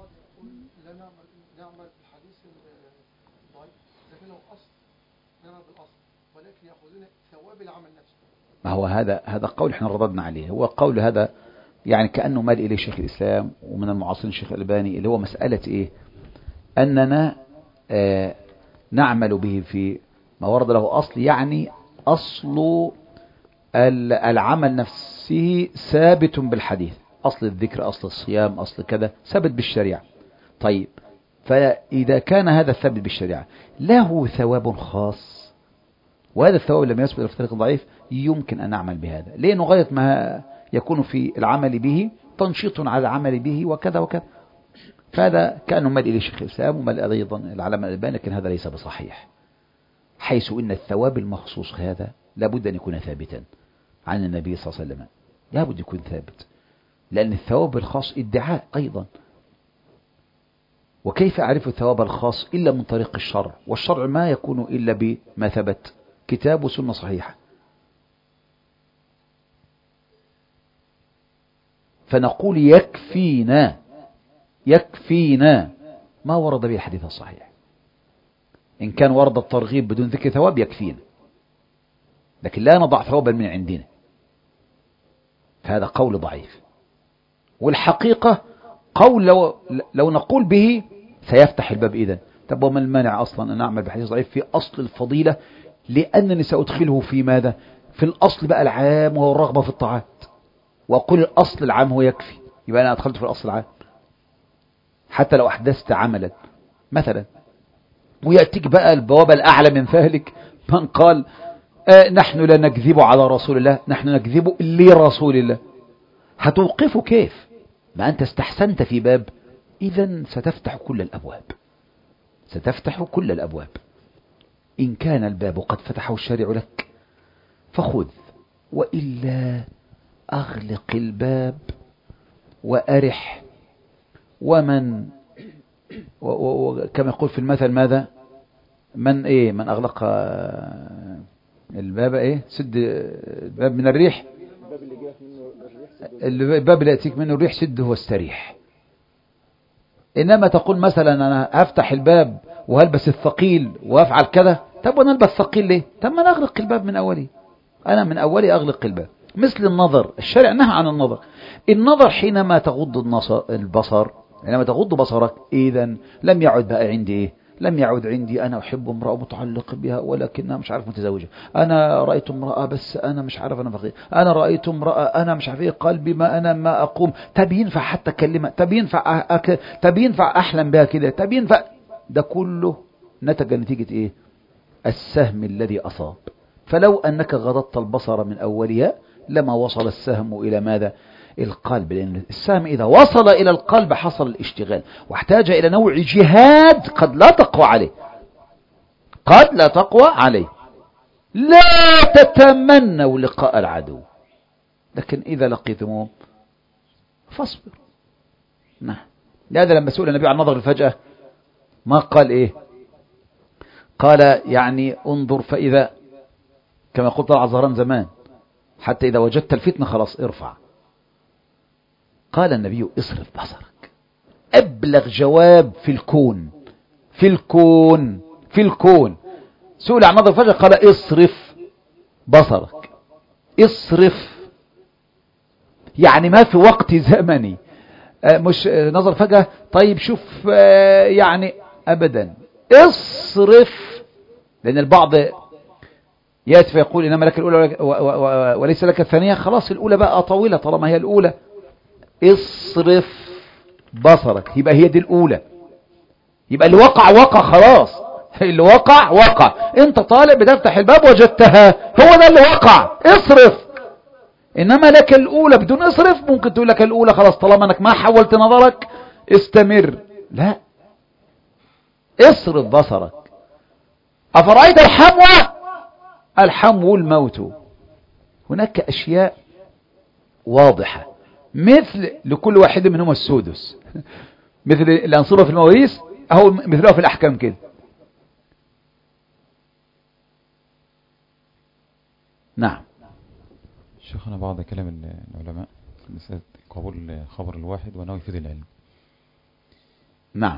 ما هو هذا هذا قول احنا رددنا عليه، هو قول هذا يعني كأنه مال إليه شيخ الإسلام ومن المعاصرين الشيخ الألباني، اللي هو مسألة إيه؟ أننا آه نعمل به في ما ورد له أصل، يعني أصل العمل نفسه ثابت بالحديث، أصل الذكر، أصل الصيام، أصل كذا ثابت بالشريعة. طيب، فإذا كان هذا الثابت بالشريعة له ثواب خاص، وهذا الثواب لم يثبت في طريق ضعيف، يمكن أن نعمل بهذا، لأنه غاية ما يكون في العمل به تنشيط على العمل به وكذا وكذا. فهذا كأنه مال إليه شيخ الإسلام ومال أيضا العلامة الألباني، لكن هذا ليس بصحيح، حيث إن الثواب المخصوص هذا لابد أن يكون ثابتا عن النبي صلى الله عليه وسلم، لابد يكون ثابت، لأن الثواب الخاص ادعاء أيضا. وكيف أعرف الثواب الخاص إلا من طريق الشرع، والشرع ما يكون إلا بما ثبت، كتاب وسنة صحيحة. فنقول يكفينا يكفينا ما ورد به الحديث الصحيح. إن كان ورد الترغيب بدون ذكر ثواب يكفينا، لكن لا نضع ثوابا من عندنا، فهذا قول ضعيف. والحقيقة قول لو, لو نقول به سيفتح الباب إذن. طب وما المانع أصلا أن نعمل بحديث ضعيف في أصل الفضيلة؟ لأنني سأدخله في ماذا؟ في الأصل بقى العام وهو الرغبة في الطاعات، وأقول الأصل العام هو يكفي، يبقى أنا أدخلت في الأصل العام. حتى لو أحدثت عملا مثلا، ويأتيك بقى البوابة الأعلى من ذلك من قال آه نحن لا نكذب على رسول الله، نحن نكذب لرسول الله. هتوقفه كيف؟ ما أنت استحسنت في باب، إذن ستفتح كل الأبواب، ستفتح كل الأبواب. إن كان الباب قد فتحه الشارع لك فخذ، وإلا أغلق الباب وأرح. ومن وكما يقول في المثل ماذا؟ من إيه من أغلق الباب إيه سد الباب من الريح، الباب اللي يأتيك منه الريح سده واستريح. إنما تقول مثلا أنا هفتح الباب وهلبس الثقيل وأفعل كذا، طب وأنا ألبس ثقيل ليه؟ طب ما نغلق الباب من أولي، أنا من أولي أغلق الباب. مثل النظر، الشارع نهى عن النظر. النظر حينما تغض البصر، حينما تغض بصرك، إذن لم يعد بقى عندي إيه؟ لم يعد عندي أنا أحب امرأة متعلق بها ولكنها مش عارف متزوجة، أنا رأيت امرأة بس أنا مش عارف أنا فقير، أنا رأيت امرأة أنا مش عارف إيه قلبي ما أنا ما أقوم، طب ينفع حتى أكلمها، طب ينفع أك... طب ينفع أحلم بها كده، طب ينفع. ده كله نتج نتيجة إيه؟ السهم الذي أصاب. فلو أنك غضضت البصر من أولها لما وصل السهم إلى ماذا؟ القلب، لأن السهم إذا وصل إلى القلب حصل الاشتغال، واحتاج إلى نوع جهاد قد لا تقوى عليه، قد لا تقوى عليه. لا تتمنوا لقاء العدو، لكن إذا لقيتموه فاصبر. نعم. لهذا لما سئل النبي عن نظر الفجأة ما قال إيه؟ قال يعني انظر فإذا، كما قلت طلع زهران زمان، حتى إذا وجدت الفتنة خلاص ارفع. قال النبي اصرف بصرك. أبلغ جواب في الكون، في الكون في الكون. سئل عن نظر الفجأة قال اصرف بصرك، اصرف، يعني ما في وقت زمني، مش نظر فجأة طيب شوف يعني أبدا، اصرف. لأن البعض يأتي فيقول إنما لك الأولى وليس لك الثانية، خلاص الأولى بقى طويلة طالما هي الأولى. اصرف بصرك، يبقى هي دي الأولى، يبقى اللي وقع وقع خلاص، اللي وقع وقع. انت طالب بتفتح الباب وجدتها، هو ده اللي وقع، اصرف. إنما لك الأولى بدون اصرف، ممكن تقول لك الأولى خلاص طالما أنك ما حولت نظرك استمر، لا، اصرف بصرك. أفرأيت الحمو؟ الحمو الموت. هناك أشياء واضحة، مثل لكل واحد منهم السدس، مثل الأنصبة في المواريث أو مثلها في الأحكام كده. نعم. شيخنا بعض كلام العلماء مسألة قبول خبر الواحد وأنه يفيد العلم. نعم.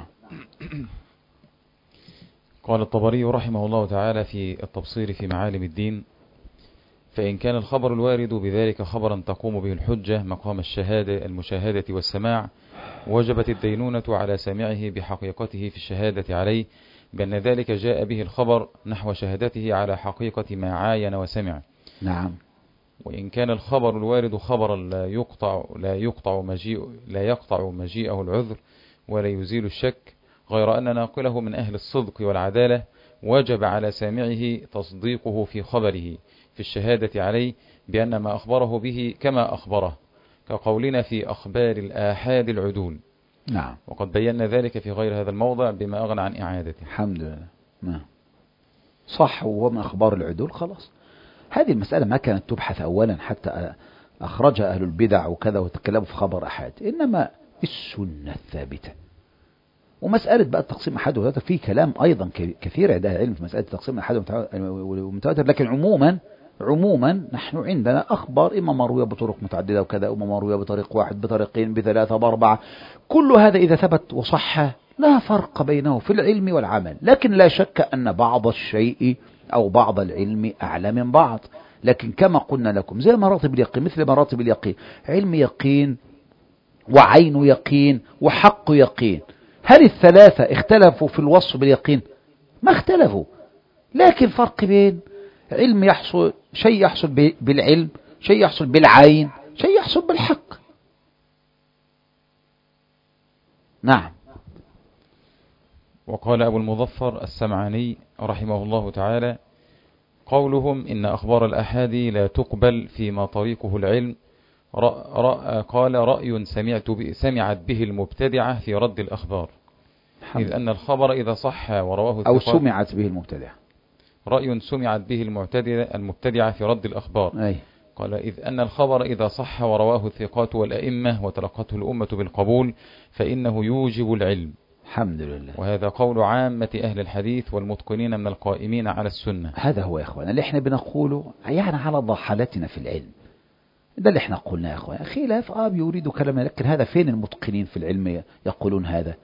قال الطبري رحمه الله تعالى في التبصير في معالم الدين: فإن كان الخبر الوارد بذلك خبرا تقوم به الحجة مقام الشهادة المشاهدة والسماع، وجبت الدينونة على سامعه بحقيقته في الشهادة عليه بأن ذلك جاء به الخبر نحو شهادته على حقيقة ما عاين وسمع. نعم. وإن كان الخبر الوارد خبرا لا يقطع لا يقطع مجيء لا يقطع مجيئه العذر ولا يزيل الشك، غير أن ناقله من أهل الصدق والعدالة وجب على سامعه تصديقه في خبره في الشهادة عليه بأن ما أخبره به كما أخبره، كقولنا في أخبار الآحاد العدول. نعم. وقد بينا ذلك في غير هذا الموضع بما أغنى عن إعادته. الحمد لله. نعم. صح، ومن أخبار العدول خلاص. هذه المسألة ما كانت تبحث أولا حتى أخرجها أهل البدع وكذا وتكلموا في خبر أحد، إنما السنة الثابتة. ومسألة بقى التقسيم أحد ومتواتر في كلام أيضا كثير عند أهل العلم في مسألة التقسيم أحد ومتواتر، لكن عموما عموما نحن عندنا أخبار إما مروية بطرق متعددة وكذا، وإما مروية بطريق واحد بطريقين بثلاثة بأربعة، كل هذا إذا ثبت وصح لا فرق بينه في العلم والعمل. لكن لا شك أن بعض الشيء أو بعض العلم أعلى من بعض، لكن كما قلنا لكم زي مراتب اليقين، مثل مراتب اليقين علم يقين وعين يقين وحق يقين. هل الثلاثة اختلفوا في الوصف باليقين؟ ما اختلفوا، لكن فرق بين علم يحصل شيء يحصل بالعلم، شيء يحصل بالعين، شيء يحصل بالحق. نعم. وقال أبو المظفر السمعاني رحمه الله تعالى: قولهم إن أخبار الأحاد لا تقبل فيما طريقه العلم، رأ قال رأي سمعت سمعت به المبتدعة في رد الأخبار، إذ أن الخبر إذا صح ورواه أو سمعت به المبتدعة، رأي سمعت به المبتدعة في رد الأخبار. أي. قال إذ أن الخبر إذا صح ورواه الثقات والأئمة وتلقته الأمة بالقبول فإنه يوجب العلم. الحمد لله. وهذا قول عامة أهل الحديث والمتقنين من القائمين على السنة. هذا هو يا إخوان اللي احنا بنقوله، يعني على ضحالتنا في العلم، ده اللي احنا قلناه يا إخوان. خلاف آه يريد كلام، لكن هذا فين المتقنين في العلم يقولون هذا؟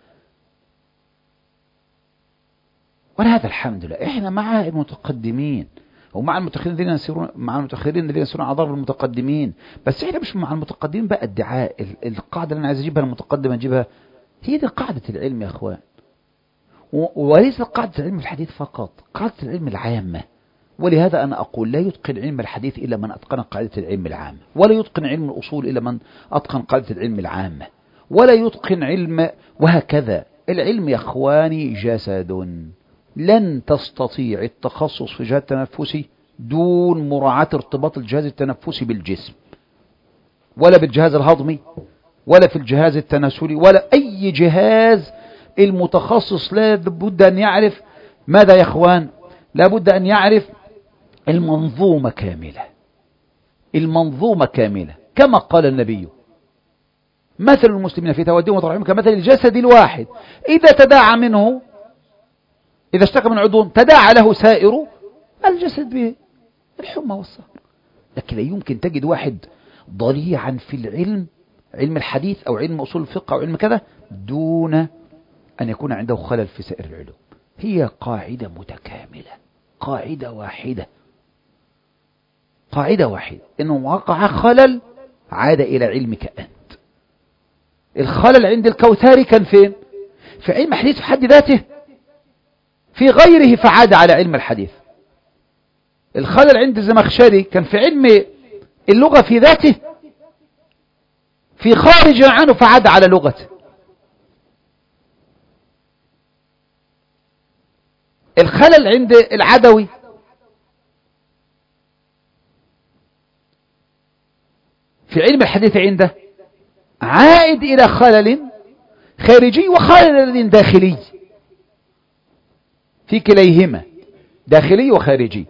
ولهذا الحمد لله احنا مع المتقدمين ومع المتأخرين الذين يسيرون مع المتأخرين الذين يسيرون على ضرب المتقدمين، بس احنا مش مع المتقدمين بقى ادعاء. القاعدة اللي انا عايز اجيبها المتقدم اجيبها، هي دي قاعدة العلم يا اخوان، وليس قاعدة العلم الحديث فقط، قاعدة العلم العامة. ولهذا انا اقول لا يتقن علم الحديث الا من اتقن قاعدة العلم العامة، ولا يتقن علم الاصول الا من اتقن قاعدة العلم العامة، ولا يتقن علم، وهكذا. العلم يا اخواني جسد، لن تستطيع التخصص في جهاز التنفسي دون مراعاة ارتباط الجهاز التنفسي بالجسم، ولا بالجهاز الهضمي، ولا في الجهاز التناسلي، ولا أي جهاز. المتخصص لا بد أن يعرف ماذا يا أخوان؟ لا بد أن يعرف المنظومة كاملة، المنظومة كاملة. كما قال النبي: مثل المسلمين في توديهم وترحمهم كمثل الجسد الواحد إذا تداعى منه إذا اشتكى من عضو تداعى له سائر الجسد بالحمى والسهر. لكن لا يمكن تجد واحد ضليعا في العلم، علم الحديث أو علم أصول الفقه أو علم كذا، دون أن يكون عنده خلل في سائر العلوم. هي قاعدة متكاملة، قاعدة واحدة، قاعدة واحدة. إنه وقع خلل عاد إلى علمك أنت. الخلل عند الكوثري كان فين؟ في علم الحديث في حد ذاته، في غيره فعاد على علم الحديث. الخلل عند الزمخشري كان في علم اللغة في ذاته، في خارج عنه فعاد على لغته. الخلل عند العدوي في علم الحديث عنده عائد إلى خلل خارجي وخلل داخلي، في كليهما داخلي وخارجي.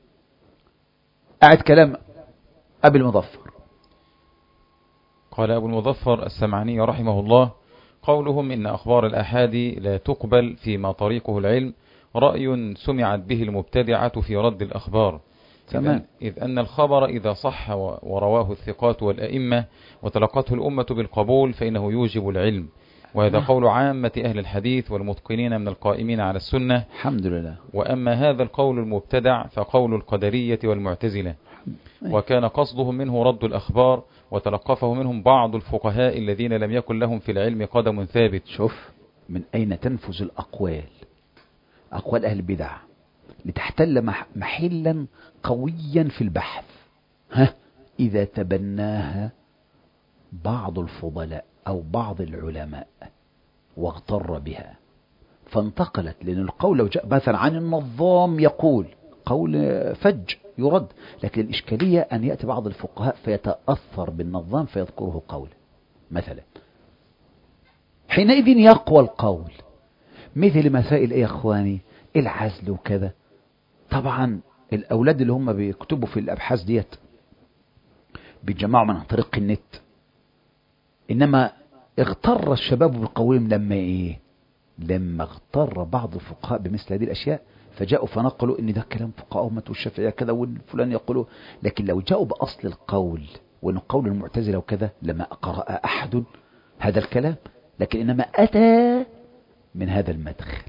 أعد كلام أبي المظفر. قال أبو المظفر السمعاني رحمه الله: قولهم إن أخبار الأحاد لا تقبل فيما طريقه العلم، رأي سمعت به المبتدعة في رد الأخبار، تمام. إذ أن الخبر إذا صح ورواه الثقات والأئمة وتلقته الأمة بالقبول فإنه يوجب العلم. وهذا قول عامة أهل الحديث والمتقنين من القائمين على السنة. الحمد لله. وأما هذا القول المبتدع فقول القدرية والمعتزلة، وكان قصدهم منه رد الأخبار، وتلقفه منهم بعض الفقهاء الذين لم يكن لهم في العلم قدم ثابت. شوف من أين تنفذ الأقوال، أقوال أهل البدع لتحتل محلا قويا في البحث. ها إذا تبناها بعض الفضلاء أو بعض العلماء واغتر بها فانتقلت، لأن القول لو جاء مثلا عن النظام يقول قول فج يرد، لكن الإشكالية أن يأتي بعض الفقهاء فيتأثر بالنظام فيذكره قول مثلا، حينئذ يقوى القول. مثل مسائل إيه يا أخواني؟ العزل وكذا. طبعا الأولاد اللي هم بيكتبوا في الأبحاث ديت بيتجمعوا من طريق النت، إنما اغتر الشباب بقولهم لما إيه؟ لما اغتر بعض الفقهاء بمثل هذه الأشياء فجاءوا فنقلوا إن ده كلام فقهاء أمة والشافعية كذا والفلان يقولوا. لكن لو جاءوا بأصل القول وأنه قول المعتزلة وكذا لما قرأ أحد هذا الكلام، لكن إنما أتى من هذا المدخل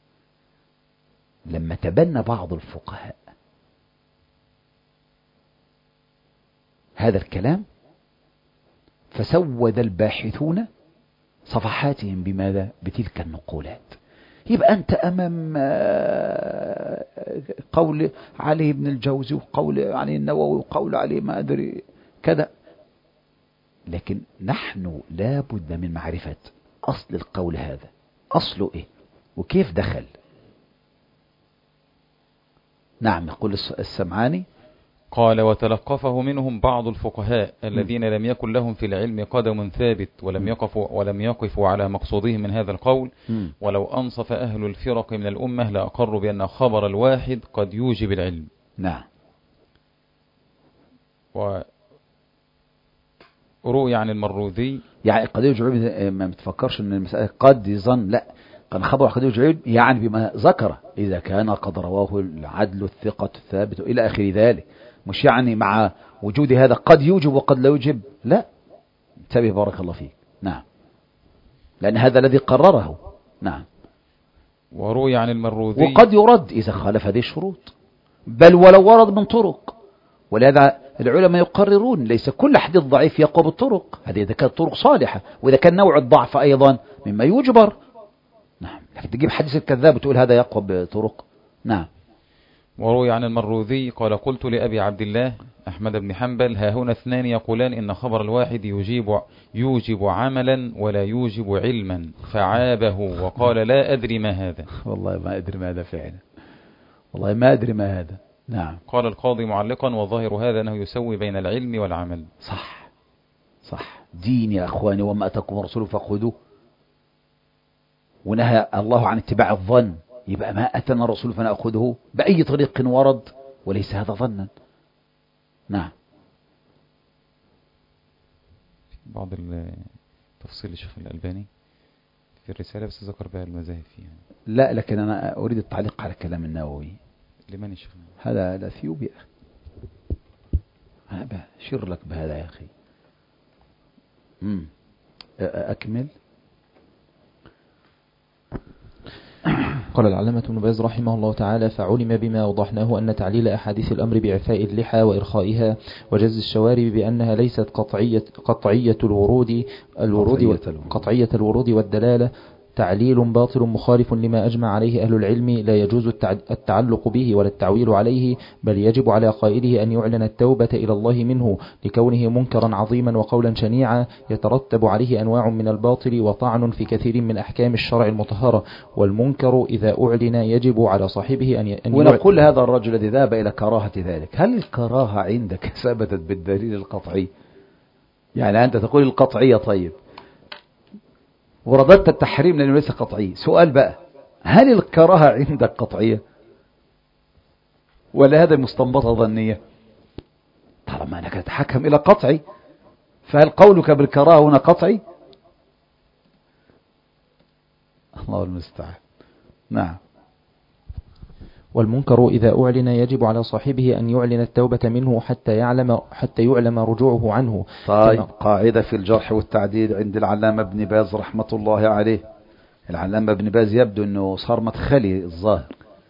لما تبنى بعض الفقهاء هذا الكلام فسود الباحثون صفحاتهم بماذا؟ بتلك النقولات. يبقى أنت أمام قول علي بن الجوزي وقول علي النووي وقول علي ما أدري كذا، لكن نحن لا بد من معرفة أصل القول هذا أصله إيه وكيف دخل. نعم. يقول السمعاني قال وتلقفه منهم بعض الفقهاء الذين لم يكن لهم في العلم قدم ثابت ولم يقفوا ولم يقفوا على مقصودهم من هذا القول، ولو أنصف أهل الفرق من الأمة لأقروا بأن خبر الواحد قد يوجب العلم. نعم. وروي عن المروذي يعني قد يوجب العلم، ما بتفكرش ان المسألة قد يظن، لا، كان خبر قد يوجب العلم يعني بما ذكر إذا كان قد رواه العدل الثقة الثابت إلى آخر ذلك، مش يعني مع وجود هذا قد يوجب وقد لا يوجب، لا، انتبه بارك الله فيك. نعم. لأن هذا الذي قرره. نعم. وروي عن المروذي وقد يرد إذا خالف هذه الشروط، بل ولو ورد من طرق، ولهذا العلماء يقررون ليس كل حديث ضعيف يقوى بالطرق، هذه إذا كانت طرق صالحة، وإذا كان نوع الضعف أيضا مما يجبر. نعم. لكن تجيب حديث الكذاب وتقول هذا يقوى بطرق. نعم. وروي عن المروذي قال قلت لأبي عبد الله أحمد بن حنبل ها هنا اثنان يقولان إن خبر الواحد يجيب يوجب عملا ولا يوجب علما، فعابه وقال لا أدري ما هذا. والله ما أدري ما هذا فعلا، والله ما أدري ما هذا. نعم. قال القاضي معلقا وظاهر هذا أنه يسوي بين العلم والعمل. صح صح. دين يا أخواني، وما أتاكم الرسول فخذوه، ونهى الله عن اتباع الظن، يبقى ما أتنا الرسول فنأخذه بأي طريق ورد وليس هذا ظنا. نعم. بعض التفصيل الشيخ الألباني في الرسالة بس ذكر بها المذاهب فيها. لا، لكن أنا أريد التعليق على كلام النووي. لمن الشيخ؟ هذا الأثيوبي. أنا بشير لك بهذا يا أخي. مم. أكمل. قال العلامة ابن باز رحمه الله تعالى فعلم بما وضحناه أن تعليل أحاديث الأمر بإعفاء اللحى وإرخائها وجز الشوارب بأنها ليست قطعية, قطعية الورود الورود قطعية الورود والدلالة تعليل باطل مخالف لما أجمع عليه أهل العلم، لا يجوز التعلق به ولا التعويل عليه، بل يجب على قائله أن يعلن التوبة إلى الله منه لكونه منكرا عظيما وقولا شنيعا يترتب عليه أنواع من الباطل وطعن في كثير من أحكام الشرع المطهرة، والمنكر إذا أعلن يجب على صاحبه أن يعلن. ونقول هذا الرجل الذي ذهب إلى كراهة ذلك، هل الكراهة عندك ثبتت بالدليل القطعي؟ يعني أنت تقول القطعية طيب ورددت التحريم لأنه ليس قطعي. سؤال بقى، هل الكراهة عندك قطعية ولا هذا مستنبطة ظنية؟ طالما أنك تتحكم إلى قطعي، فهل قولك بالكراهة هنا قطعي؟ الله المستعان. نعم. والمنكر إذا أعلن يجب على صاحبه أن يعلن التوبة منه حتى يعلم حتى يعلم رجوعه عنه. طيب، قاعدة في الجرح والتعديل عند العلامة ابن باز رحمة الله عليه. العلامة ابن باز يبدو أنه صار مدخلي الظاهر،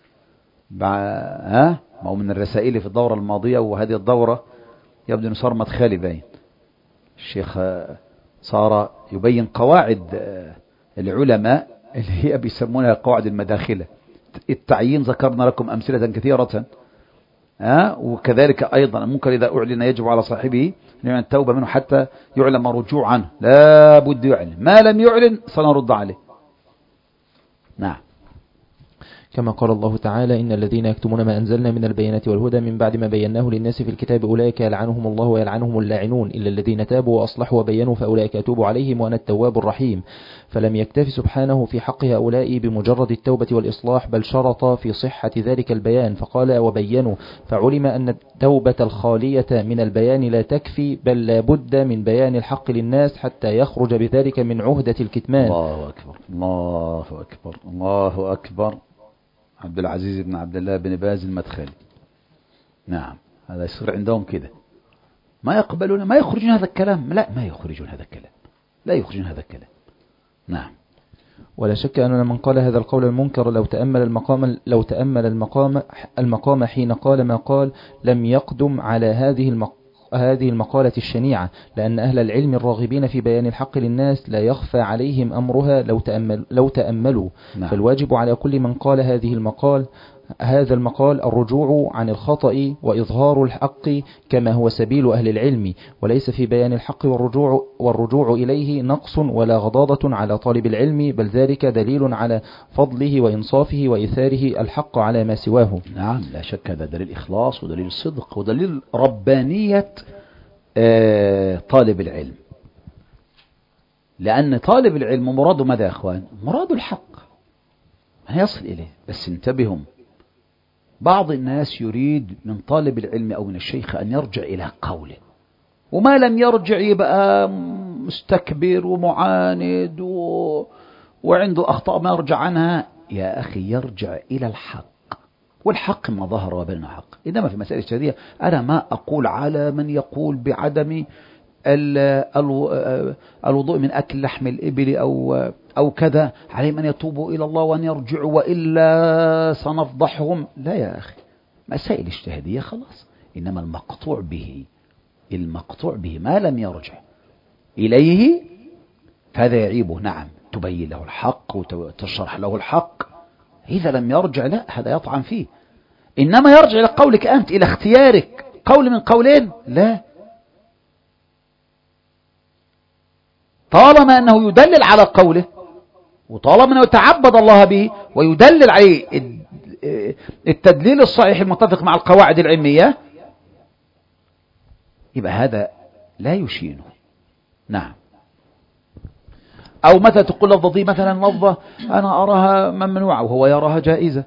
ها ما هو من الرسائل في الدورة الماضية وهذه الدورة يبدو أنه صار مدخلي باين. الشيخ صار يبين قواعد العلماء اللي هي بيسمونها قواعد المداخلة. التعيين ذكرنا لكم أمثلة كثيرة ها وكذلك أيضا المنكر إذا أعلن يجب على صاحبه أن التوبة منه حتى يعلم رجوع عنه، لا بد يعلن، ما لم يعلن سنرد عليه. نعم. كما قال الله تعالى: إن الذين يكتمون ما أنزلنا من البينات والهدى من بعد ما بيناه للناس في الكتاب أولئك يلعنهم الله ويلعنهم اللاعنون إلا الذين تابوا وأصلحوا وبينوا فأولئك أتوب عليهم وأنا التواب الرحيم. فلم يكتف سبحانه في حق هؤلاء بمجرد التوبة والإصلاح، بل شرط في صحة ذلك البيان فقال: وبينوا، فعلم أن التوبة الخالية من البيان لا تكفي، بل لا بد من بيان الحق للناس حتى يخرج بذلك من عهدة الكتمان. الله أكبر الله أكبر الله أكبر. عبد العزيز بن عبد الله بن باز المدخلي. نعم، هذا يصير عندهم كده، ما يقبلون، ما يخرجون هذا الكلام، لا ما يخرجون هذا الكلام، لا يخرجون هذا الكلام. نعم. ولا شك أن من قال هذا القول المنكر لو تأمل المقام لو تأمل المقام المقام حين قال ما قال لم يقدم على هذه المقام هذه المقالة الشنيعة، لأن أهل العلم الراغبين في بيان الحق للناس لا يخفى عليهم أمرها لو تأمل لو تأملوا. نعم. فالواجب على كل من قال هذه المقال هذا المقال الرجوع عن الخطأ وإظهار الحق كما هو سبيل أهل العلم، وليس في بيان الحق والرجوع, والرجوع إليه نقص ولا غضاضة على طالب العلم، بل ذلك دليل على فضله وإنصافه وإثاره الحق على ما سواه. نعم، لا شك، هذا دليل إخلاص ودليل صدق ودليل ربانية آه طالب العلم، لأن طالب العلم مراده ماذا يا أخوان؟ مراده الحق يصل إليه. بس انتبهوا، بعض الناس يريد من طالب العلم أو من الشيخ أن يرجع إلى قوله، وما لم يرجع يبقى مستكبر ومعاند و... وعنده أخطاء ما يرجع عنها. يا أخي يرجع إلى الحق، والحق ما ظهر وبين حق. إنما في مسائل الشريعة أنا ما أقول على من يقول بعدم الوضوء من أكل لحم الإبل أو أو كذا عليهم أن يتوبوا إلى الله وأن يرجعوا وإلا سنفضحهم. لا يا أخي، مسائل اجتهادية خلاص. إنما المقطوع به المقطوع به ما لم يرجع إليه فهذا يعيبه. نعم، تبين له الحق وتشرح له الحق. إذا لم يرجع لا، هذا يطعن فيه. إنما يرجع إلى قولك أنت، إلى اختيارك، قول من قولين، لا، طالما أنه يدلل على قوله وطالما أنه يتعبد الله به ويدلل عليه التدليل الصحيح المتفق مع القواعد العلمية، يبقى هذا لا يشينه. نعم. أو متى تقول لفظة دي مثلا لفظة أنا أراها ممنوعة وهو يراها جائزة،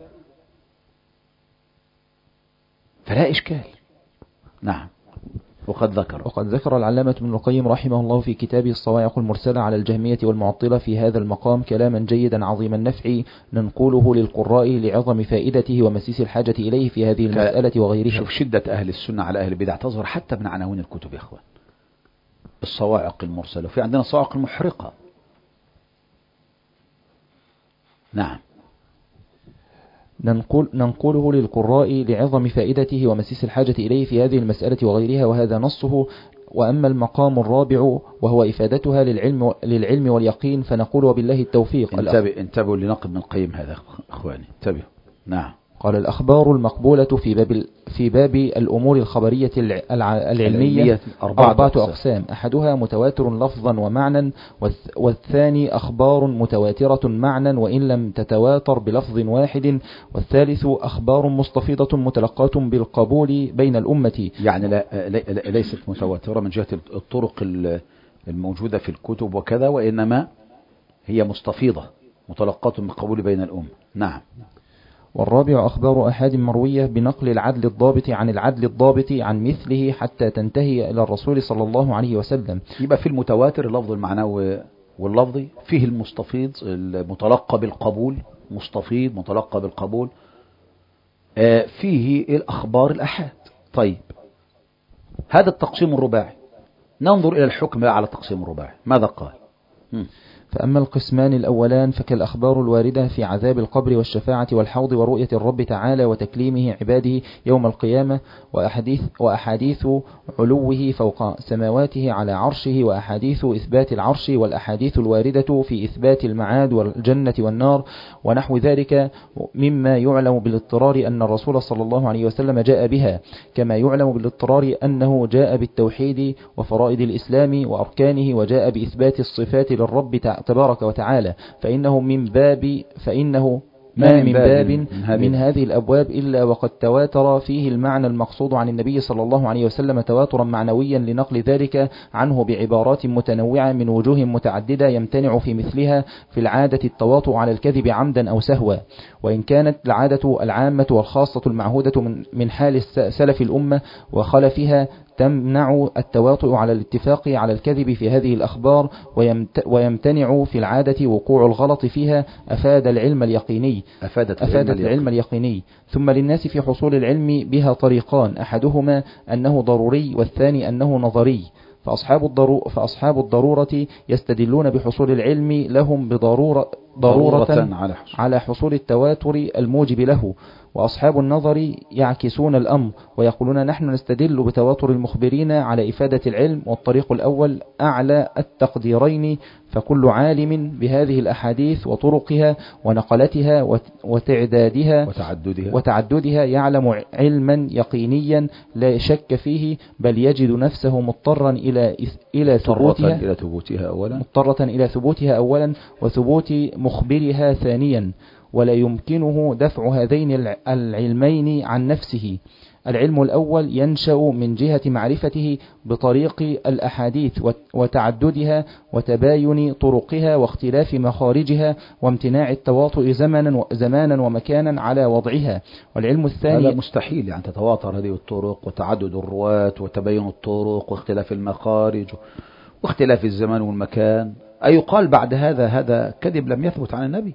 فلا إشكال. نعم. وقد ذكر وقد ذكر العلامة ابن القيم رحمه الله في كتابه الصواعق المرسلة على الجهمية والمعطلة في هذا المقام كلاما جيدا عظيم النفع ننقله للقراء لعظم فائدته ومسيس الحاجة إليه في هذه المسألة وغيرها. شوف شدة أهل السنة على أهل البدع تظهر حتى من عناوين الكتب يا أخوان. الصواعق المرسلة، وفي عندنا الصواعق المحرقة. نعم. ننقل ننقله للقراء لعظم فائدته ومسيس الحاجة إليه في هذه المسألة وغيرها، وهذا نصه. وأما المقام الرابع وهو إفادتها للعلم للعلم واليقين فنقول وبالله التوفيق. انتبه انتبهوا لنقد ابن القيم هذا أخواني، انتبهوا. نعم. قال: الأخبار المقبولة في باب في باب الأمور الخبرية العلمية أربعة أقسام. أحدها متواتر لفظا ومعنى، والثاني أخبار متواترة معنى وإن لم تتواتر بلفظ واحد، والثالث أخبار مستفيضة متلقاة بالقبول بين الأمة. يعني لا ليست متواترة من جهة الطرق الموجودة في الكتب وكذا، وإنما هي مستفيضة متلقاة بالقبول بين الأمة. نعم. والرابع أخبار أحاد مروية بنقل العدل الضابط عن العدل الضابط عن مثله حتى تنتهي إلى الرسول صلى الله عليه وسلم. يبقى في المتواتر اللفظ المعنوي واللفظي، فيه المستفيض المتلقى بالقبول، مستفيض متلقى بالقبول، آه فيه الأخبار الأحاد. طيب، هذا التقسيم الرباعي. ننظر إلى الحكم على التقسيم الرباعي، ماذا قال؟ م. فأما القسمان الأولان فكالأخبار الواردة في عذاب القبر والشفاعة والحوض ورؤية الرب تعالى وتكليمه عباده يوم القيامة، وأحاديث, وأحاديث علوه فوق سماواته على عرشه، وأحاديث إثبات العرش، والأحاديث الواردة في إثبات المعاد والجنة والنار ونحو ذلك، مما يعلم بالاضطرار أن الرسول صلى الله عليه وسلم جاء بها، كما يعلم بالاضطرار أنه جاء بالتوحيد وفرائض الإسلام وأركانه، وجاء بإثبات الصفات للرب تبارك وتعالى، فإنه من باب فإنه ما من باب من هذه الأبواب إلا وقد تواتر فيه المعنى المقصود عن النبي صلى الله عليه وسلم تواترا معنويا لنقل ذلك عنه بعبارات متنوعة من وجوه متعددة يمتنع في مثلها في العادة التواطؤ على الكذب عمدا أو سهوا، وإن كانت العادة العامة والخاصة المعهودة من من حال سلف الأمة وخلفها تمنع التواطؤ على الاتفاق على الكذب في هذه الأخبار ويمتنع في العادة وقوع الغلط فيها، أفاد العلم اليقيني أفادت, أفادت العلم اليقيني. ثم للناس في حصول العلم بها طريقان، أحدهما أنه ضروري والثاني أنه نظري، فأصحاب, الضرو فأصحاب الضرورة يستدلون بحصول العلم لهم بضرورة ضرورة, ضرورة على, حصول. على حصول التواتر الموجب له، وأصحاب النظر يعكسون الأمر ويقولون نحن نستدل بتواتر المخبرين على إفادة العلم، والطريق الأول أعلى التقديرين، فكل عالم بهذه الأحاديث وطرقها ونقلتها وتعدادها وتعددها, وتعددها يعلم علما يقينيا لا شك فيه، بل يجد نفسه مضطرا إلى إلى ثبوتها إلى ثبوتها أولا مضطرة إلى ثبوتها أولا وثبوت مخبرها ثانيا، ولا يمكنه دفع هذين العلمين عن نفسه. العلم الأول ينشأ من جهة معرفته بطريق الأحاديث وتعددها وتباين طرقها واختلاف مخارجها وامتناع التواطؤ زمنا زمانا ومكانا على وضعها. والعلم الثاني هذا مستحيل، يعني تتواتر هذه الطرق وتعدد الرواة وتباين الطرق واختلاف المخارج واختلاف الزمان والمكان، أيقال بعد هذا هذا كذب لم يثبت عن النبي؟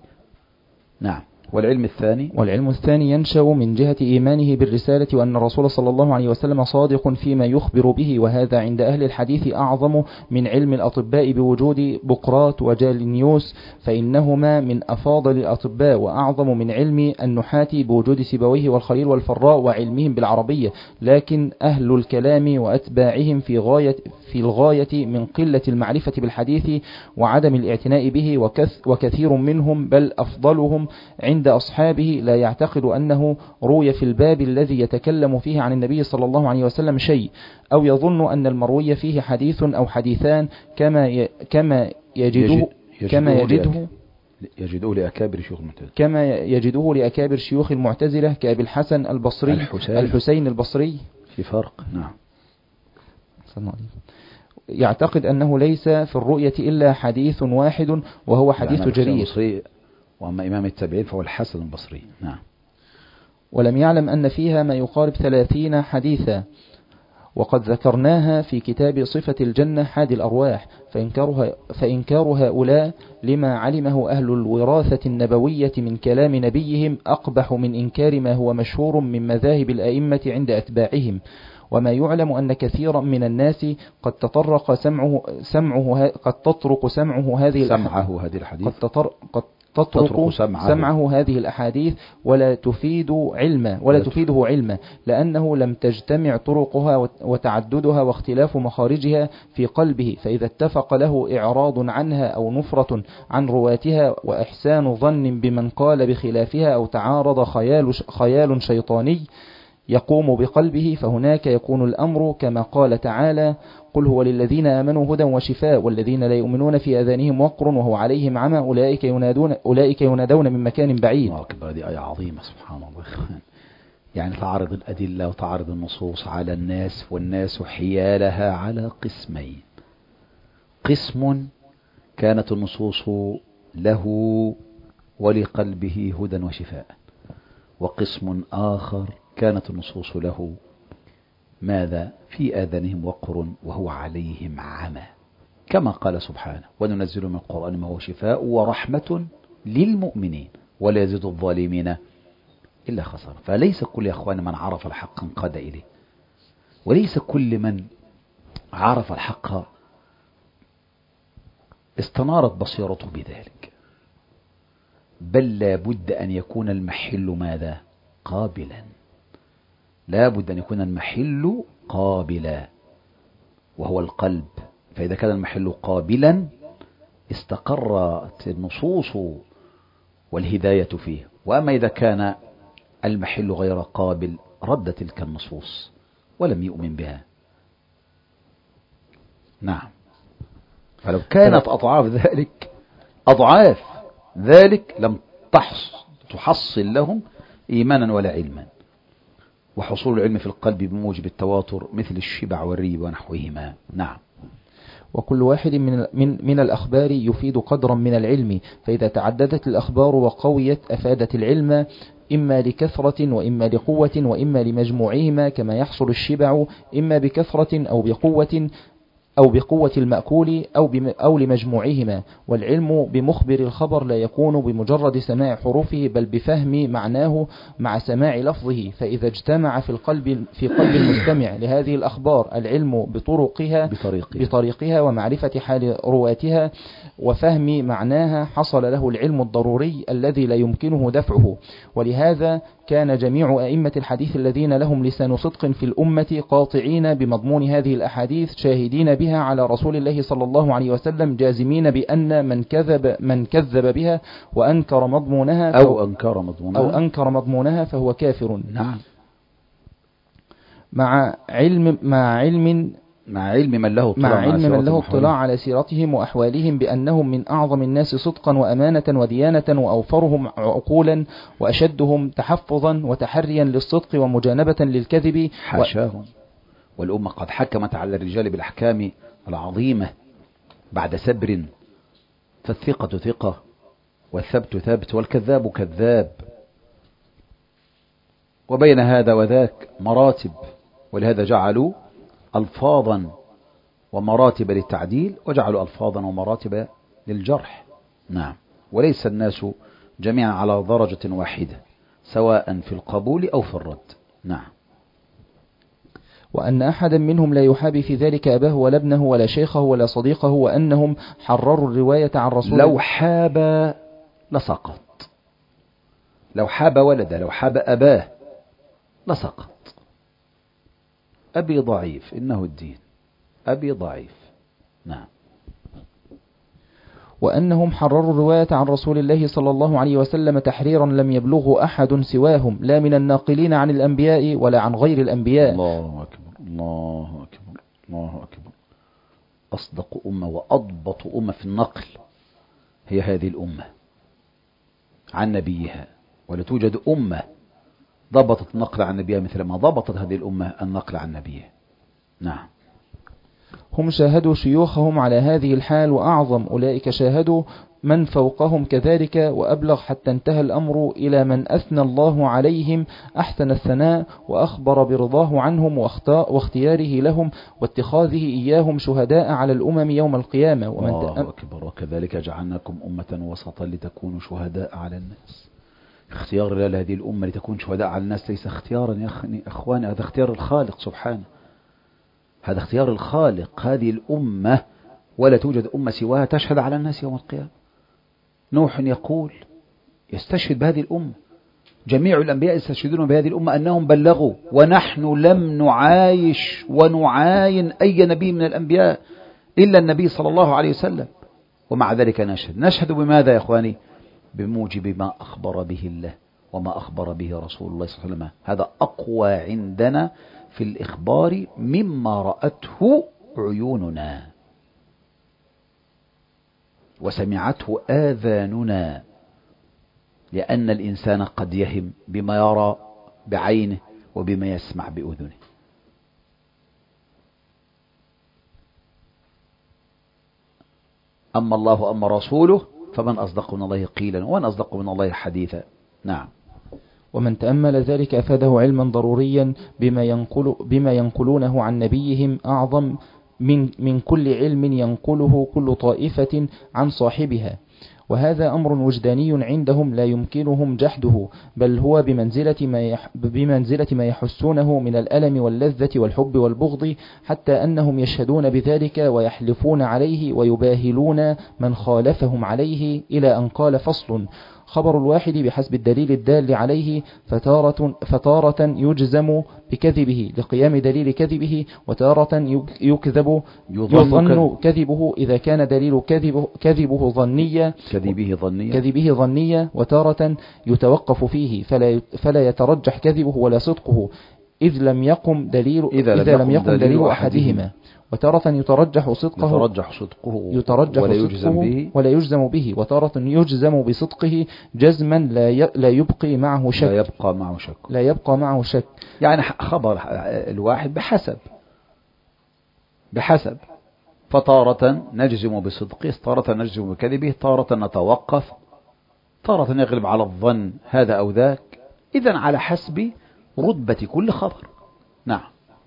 نعم. والعلم الثاني والعلم الثاني ينشأ من جهة إيمانه بالرسالة وأن الرسول صلى الله عليه وسلم صادق فيما يخبر به، وهذا عند أهل الحديث أعظم من علم الأطباء بوجود بقراط وجالينيوس، فإنهما من أفاضل الأطباء، وأعظم من علم النحاة بوجود سيبويه والخليل والفراء وعلمهم بالعربية، لكن أهل الكلام وأتباعهم في غاية في الغاية من قلة المعرفة بالحديث وعدم الاعتناء به، وكثير منهم بل أفضلهم عند أصحابه لا يعتقد أنه روي في الباب الذي يتكلم فيه عن النبي صلى الله عليه وسلم شيء، أو يظن أن المروي فيه حديث أو حديثان كما كما يجده كما يجده يجده لأكابر شيوخ المعتزلة كما يجده لأكابر شيوخ المعتزلة كأبي الحسن البصري الحسين, الحسين البصري. في فرق. نعم. يعتقد أنه ليس في الرؤية إلا حديث واحد وهو حديث جرير، وأما إمام التابعين فهو الحسن البصري. نعم. ولم يعلم أن فيها ما يقارب ثلاثين حديثا، وقد ذكرناها في كتاب صفة الجنة حادي الأرواح، فإنكار, فإنكار هؤلاء لما علمه أهل الوراثة النبوية من كلام نبيهم أقبح من إنكار ما هو مشهور من مذاهب الأئمة عند أتباعهم. وما يعلم أن كثيرا من الناس قد تطرق سمعه سمعه قد تطرق سمعه هذه سمعه هذه الحديث قد, تطر قد تطرق, تطرق سمعه. سمعه هذه الأحاديث ولا تفيد علما ولا تفيده علما، لأنه لم تجتمع طرقها وتعددها واختلاف مخارجها في قلبه، فإذا اتفق له إعراض عنها أو نفرة عن رواتها وإحسان ظن بمن قال بخلافها أو تعارض خيال خيال شيطاني يقوم بقلبه، فهناك يكون الأمر كما قال تعالى: قل هو للذين آمنوا هدى وشفاء والذين لا يؤمنون في آذانهم وقر وهو عليهم عمى أولئك ينادون, أولئك ينادون من مكان بعيد. هذه آية عظيمة سبحان الله. يعني تعرض الأدلة وتعرض النصوص على الناس، والناس حيالها على قسمين: قسم كانت النصوص له ولقلبه هدى وشفاء، وقسم آخر كانت النصوص له ماذا؟ في آذانهم وقر وهو عليهم عمى، كما قال سبحانه: وننزل من القرآن ما هو شفاء ورحمة للمؤمنين ولا يزيد الظالمين إلا خسارة. فليس كل يا أخوان من عرف الحق انقاد إليه، وليس كل من عرف الحق استنارت بصيرته بذلك. بل لا بد أن يكون المحل ماذا؟ قابلا. لا بد أن يكون المحل قابلا وهو القلب. فإذا كان المحل قابلا استقرت النصوص والهداية فيه. وأما إذا كان المحل غير قابل رد تلك النصوص ولم يؤمن بها. نعم. فلو كانت أضعاف ذلك أضعاف ذلك لم تحصل لهم إيمانا ولا علما. وحصول العلم في القلب بموجب التواتر مثل الشبع والريب ونحوهما. نعم. وكل واحد من من من الأخبار يفيد قدرا من العلم، فإذا تعددت الأخبار وقويت أفادت العلم إما لكثرة وإما لقوة وإما لمجموعهما، كما يحصل الشبع إما بكثرة أو بقوة أو بقوة المأكول أو, أو لمجموعهما. والعلم بمخبر الخبر لا يكون بمجرد سماع حروفه بل بفهم معناه مع سماع لفظه. فإذا اجتمع في القلب في قلب المستمع لهذه الأخبار العلم بطرقها بطريقها, بطريقها ومعرفة حال رواتها وفهم معناها حصل له العلم الضروري الذي لا يمكنه دفعه. ولهذا كان جميع أئمة الحديث الذين لهم لسان صدق في الأمة قاطعين بمضمون هذه الأحاديث شاهدين بها على رسول الله صلى الله عليه وسلم جازمين بأن من كذب من كذب بها وأنكر مضمونها أو أنكر مضمونها أو أنكر مضمونها فهو كافر. نعم. مع علم مع علم مع علم من له مع علم من له اطلاع على سيرتهم وأحوالهم بأنهم من أعظم الناس صدقا وأمانة وديانة وأوفرهم عقولا وأشدهم تحفظا وتحريا للصدق ومجانبة للكذب. حاشاهم. والأمة قد حكمت على الرجال بالأحكام العظيمة بعد سبر، فالثقة ثقة والثبت ثبت والكذاب كذاب. وبين هذا وذاك مراتب، ولهذا جعلوا ألفاظا ومراتب للتعديل وجعلوا ألفاظا ومراتب للجرح. نعم. وليس الناس جميعا على درجة واحدة سواء في القبول أو في الرد. نعم. وأن أحدا منهم لا يحابي في ذلك أباه ولا ابنه ولا شيخه ولا صديقه، وأنهم حرروا الرواية عن رسول لو حاب لسقط، لو حاب ولده، لو حاب أباه لسقط. أبي ضعيف إنه الدين، أبي ضعيف. نعم. وأنهم حرروا الرواية عن رسول الله صلى الله عليه وسلم تحريرا لم يبلغه أحد سواهم، لا من الناقلين عن الأنبياء ولا عن غير الأنبياء. الله أكبر الله أكبر الله أكبر. أصدق أمة وأضبط أمة في النقل هي هذه الأمة عن نبيها، ولا توجد أمة ضبطت النقل عن نبيها مثل ما ضبطت هذه الأمة النقل عن نبيها. نعم. هم شاهدوا شيوخهم على هذه الحال، وأعظم أولئك شاهدوا من فوقهم كذلك وأبلغ، حتى انتهى الأمر إلى من أثنى الله عليهم أحسن الثناء وأخبر برضاه عنهم واختياره لهم واتخاذه إياهم شهداء على الأمم يوم القيامة. ومن الله أكبر. وكذلك جعلناكم أمة وسطا لتكونوا شهداء على الناس. اختيار الله لهذه الأمة لتكون شهداء على الناس ليس اختيارا يا أخواني، هذا اختيار الخالق سبحانه، هذا اختيار الخالق. هذه الأمة ولا توجد أمة سواها تشهد على الناس يوم القيامة. نوح يقول يستشهد بهذه الأمة، جميع الأنبياء يستشهدون بهذه الأمة أنهم بلغوا، ونحن لم نعايش ونعاين أي نبي من الأنبياء إلا النبي صلى الله عليه وسلم، ومع ذلك نشهد. نشهد بماذا يا أخواني؟ بموجب ما أخبر به الله وما أخبر به رسول الله صلى الله عليه وسلم. هذا أقوى عندنا في الإخبار مما رأته عيوننا وسمعته آذاننا، لأن الإنسان قد يهم بما يرى بعينه وبما يسمع بأذنه. أما الله أما رسوله فمن أصدق من الله قيلا ومن أصدق من الله حديثا. نعم. ومن تأمل ذلك أفاده علما ضروريا بما, ينقل بما ينقلونه عن نبيهم أعظم من, من كل علم ينقله كل طائفة عن صاحبها. وهذا أمر وجداني عندهم لا يمكنهم جحده، بل هو بمنزلة ما, يح بمنزلة ما يحسونه من الألم واللذة والحب والبغض، حتى أنهم يشهدون بذلك ويحلفون عليه ويباهلون من خالفهم عليه، إلى أن قال: فصل: خبر الواحد بحسب الدليل الدال عليه، فتارة, فتارة يجزم بكذبه لقيام دليل كذبه، وتارة يكذب يظن كذبه إذا كان دليل كذبه, كذبه ظنية كذبه ظنية كذبه ظنية وتارة يتوقف فيه فلا, فلا يترجح كذبه ولا صدقه، إذ لم يقم دليل إذا لم إذا يقم لم يقم دليل دليل أحدهما. أحدهما، وتارة يترجح صدقه يترجح صدقه يترجح ولا صدقه يجزم به ولا يجزم به، وتارة يجزم بصدقه جزما لا لا يبقي معه شك لا يبقى معه شك لا يبقى معه شك يعني خبر الواحد بحسب بحسب فتارة نجزم بصدقه، تارة نجزم بكذبه، تارة نتوقف، تارة يغلب على الظن هذا أو ذاك، إذن على حسب رتبة كل خبر. نعم.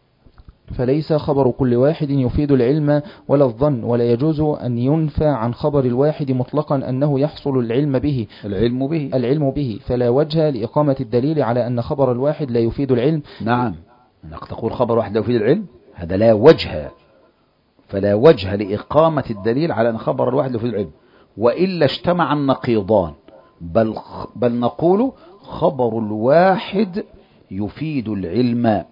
فليس خبر كل واحد يفيد العلم ولا الظن، ولا يجوز أن ينفى عن خبر الواحد مطلقا أنه يحصل العلم به العلم به العلم به فلا وجه لإقامة الدليل على أن خبر الواحد لا يفيد العلم. نعم، أنك تقول خبر واحد لا يفيد العلم، هذا لا وجه، فلا وجه لإقامة الدليل على أن خبر الواحد لا يفيد العلم، وإلا اجتمع النقيضان، بل, بل نقول خبر الواحد يفيد العلم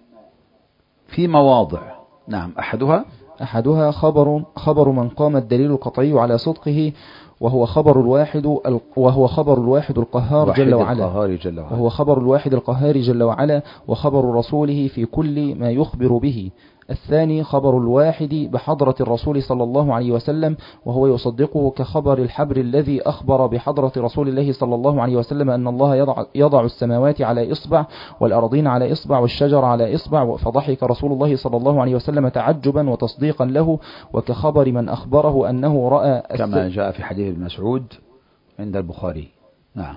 في مواضع. نعم. أحدها أحدها خبر خبر من قام الدليل القطعي على صدقه، وهو خبر الواحد وهو خبر الواحد القهار جل وعلا وهو خبر الواحد القهار جل وعلا وخبر رسوله في كل ما يخبر به. الثاني خبر الواحد بحضرة الرسول صلى الله عليه وسلم، وهو يصدقه كخبر الحبر الذي أخبر بحضرة رسول الله صلى الله عليه وسلم أن الله يضع, يضع السماوات على إصبع والأرضين على إصبع والشجر على إصبع، فضحك رسول الله صلى الله عليه وسلم تعجبا وتصديقا له، وكخبر من أخبره أنه رأى كما جاء في حديث ابن مسعود عند البخاري. نعم.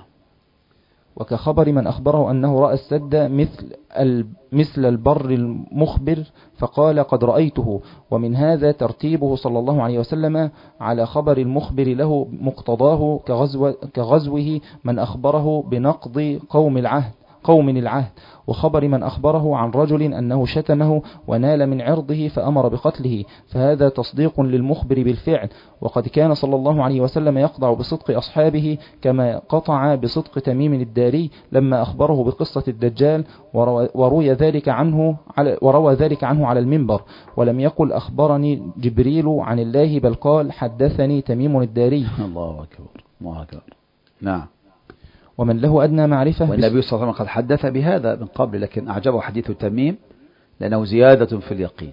وكخبر من أخبره أنه رأى السد مثل مثل البر المخبر فقال قد رأيته. ومن هذا ترتيبه صلى الله عليه وسلم على خبر المخبر له مقتضاه كغزو كغزوه من أخبره بنقض قوم العهد قوم العهد وخبر من أخبره عن رجل أنه شتمه ونال من عرضه فأمر بقتله، فهذا تصديق للمخبر بالفعل. وقد كان صلى الله عليه وسلم يقطع بصدق أصحابه كما قطع بصدق تميم الداري لما أخبره بقصة الدجال، وروي ذلك عنه على وروى ذلك عنه على المنبر، ولم يقل أخبرني جبريل عن الله، بل قال حدثني تميم الداري. الله أكبر الله أكبر. نعم. ومن له أدنى معرفة، والنبي صلى الله عليه وسلم قد حدث بهذا من قبل، لكن أعجبه حديث تميم لأنه زيادة في اليقين.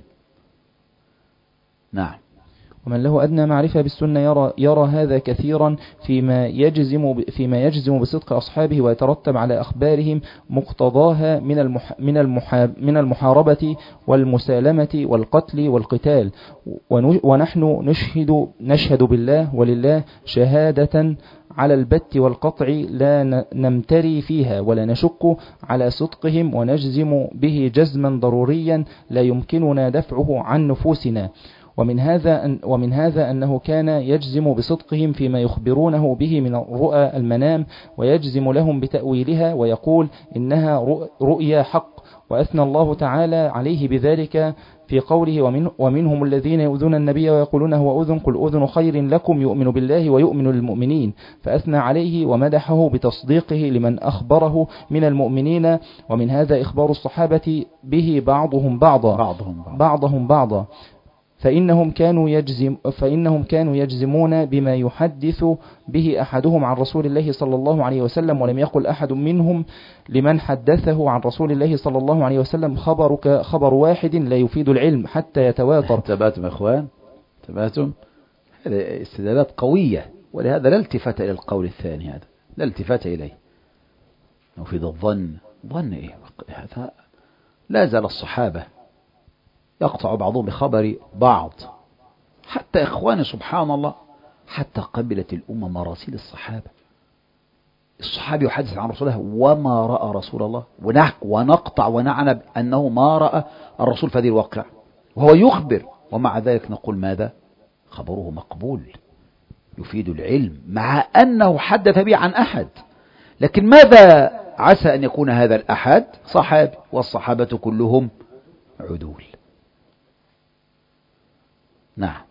نعم. ومن له أدنى معرفة بالسنة يرى, يرى هذا كثيرا فيما يجزم, فيما يجزم بصدق أصحابه ويترتب على أخبارهم مقتضاها من, المح من, المح من المحاربة والمسالمة والقتل والقتال. ونحن نشهد, نشهد بالله ولله شهادة على البت والقطع لا نمتري فيها ولا نشك على صدقهم، ونجزم به جزما ضروريا لا يمكننا دفعه عن نفوسنا. ومن هذا أن ومن هذا أنه كان يجزم بصدقهم فيما يخبرونه به من رؤى المنام، ويجزم لهم بتأويلها ويقول إنها رؤيا حق، وأثنى الله تعالى عليه بذلك في قوله ومن ومنهم الذين يؤذون النبي ويقولون هو أذن قل أذن خير لكم يؤمن بالله ويؤمن للمؤمنين، فأثنى عليه ومدحه بتصديقه لمن أخبره من المؤمنين. ومن هذا إخبار الصحابة به بعضهم بعضا بعضهم بعضا, بعضهم بعضا فإنهم كانوا يجزم فإنهم كانوا يجزمون بما يحدث به أحدهم عن رسول الله صلى الله عليه وسلم، ولم يقل أحد منهم لمن حدثه عن رسول الله صلى الله عليه وسلم خبرك خبر واحد لا يفيد العلم حتى يتواتر. تباتم إخوان تباتم، هذه استدلالات قوية، ولهذا لا التفات إلى القول الثاني، هذا لا التفات إليه. يفيد الظن، ظن إيه؟ هذا لا زال الصحابة يقطع بعضهم بخبر بعض، حتى إخواني سبحان الله، حتى قبلت الأمة مراسيل الصحابة. الصحابي يحدث عن رسول الله وما رأى رسول الله، ونقطع ونعنب أنه ما رأى الرسول في هذه الواقع، وهو يخبر، ومع ذلك نقول ماذا؟ خبره مقبول. يفيد العلم مع أنه حدث به عن أحد، لكن ماذا عسى أن يكون هذا الأحد؟ صحابي، والصحابة كلهم عدول. نعم.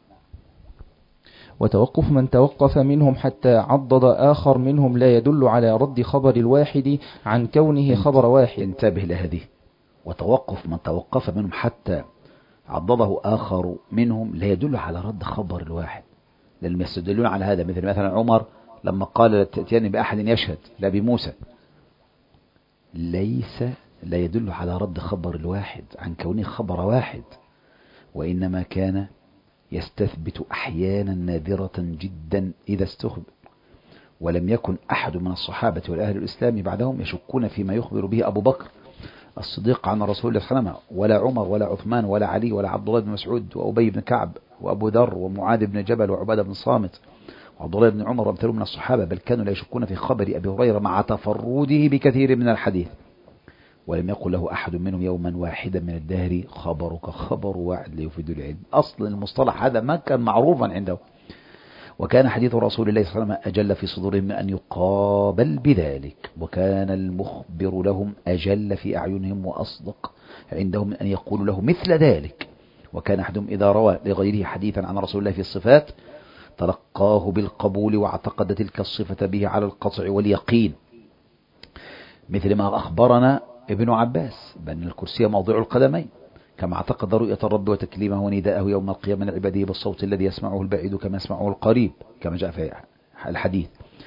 وتوقف من توقف منهم حتى عضد آخر منهم لا يدل على رد خبر الواحد عن كونه خبر واحد. انتبه لهذه. وتوقف من توقف منهم حتى عضده آخر منهم لا يدل على رد خبر الواحد، لأنهم يستدلون على هذا، مثل مثلا عمر لما قال تأتيني بأحد يشهد لا بموسى، ليس لا يدل على رد خبر الواحد عن كونه خبر واحد، وإنما كان يستثبت أحيانا نادرة جدا إذا استخبر. ولم يكن أحد من الصحابة والأهل الإسلام بعدهم يشكون فيما يخبر به أبو بكر الصديق عن رسول الله صلى الله عليه وسلم، ولا عمر ولا عثمان ولا علي ولا عبد الله بن مسعود وأبي بن كعب وأبو ذر ومعاذ بن جبل وعبادة بن صامت وعبد الله بن عمر وامثالهم من الصحابة، بل كانوا لا يشكون في خبر أبي هريرة مع تفرده بكثير من الحديث. ولم يقل له أحد منهم يوما واحدا من الدهر خبرك خبر واحد ليفيد العلم. أصل المصطلح هذا ما كان معروفا عنده، وكان حديث رسول الله صلى الله عليه وسلم أجل في صدورهم من أن يقابل بذلك، وكان المخبر لهم أجل في أعينهم وأصدق عندهم من أن يقولوا له مثل ذلك. وكان أحدهم إذا روى لغيره حديثا عن رسول الله في الصفات تلقاه بالقبول واعتقد تلك الصفة به على القطع واليقين، مثل ما أخبرنا ابن عباس بأن الكرسي موضع القدمين، كما اعتقد رؤية الرب وتكليمه ونداءه يوم القيامة من عباده بالصوت الذي يسمعه البعيد كما يسمعه القريب، كما جاء في الحديث.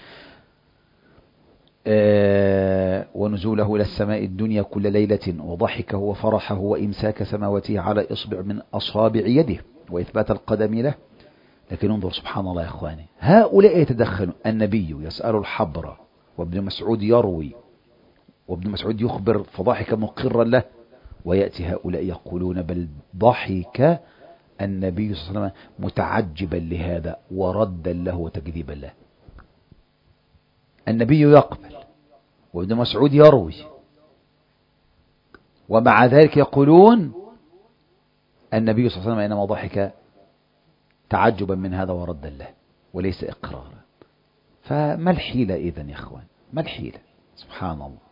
آه ونزوله إلى السماء الدنيا كل ليلة، وضحكه وفرحه وإمساك سماوته على إصبع من أصابع يده، وإثبات القدم له. لكن انظر سبحان الله يا إخواني، هؤلاء يتدخلون، النبي يسأل الحبر، وابن مسعود يروي، وابن مسعود يخبر فضحك مقرا له، ويأتي هؤلاء يقولون بل ضحك النبي صلى الله عليه وسلم متعجبا لهذا وردا له وتكذيبا له. النبي يقبل وابن مسعود يروي، ومع ذلك يقولون النبي صلى الله عليه وسلم إنما ضحك تعجبا من هذا وردا له وليس إقرارا. فما الحيلة إذن يا أخوان؟ ما الحيلة؟ سبحان الله.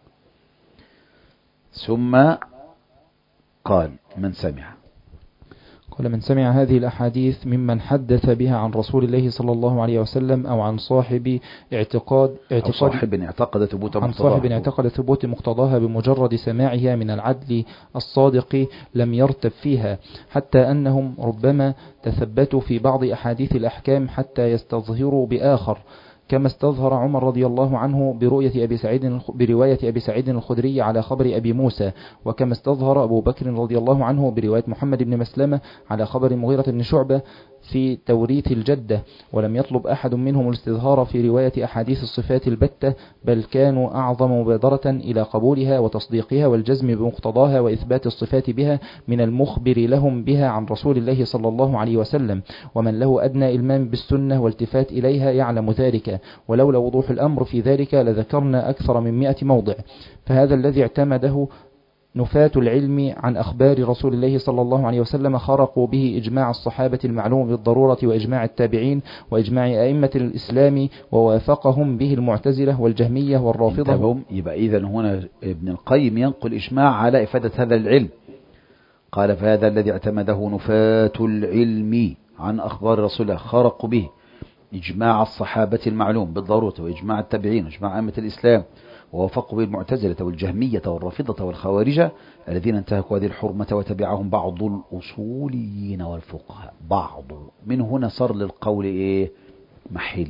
ثم قال من سمع قال من سمع هذه الأحاديث ممن حدث بها عن رسول الله صلى الله عليه وسلم أو عن صاحب اعتقاد اعتقاد صاحب اعتقد ثبوت عن صاحب اعتقد ثبوت مقتضاها بمجرد سماعها من العدل الصادق لم يرتب فيها، حتى أنهم ربما تثبتوا في بعض أحاديث الأحكام حتى يستظهروا بآخر، كما استظهر عمر رضي الله عنه برؤية أبي سعيد برواية أبي سعيد الخدري على خبر أبي موسى، وكما استظهر أبو بكر رضي الله عنه برواية محمد بن مسلمة على خبر مغيرة بن شعبة في توريث الجدة. ولم يطلب أحد منهم الاستظهار في رواية أحاديث الصفات البتة، بل كانوا أعظم مبادرة إلى قبولها وتصديقها والجزم بمقتضاها وإثبات الصفات بها من المخبر لهم بها عن رسول الله صلى الله عليه وسلم. ومن له أدنى إلمام بالسنة والتفات إليها يعلم ذلك، ولولا وضوح الأمر في ذلك لذكرنا أكثر من مئة موضع. فهذا الذي اعتمده نفاة العلم عن أخبار رسول الله صلى الله عليه وسلم خرقوا به إجماع الصحابة المعلوم بالضرورة وإجماع التابعين وإجماع أئمة الإسلام، ووافقهم به المعتزلة والجهمية والرافضة. يبقى إذن هنا ابن القيم ينقل إجماع على إفادة هذا العلم. قال فهذا الذي اعتمده نفاة العلم عن أخبار رسول الله خرقوا به إجماع الصحابة المعلوم بالضرورة وإجماع التابعين وإجماع أئمة الإسلام، ووافقوا بالمعتزلة والجهمية والرافضة والخوارجة الذين انتهكوا هذه الحرمة وتبعهم بعض الأصوليين والفقهاء. بعض من هنا صار للقول إيه؟ محل،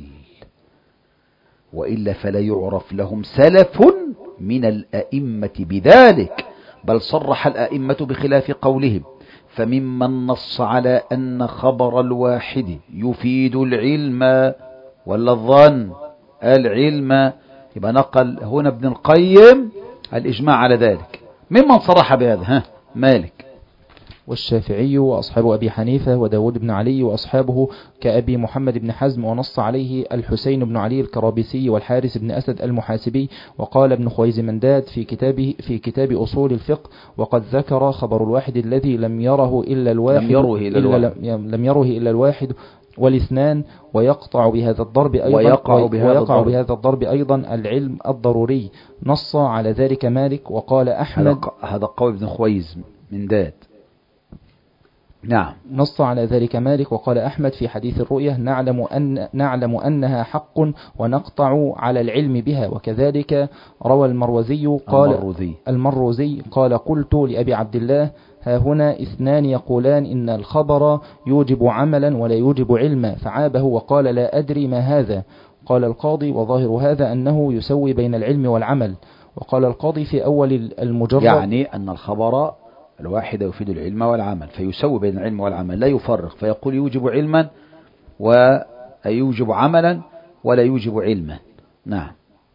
وإلا فلا يعرف لهم سلف من الأئمة بذلك، بل صرح الأئمة بخلاف قولهم. فممن نص على أن خبر الواحد يفيد العلم ولا الظن العلم، يبقى نقل هنا ابن القيم الإجماع على ذلك. ممن صرح بهذا؟ ها مالك والشافعي وأصحاب أبي حنيفة وداود بن علي وأصحابه كأبي محمد بن حزم، ونص عليه الحسين بن علي الكرابسي والحارث بن أسد المحاسبي. وقال ابن خويزمنداد في كتابه في كتاب أصول الفقه وقد ذكر خبر الواحد الذي لم يره إلا الواحد لم يره إلا, إلا, لم يره إلا الواحد والاثنان ويقطع بهذا الضرب أيضا ويقع بهذا ويقع الضرب. بهذا الضرب أيضا العلم الضروري. نص على ذلك مالك وقال أحمد. هذا قول ابن خويز من داد. نعم. نص على ذلك مالك وقال أحمد في حديث الرؤية نعلم أن نعلم أنها حق ونقطع على العلم بها. وكذلك روى المروزي قال المروزي, المروزي قال قلت لأبي عبد الله ها هنا اثنان يقولان إن الخبر يوجب عملا ولا يوجب علما، فعابه وقال لا أدري ما هذا. قال القاضي وظاهر هذا أنه يسوي بين العلم والعمل. وقال القاضي في أول المجرد يعني أن الخبر الواحد يفيد العلم والعمل، فيسوي بين العلم والعمل، لا يفرق فيقول يوجب علما ويوجب عملا ولا يوجب علما. نعم.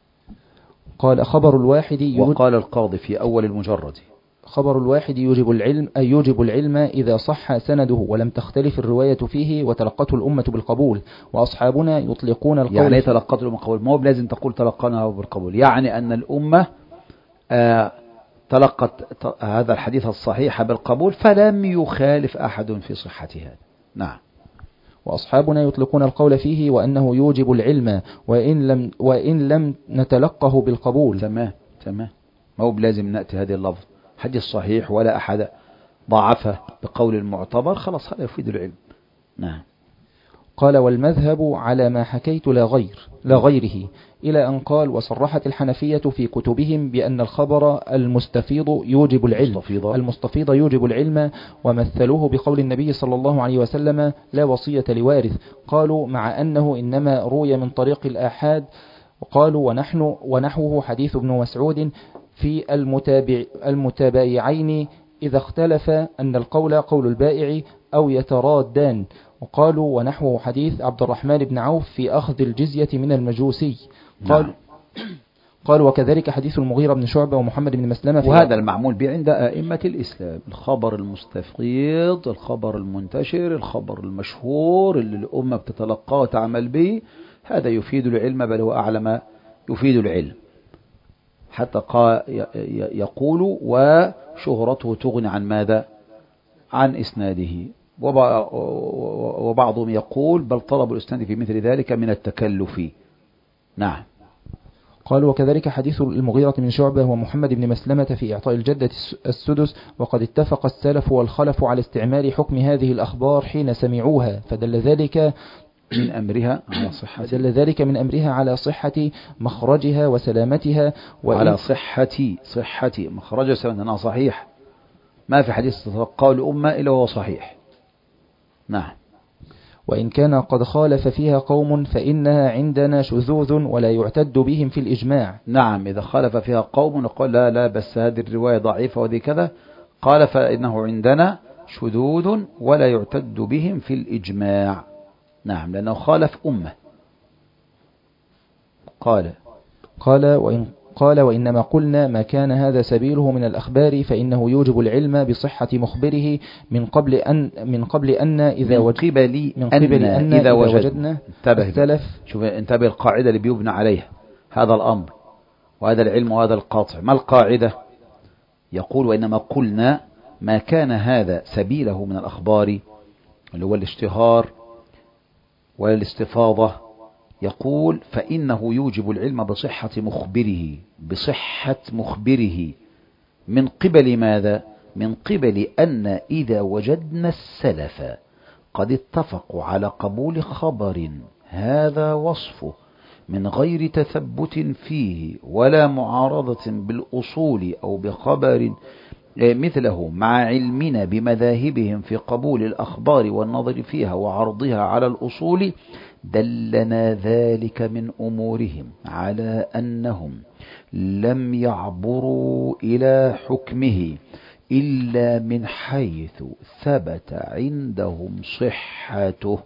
قال خبر الواحد يوجب وقال القاضي في أول المجرد خبر الواحد يوجب العلم أي يوجب العلم إذا صح سنده ولم تختلف الرواية فيه وتلقته الأمة بالقبول. وأصحابنا يطلقون القول. يعني تلقته الأمة بالقبول، مو لازم تقول تلقناه بالقبول، يعني أن الأمة آه تلقت هذا الحديث الصحيح بالقبول فلم يخالف أحد في صحة هذا. نعم. وأصحابنا يطلقون القول فيه وأنه يوجب العلم وإن لم وإن لم نتلقه بالقبول. تمام تمام، ما هو لازم نأتي هذه اللفظ حديث صحيح ولا أحد ضعفه بقول المعتبر، خلاص هذا يفيد العلم. نعم. قال والمذهب على ما حكيت لا غير لا غيره، إلى أن قال وصرحت الحنفية في كتبهم بأن الخبر المستفيض يوجب العلم المستفيض. المستفيض يوجب العلم، ومثلوه بقول النبي صلى الله عليه وسلم لا وصية لوارث. قالوا مع أنه إنما روي من طريق الآحاد. وقالوا ونحن ونحوه حديث ابن مسعود في المتابع المتبايعين إذا اختلف أن القول قول البائع أو يترادان. وقالوا ونحوه حديث عبد الرحمن بن عوف في أخذ الجزية من المجوسي. قال نعم. قال وكذلك حديث المغيرة بن شعبة ومحمد بن مسلمة. وهذا المعمول به عند أئمة الإسلام، الخبر المستفيض، الخبر المنتشر، الخبر المشهور اللي الأمة بتتلقاه وتعمل به، هذا يفيد العلم، بل هو أعلى يفيد العلم. حتى يقول وشهرته تغني عن ماذا؟ عن إسناده. وبعضهم يقول بل طلب الإسناد في مثل ذلك من التكلف. نعم. قال وكذلك حديث المغيرة من شعبة ومحمد بن مسلمة في إعطاء الجدة السدس. وقد اتفق السلف والخلف على استعمال حكم هذه الأخبار حين سمعوها، فدل ذلك من أمرها على صحة دل ذلك من أمرها على صحة مخرجها وسلامتها. وعلى صحة صحة مخرجها وسلامتها صحيح، ما في حديث تتلقاه الأمة إلا هو صحيح. نعم. وإن كان قد خالف فيها قوم فإنها عندنا شذوذ ولا يعتد بهم في الإجماع. نعم، إذا خالف فيها قوم نقول لا لا بس هذه الرواية ضعيفة وذي كذا، قال فإنه عندنا شذوذ ولا يعتد بهم في الإجماع. نعم، لأنه خالف أمة. قال قال وإن قال وإنما قلنا ما كان هذا سبيله من الأخبار فإنه يوجب العلم بصحة مخبره من قبل أن من قبل أن إذا من قبل من قبل أن, أن إذا وجدنا السلف. شوف انتبه القاعدة اللي بيبنى عليها هذا الأمر وهذا العلم وهذا القاطع. ما القاعدة؟ يقول وإنما قلنا ما كان هذا سبيله من الأخبار اللي هو الاشتهار والاستفاضة، يقول فإنه يوجب العلم بصحة مخبره بصحة مخبره من قبل ماذا؟ من قبل أن إذا وجدنا السلف قد اتفقوا على قبول خبر هذا وصفه من غير تثبت فيه ولا معارضة بالأصول أو بخبر مثله، مع علمنا بمذاهبهم في قبول الأخبار والنظر فيها وعرضها على الأصول، دلنا ذلك من أمورهم على أنهم لم يعبروا إلى حكمه إلا من حيث ثبت عندهم صحته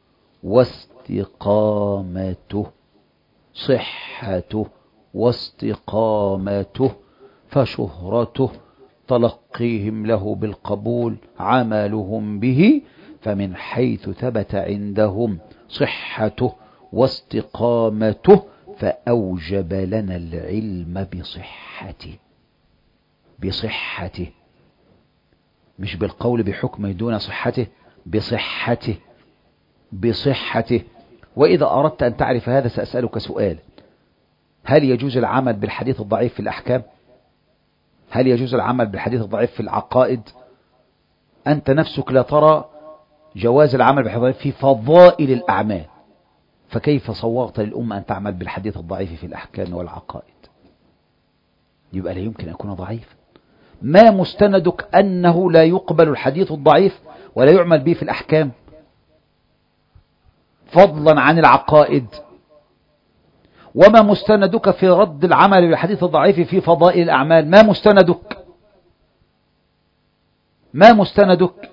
واستقامته صحته واستقامته فشهرته تلقيهم له بالقبول عملهم به، فمن حيث ثبت عندهم صحته واستقامته فأوجب لنا العلم بصحته بصحته مش بالقول بحكمه دون صحته، بصحته. بصحته. وإذا أردت أن تعرف هذا سأسألك سؤال: هل يجوز العمل بالحديث الضعيف في الأحكام؟ هل يجوز العمل بالحديث الضعيف في العقائد؟ أنت نفسك لا ترى جواز العمل بالحديث الضعيف في فضائل الأعمال، فكيف صوغت للأمة أن تعمل بالحديث الضعيف في الأحكام والعقائد؟ يبقى لا يمكن أن يكون ضعيفا. ما مستندك أنه لا يقبل الحديث الضعيف ولا يعمل به في الأحكام فضلا عن العقائد؟ وما مستندك في رد العمل بالحديث الضعيف في فضائل الأعمال؟ ما مستندك؟ ما مستندك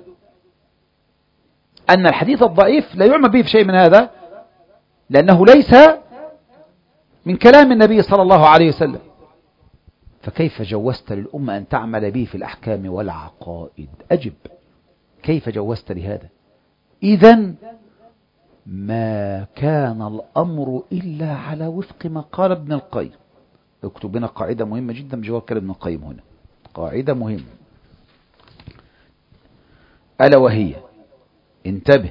أن الحديث الضعيف لا يعمل به في شيء من هذا لأنه ليس من كلام النبي صلى الله عليه وسلم؟ فكيف جوزت للأمة أن تعمل به في الأحكام والعقائد؟ أجب، كيف جوزت لهذا؟ إذن ما كان الأمر إلا على وفق ما قال ابن القيم. اكتب لنا قاعدة مهمة جدا بجواب كلام ابن القيم هنا، قاعدة مهمة ألا وهي: انتبه،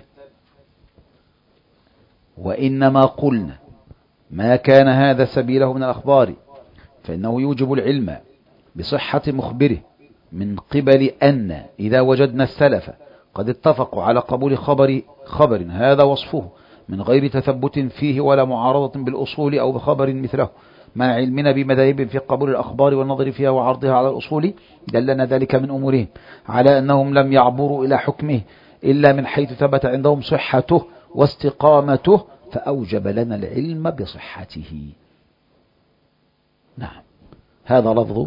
وإنما قلنا ما كان هذا سبيله من الأخبار فإنه يوجب العلم بصحة مخبره من قبل أن إذا وجدنا السلف قد اتفقوا على قبول خبر خبر هذا وصفه من غير تثبت فيه ولا معارضة بالأصول أو بخبر مثله مع علمنا بمذاهب في قبول الأخبار والنظر فيها وعرضها على الأصول، دلنا ذلك من أمورهم على أنهم لم يعبروا إلى حكمه إلا من حيث ثبت عندهم صحته واستقامته، فأوجب لنا العلم بصحته. نعم، هذا لفظ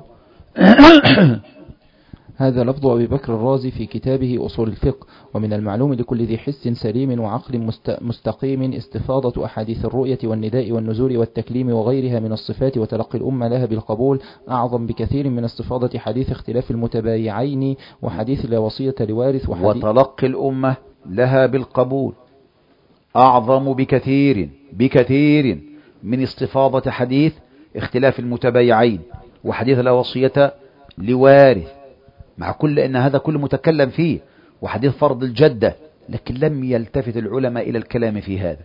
هذا لفظ أبي بكر الرازي في كتابه أصول الفقه. ومن المعلوم لكل ذي حس سليم وعقل مستقيم استفاضة أحاديث الرؤية والنداء والنزول والتكليم وغيرها من الصفات وتلقي الأمة لها بالقبول أعظم بكثير من استفاضة حديث اختلاف المتبايعين وحديث لا وصية لوارث وحديث وتلقي الأمة لها بالقبول أعظم بكثير بكثير من استفاضة حديث اختلاف المتبايعين وحديث لا وصية لوارث، مع كل أن هذا كل متكلم فيه، وحديث فرض الجدة، لكن لم يلتفت العلماء إلى الكلام في هذا.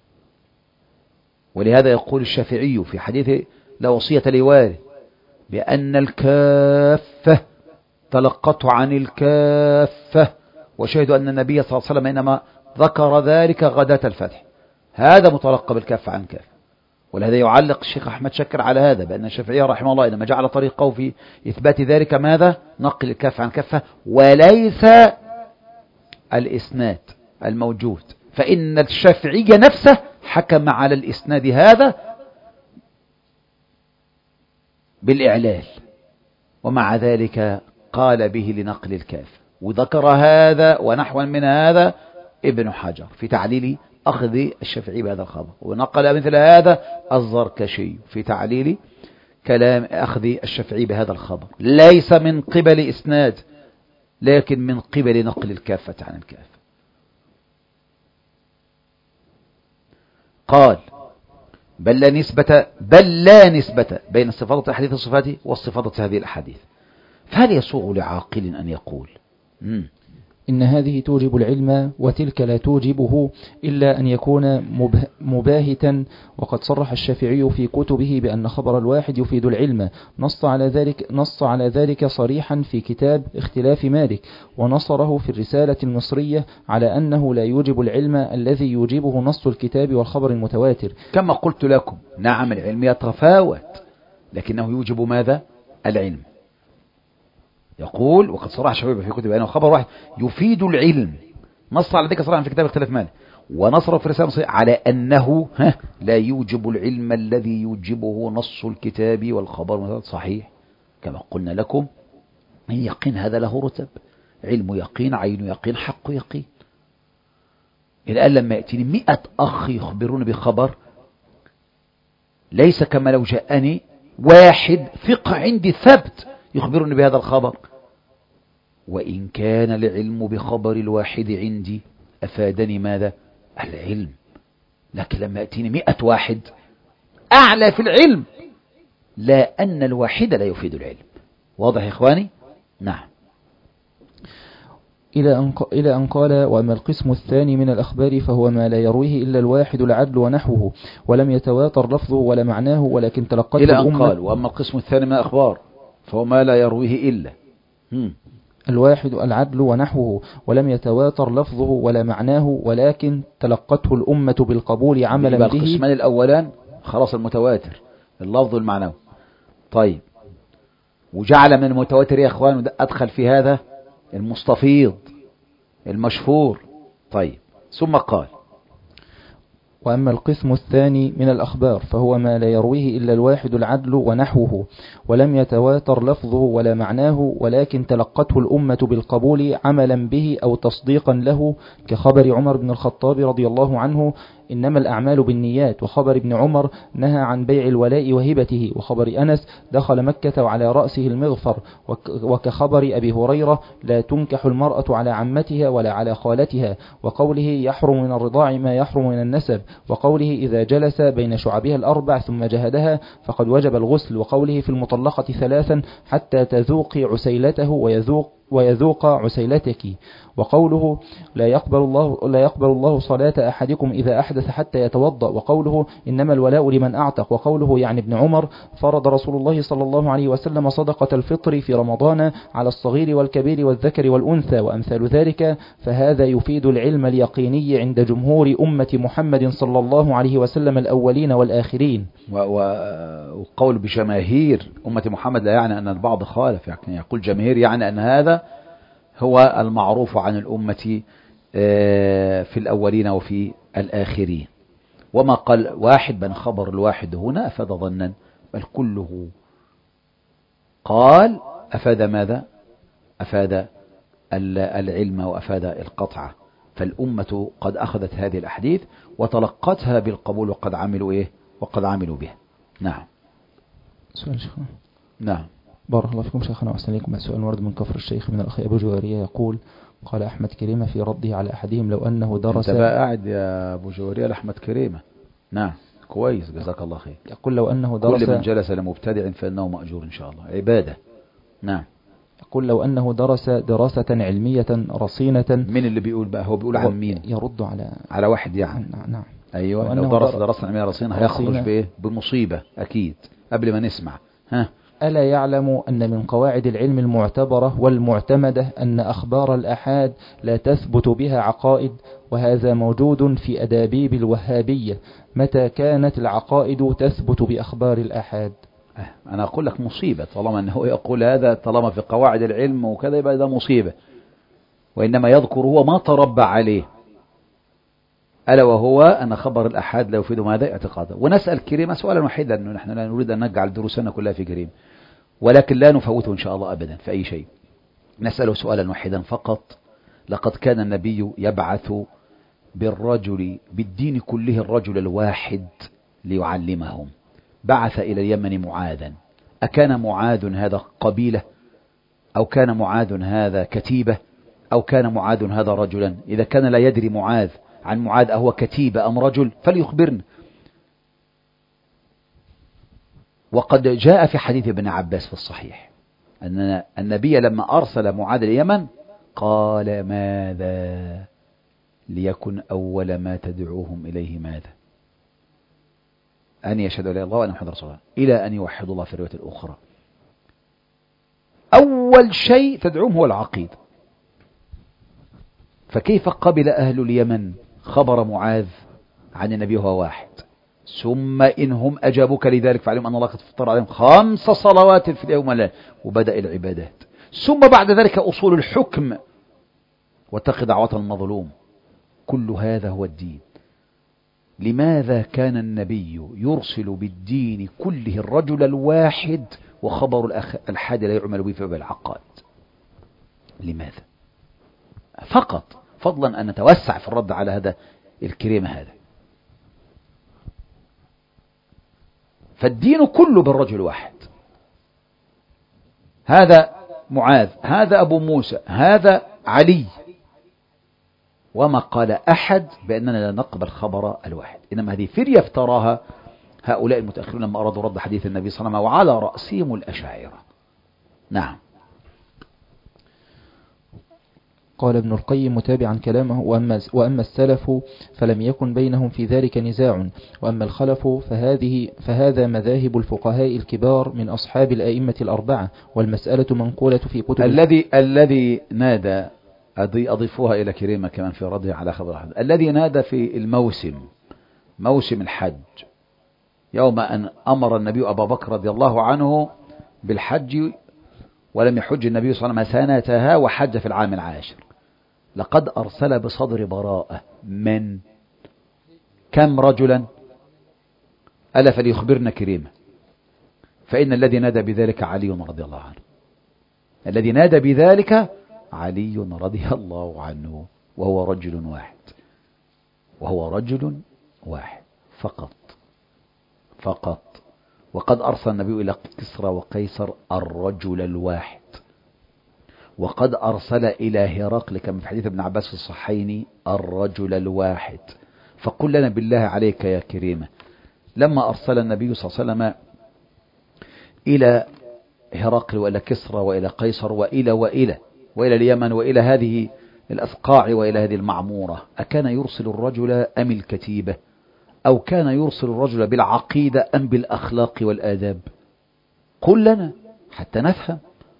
ولهذا يقول الشافعي في حديث لا وصية لوارث بأن الكافة تلقته عن الكافة، وشهدوا أن النبي صلى الله عليه وسلم إنما ذكر ذلك غداة الفتح، هذا متلقى بالكافة عن كافة. ولهذا يعلق الشيخ أحمد شكر على هذا بأن الشافعي رحمه الله إنما جعل طريقه في إثبات ذلك ماذا؟ نقل الكافة عن كافة وليس الإسناد الموجود، فإن الشافعي نفسه حكم على الإسناد هذا بالإعلال، ومع ذلك قال به لنقل الكافة. وذكر هذا ونحوا من هذا ابن حجر في تعليل أخذ الشافعي بهذا الخبر، ونقل مثل هذا الزركشي في تعليل كلام أخذ الشافعي بهذا الخبر، ليس من قبل إسناد لكن من قبل نقل الكافة عن الكافة. قال بل لا نسبة بل لا نسبة بين استفاضة أحاديث الصفات واستفاضة هذه الأحاديث. فهل يسوغ لعاقل أن يقول مم. إن هذه توجب العلم وتلك لا توجبه إلا أن يكون مباهتا؟ وقد صرح الشافعي في كتبه بأن خبر الواحد يفيد العلم، نص على ذلك نص على ذلك صريحا في كتاب اختلاف مالك، ونصره في الرسالة المصرية على أنه لا يوجب العلم الذي يوجبه نص الكتاب والخبر المتواتر. كما قلت لكم نعم العلم يتفاوت لكنه يوجب ماذا؟ العلم. يقول وقد صرح الشافعي في كتب أنه خبر واحد يفيد العلم، نص على ذلك صراحة في كتاب اختلاف مالك، ونصره في رسالة مصرية على أنه ها لا يوجب العلم الذي يوجبه نص الكتاب والخبر. صحيح كما قلنا لكم من يقين هذا له رتب، علم يقين، عين يقين، حق يقين. الآن لما يأتيني مئة أخ يخبرون بخبر ليس كما لو جاءني واحد ثقة عندي ثبت يخبرني بهذا الخبر، وإن كان العلم بخبر الواحد عندي أفادني ماذا؟ العلم. لكن لما يأتيني مئة واحد أعلى في العلم لا أن الواحد لا يفيد العلم. واضح يا إخواني؟ نعم. إلى أن, إلى أن قال: وأما القسم الثاني من الأخبار فهو ما لا يرويه إلا الواحد العدل ونحوه ولم يتواتر لفظه ولا معناه ولكن تلقته إلى أن الأمة. قال: وأما القسم الثاني من الأخبار فهو ما لا يرويه إلا هم. الواحد العدل ونحوه ولم يتواتر لفظه ولا معناه ولكن تلقته الأمة بالقبول عملا به. القسمان الأولان خلاص المتواتر اللفظ والمعنى. طيب، وجعل من المتواتر يا أخوان أدخل في هذا المستفيض المشهور. طيب، ثم قال: وأما القسم الثاني من الأخبار فهو ما لا يرويه إلا الواحد العدل ونحوه ولم يتواتر لفظه ولا معناه ولكن تلقته الأمة بالقبول عملا به أو تصديقا له، كخبر عمر بن الخطاب رضي الله عنه: إنما الأعمال بالنيات، وخبر ابن عمر: نهى عن بيع الولاء وهبته، وخبر أنس: دخل مكة وعلى رأسه المغفر، وكخبر أبي هريرة: لا تنكح المرأة على عمتها ولا على خالتها، وقوله: يحرم من الرضاع ما يحرم من النسب، وقوله: إذا جلس بين شعبها الأربع ثم جهدها فقد وجب الغسل، وقوله: في المطلقة ثلاثا حتى تذوقي عسيلته ويذوق ويذوق عسيلتك، وقوله: لا يقبل الله لا يقبل الله صلاة أحدكم إذا أحدث حتى يتوضأ، وقوله: إنما الولاء لمن أعتق، وقوله يعني ابن عمر: فرض رسول الله صلى الله عليه وسلم صدقة الفطر في رمضان على الصغير والكبير والذكر والأنثى، وأمثال ذلك، فهذا يفيد العلم اليقيني عند جمهور أمة محمد صلى الله عليه وسلم الأولين والآخرين. وقول بجماهير أمة محمد لا يعني أن البعض خالف، يعني يقول جماهير يعني أن هذا هو المعروف عن الأمة في الأولين وفي الآخرين. وما قال واحد بن خبر الواحد هنا أفاد ظنا، بل كله قال أفاد ماذا؟ أفاد العلم وأفاد القطع. فالأمة قد أخذت هذه الأحاديث وتلقتها بالقبول وقد عملوا إيه؟ وقد عملوا به. نعم. سؤال شيخنا. نعم. بارك الله فيكم شيخنا وأحسن إليكم. سؤال ورد من كفر الشيخ من الأخ أبو جوارية يقول: قال أحمد كريمة في رده على أحدهم: لو أنه درس. أنت بقى قاعد يا أبو جوارية لأحمد كريمة. نعم كويس، جزاك الله خير. يقول: لو أنه درس. كل من جلس لمبتدع فإنه مأجور إن شاء الله، عبادة. نعم. يقول: لو أنه درس دراسة علمية رصينة. مين اللي بيقول بقى؟ هو بيقول عن مين؟ يرد على على واحد يعني. نعم. أيوة، لو درس دراسة علمية رصينة هيخرج بإيه؟ بمصيبة أكيد. قبل ما نسمع ها، ألا يعلم أن من قواعد العلم المعتبرة والمعتمدة أن أخبار الأحاد لا تثبت بها عقائد، وهذا موجود في أدابيب الوهابية. متى كانت العقائد تثبت بأخبار الأحاد؟ أنا أقول لك مصيبة، طالما أنه يقول هذا، طالما في قواعد العلم وكذا يبقى ده مصيبة. وإنما يذكر هو ما تربى عليه، ألا وهو أن خبر الأحاد لا يفيد ماذا؟ اعتقادا. ونسأل كريمة سؤالا واحدا، أنه نحن لا نريد أن نجعل دروسنا كلها في كريم، ولكن لا نفوته إن شاء الله أبدا في أي شيء. نسأله سؤالا واحدا فقط: لقد كان النبي يبعث بالرجل بالدين كله الرجل الواحد ليعلمهم، بعث إلى اليمن معاذا. أكان معاذ هذا قبيلة، أو كان معاذ هذا كتيبة، أو كان معاذ هذا رجلا؟ إذا كان لا يدري معاذ عن معاذ أهو كتيبة أم رجل فليخبرنا. وقد جاء في حديث ابن عباس في الصحيح أن النبي لما أرسل معاذ اليمن قال: ماذا ليكن أول ما تدعوهم إليه؟ ماذا؟ أن يشهدوا لا إله إلا الله وأن محمدا رسول الله، إلى أن يوحدوا الله في الرواية الأخرى. أول شيء تدعوهم هو العقيدة. فكيف قبل أهل اليمن خبر معاذ عن النبي هو واحد؟ ثم إنهم أجابوك لذلك فعلم أن الله قد افترض عليهم خمس صلوات في اليوم والليلة، وبدأ العبادات. ثم بعد ذلك أصول الحكم، واتق دعوة المظلوم. كل هذا هو الدين. لماذا كان النبي يرسل بالدين كله الرجل الواحد وخبر الأحاد لا يعمل به في بالعقائد؟ لماذا؟ فقط فضلا أن نتوسع في الرد على هذا الكريم هذا. فالدين كله بالرجل واحد. هذا معاذ، هذا أبو موسى، هذا علي. وما قال أحد بأننا لا نقبل خبر الواحد، إنما هذه فرية افتراها هؤلاء المتأخرون لما أرادوا رد حديث النبي صلى الله عليه وسلم، وعلى رأسهم الأشاعرة. نعم. قال ابن القيم متابعا كلامه: وأما, وأما السلف فلم يكن بينهم في ذلك نزاع، وأما الخلف فهذه فهذا مذاهب الفقهاء الكبار من أصحاب الأئمة الأربعة، والمسألة منقولة في كتب الذي الذي نادى، أضيفوها إلى كريمة كمان في رده على خبر أحد، الذي نادى في الموسم، موسم الحج، يوم أن أمر النبي أبا بكر رضي الله عنه بالحج ولم يحج النبي صلى الله عليه وسلم سنتها وحج في العام العاشر، لقد أرسل بصدر براءة من كم رجلا؟ ألا فليخبرنا كريمة، فإن الذي نادى بذلك علي رضي الله عنه، الذي نادى بذلك علي رضي الله عنه، وهو رجل واحد، وهو رجل واحد فقط فقط. وقد أرسل النبي إلى كسرى وقيصر الرجل الواحد، وقد أرسل إلى هرقل كما في حديث ابن عباس في الصحيحين الرجل الواحد. فقل لنا بالله عليك يا كريمة، لما أرسل النبي صلى الله عليه وسلم إلى هرقل وإلى كسرى وإلى قيصر وإلى وإلى وإلى اليمن وإلى هذه الأفقاع وإلى هذه المعمورة، أكان يرسل الرجل أم الكتيبة، أو كان يرسل الرجل بالعقيدة أم بالأخلاق والآداب؟ قل لنا حتى نفهم.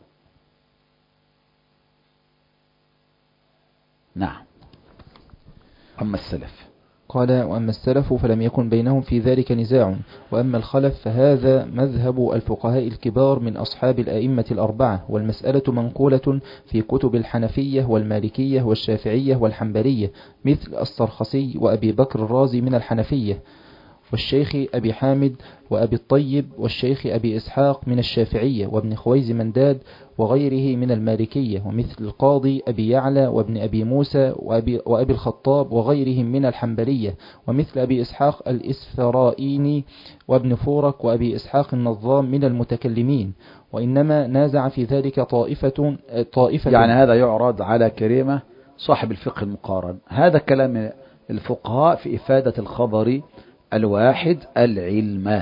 نعم. أما السلف قال: وأما السلف فلم يكن بينهم في ذلك نزاع، وأما الخلف فهذا مذهب الفقهاء الكبار من أصحاب الأئمة الأربعة، والمسألة منقولة في كتب الحنفية والمالكية والشافعية والحنبلية، مثل السرخسي وأبي بكر الرازي من الحنفية، والشيخ أبي حامد وأبي الطيب والشيخ أبي إسحاق من الشافعية، وابن خويز منداد وغيره من المالكية، ومثل القاضي أبي يعلى وابن أبي موسى وأبي, وأبي الخطاب وغيرهم من الحنبلية، ومثل أبي إسحاق الإسفرائيني وابن فورك وأبي إسحاق النظام من المتكلمين. وإنما نازع في ذلك طائفة, طائفة يعني هذا يعرض على كريمة صاحب الفقه المقارن، هذا كلام الفقهاء في إفادة الخبر الواحد العلم.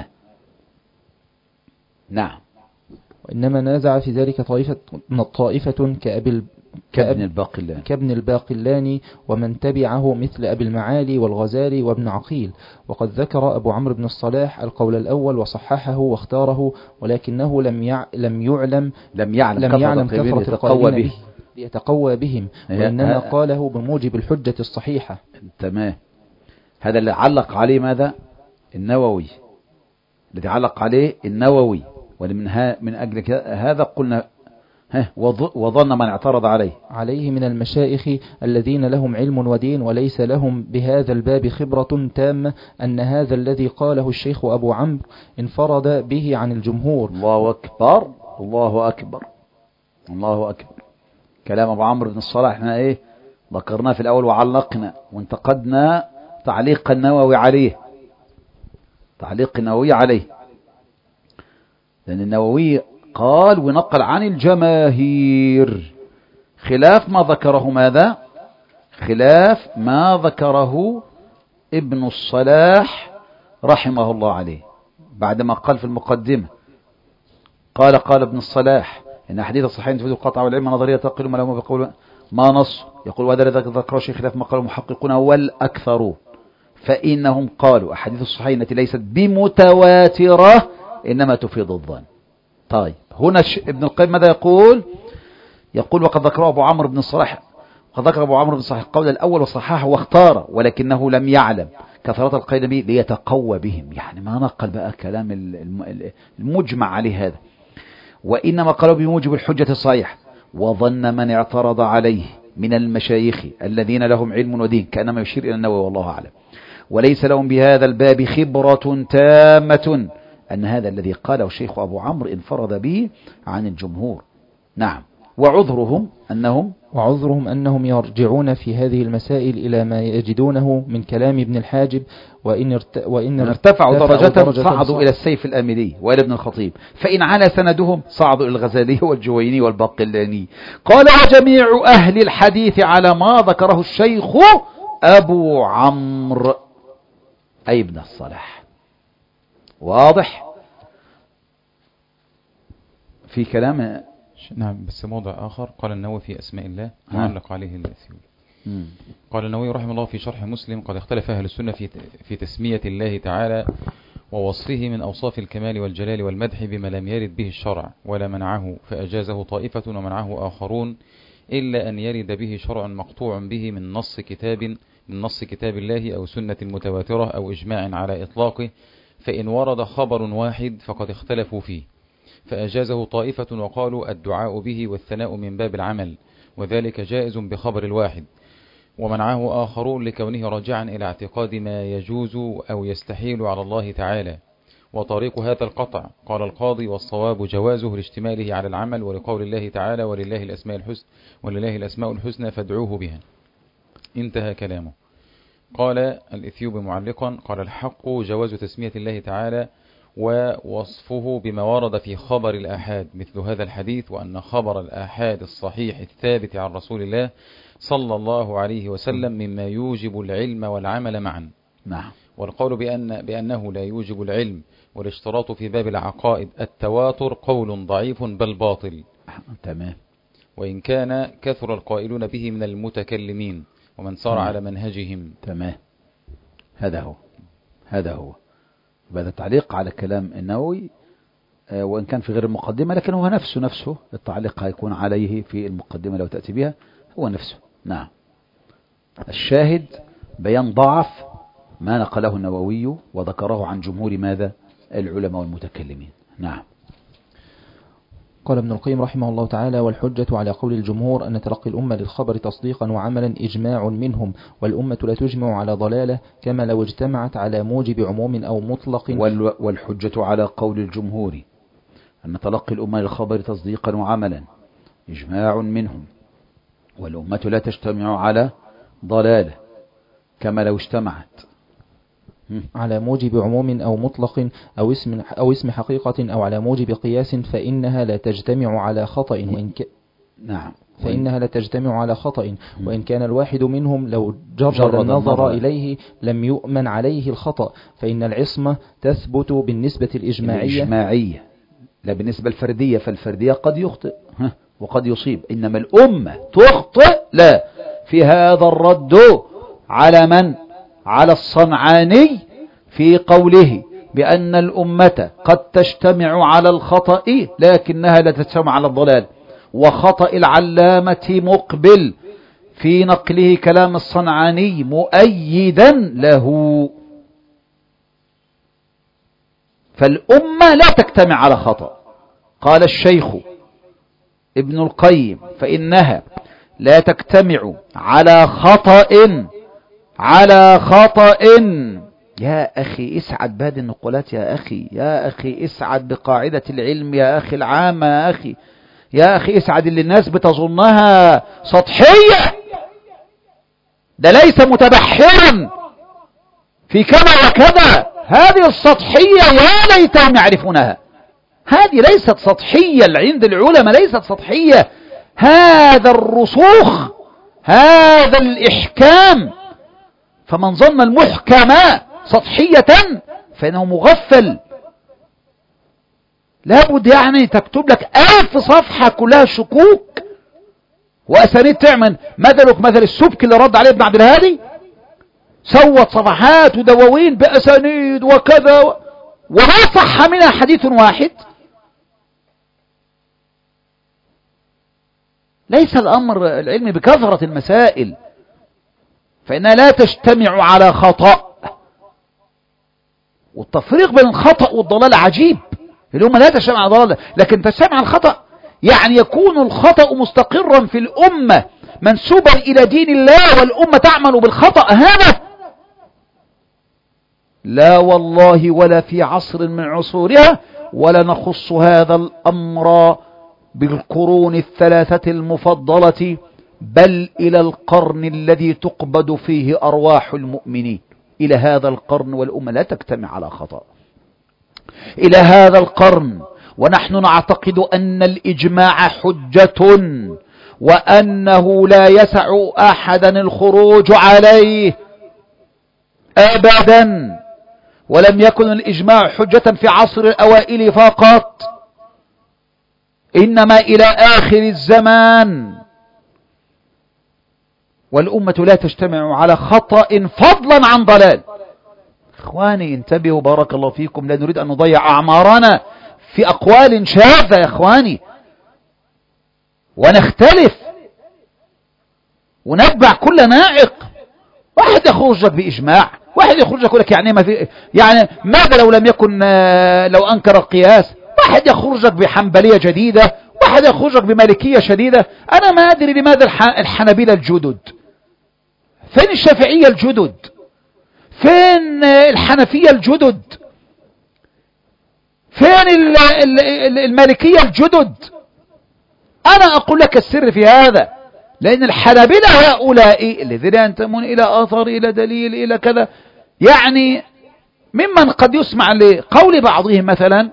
نعم. وإنما نازع في ذلك طائفة, طائفة كأبي كابن الباقلاني كابن الباقلاني ومن تبعه مثل أبي المعالي والغزالي وابن عقيل. وقد ذكر أبو عمرو بن الصلاح القول الأول وصححه واختاره، ولكنه لم يع... لم يعلم لم يعلم, لم يعلم كثرة القائلين به ليتقوى بهم، وإنما ها... قاله بموجب الحجة الصحيحة. تمام. هذا اللي علق عليه ماذا؟ النووي، الذي علق عليه النووي، ومن ها من أجل هذا قلنا ها وظن من اعترض عليه عليه من المشايخ الذين لهم علم ودين وليس لهم بهذا الباب خبرة تامة أن هذا الذي قاله الشيخ أبو عمرو انفرد به عن الجمهور. الله أكبر الله أكبر الله أكبر. كلام أبو عمرو بن الصلاح احنا ايه ذكرناه في الأول وعلقنا وانتقدنا تعليق النووي عليه، تعليق النووي عليه، لأن النووي قال ونقل عن الجماهير خلاف ما ذكره ماذا؟ خلاف ما ذكره ابن الصلاح رحمه الله عليه، بعدما قال في المقدمة قال قال ابن الصلاح إن أحاديث الصحيحين تفيد القطع والعلم نظرية تقل ما لهم بقول ما نص، يقول وهذا الذي ذكره الشيخ خلاف ما قاله المحققون والأكثرون، فإنهم قالوا أحاديث الصحيحين التي ليست بمتواترة إنما تفيد الظن. طيب هنا ابن القيم ماذا يقول؟ يقول وقد ذكره أبو عمرو بن الصلاح، وقد ذكر أبو عمرو بن الصلاح القول الأول وصححه واختاره، ولكنه لم يعلم كثرة القيل به ليتقوى بهم، يعني ما نقل بقى كلام المجمع عليه هذا، وإنما قالوا بموجب الحجة الصحيحة، وظن من اعترض عليه من المشايخ الذين لهم علم ودين، كأنما يشير إلى النووي والله أعلم، وليس لهم بهذا الباب خبرة تامة أن هذا الذي قاله الشيخ أبو عمرو انفرد به عن الجمهور. نعم. وعذرهم أنهم وعذرهم أنهم يرجعون في هذه المسائل إلى ما يجدونه من كلام ابن الحاجب، وإن, ارت... وإن ارتفعوا درجة صعدوا إلى السيف الآملي وإلى ابن الخطيب، فإن على سندهم صعدوا إلى الغزالي والجويني والباقلاني. قال وجميع أهل الحديث على ما ذكره الشيخ أبو عمرو أي ابن الصلاح. واضح؟ في كلام نعم، بس موضع آخر قال النووي في أسماء الله معلق عليه الأثيوبي. قال النووي رحمه الله في شرح مسلم: قد اختلف أهل السنة في في تسمية الله تعالى ووصفه من أوصاف الكمال والجلال والمدح بما لم يرد به الشرع ولا منعه، فأجازه طائفة ومنعه آخرون، إلا أن يرد به شرع مقطوع به من نص كتاب من نص كتاب الله أو سنة متواترة أو إجماع على إطلاقه، فإن ورد خبر واحد فقد اختلفوا فيه، فأجازه طائفة وقالوا الدعاء به والثناء من باب العمل، وذلك جائز بخبر الواحد، ومنعه آخرون لكونه راجعا إلى اعتقاد ما يجوز أو يستحيل على الله تعالى. وطريق هذا القطع قال القاضي: والصواب جوازه لاشتماله على العمل، ولقول الله تعالى: ولله الأسماء الحسنى ولله الأسماء الحسنى فادعوه بها. انتهى كلامه. قال الإثيوبي معلقا: قال الحق جواز تسمية الله تعالى ووصفه بما ورد في خبر الآحاد مثل هذا الحديث، وأن خبر الآحاد الصحيح الثابت عن رسول الله صلى الله عليه وسلم مما يوجب العلم والعمل معا. نعم. والقول بأن بأنه لا يوجب العلم والاشتراط في باب العقائد التواتر قول ضعيف بل باطل. تمام. وإن كان كثر القائلون به من المتكلمين ومن سار على منهجهم. تمام. هذا هو هذا هو هذا تعليق على كلام النووي، وإن كان في غير المقدمة، لكن هو نفسه نفسه التعليق هيكون عليه في المقدمة لو تأتي بها، هو نفسه. نعم. الشاهد بيان ضعف ما نقله النووي وذكره عن جمهور ماذا؟ العلماء والمتكلمين. نعم. قال ابن القيم رحمه الله تعالى: والحجة على قول الجمهور أن تلقي الأمة للخبر تصديقا وعملا إجماع منهم، والأمة لا تجمع على ضلالة كما لو اجتمعت على موجب عموم أو مطلق. والحجة على قول الجمهور أن تلقي الأمة للخبر تصديقا وعملا إجماع منهم، والأمة لا تجتمع على ضلالة كما لو اجتمعت على موجب عموم أو مطلق أو اسم أو اسم حقيقة أو على موجب قياس، فإنها لا تجتمع على خطأ وإن ك... نعم فإنها لا تجتمع على خطأ، وإن كان الواحد منهم لو جرد النظر إليه لم يؤمن عليه الخطأ، فإن العصمة تثبت بالنسبة الإجماعية الإجماعية لا بالنسبة الفردية، فالفردية قد يخطئ وقد يصيب، إنما الأمة تخطئ. لا، في هذا الرد على من؟ على الصنعاني في قوله بأن الأمة قد تجتمع على الخطأ لكنها لا تجتمع على الضلال، وخطأ العلامة مقبل في نقله كلام الصنعاني مؤيدا له. فالأمة لا تجتمع على خطأ. قال الشيخ ابن القيم: فإنها لا تجتمع على خطأ على خطأ. يا أخي اسعد بهذه النقولات، يا أخي يا أخي اسعد بقاعدة العلم، يا أخي العامة، يا أخي يا أخي اسعد اللي الناس بتظنها سطحية. ده ليس متبحرا في كذا وكذا، هذه السطحية يا ليتهم يعرفونها. هذه ليست سطحية عند العلماء، ليست سطحية. هذا الرسوخ، هذا الإحكام. فمن ظن المحكم سطحية فإنه مغفل. لابد يعني تكتب لك ألف صفحة كلها شكوك وأسانيد، تعمل مثلك مثل السبك اللي رد عليه ابن عبد الهادي، سوت صفحات ودواوين بأسانيد وكذا، وما صح منها حديث واحد. ليس الأمر العلمي بكثرة المسائل، فإنها لا تجتمع على خطأ. والتفريق بين الخطأ والضلال عجيب. الأمة لا تجتمع على ضلال، لكن تجتمع على الخطأ، يعني يكون الخطأ مستقرا في الأمة منسوبا إلى دين الله والأمة تعمل بالخطأ. هذا لا والله، ولا في عصر من عصورها، ولا نخص هذا الأمر بالقرون الثلاثة المفضلة، بل إلى القرن الذي تقبض فيه أرواح المؤمنين. إلى هذا القرن والأمة لا تجتمع على خطأ، إلى هذا القرن، ونحن نعتقد أن الإجماع حجة، وأنه لا يسع أحدا الخروج عليه أبدا. ولم يكن الإجماع حجة في عصر الأوائل فقط، إنما إلى آخر الزمان والأمة لا تجتمع على خطأ فضلا عن ضلال. إخواني انتبهوا بارك الله فيكم، لا نريد أن نضيع أعمارنا في أقوال شاذة يا إخواني، ونختلف ونتبع كل نائق. واحد يخرج لك بإجماع، واحد يخرج لك يقول لك يعني ما في، يعني ماذا لو لم يكن، لو أنكر القياس. واحد يخرج لك بحنبلية جديدة، واحد يخرج لك بمالكية شديدة. أنا ما أدري لماذا الحنابلة الجدد، فين الشافعية الجدد، فين الحنفية الجدد، فين المالكية الجدد. أنا أقول لك السر في هذا، لأن الحنابلة هؤلاء الذين ينتمون إلى آثار، إلى دليل، إلى كذا، يعني ممن قد يسمع لقول بعضهم مثلا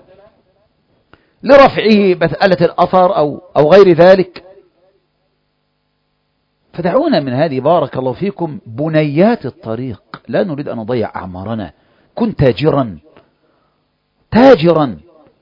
لرفعه مسألة الأثر أو, أو غير ذلك. فدعونا من هذه بارك الله فيكم بنيات الطريق، لا نريد أن نضيع أعمارنا. كن تاجرا تاجرا.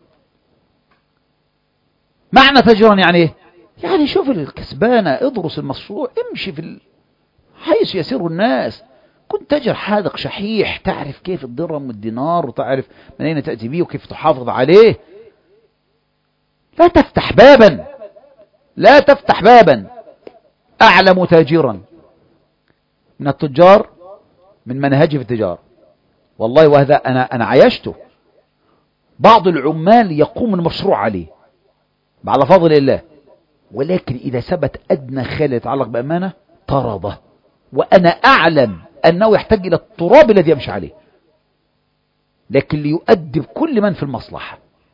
معنى تاجرا يعني ايه؟ يعني شوف الكسبانة، ادرس المشروع، امشي في ال... حيث يسير الناس. كن تاجر حاذق شحيح، تعرف كيف الدرهم والدينار، وتعرف من أين تأتي به وكيف تحافظ عليه. لا تفتح بابا، لا تفتح بابا. أعلم تاجرا من التجار من منهجي في التجارة والله، وهذا أنا أنا عايشته. بعض العمال يقوم المشروع عليه على فضل الله، ولكن إذا ثبت أدنى خلل يتعلق بأمانة طرده، وأنا أعلم أنه يحتاج إلى التراب الذي يمشي عليه، لكن ليؤدب كل من في المصلحة.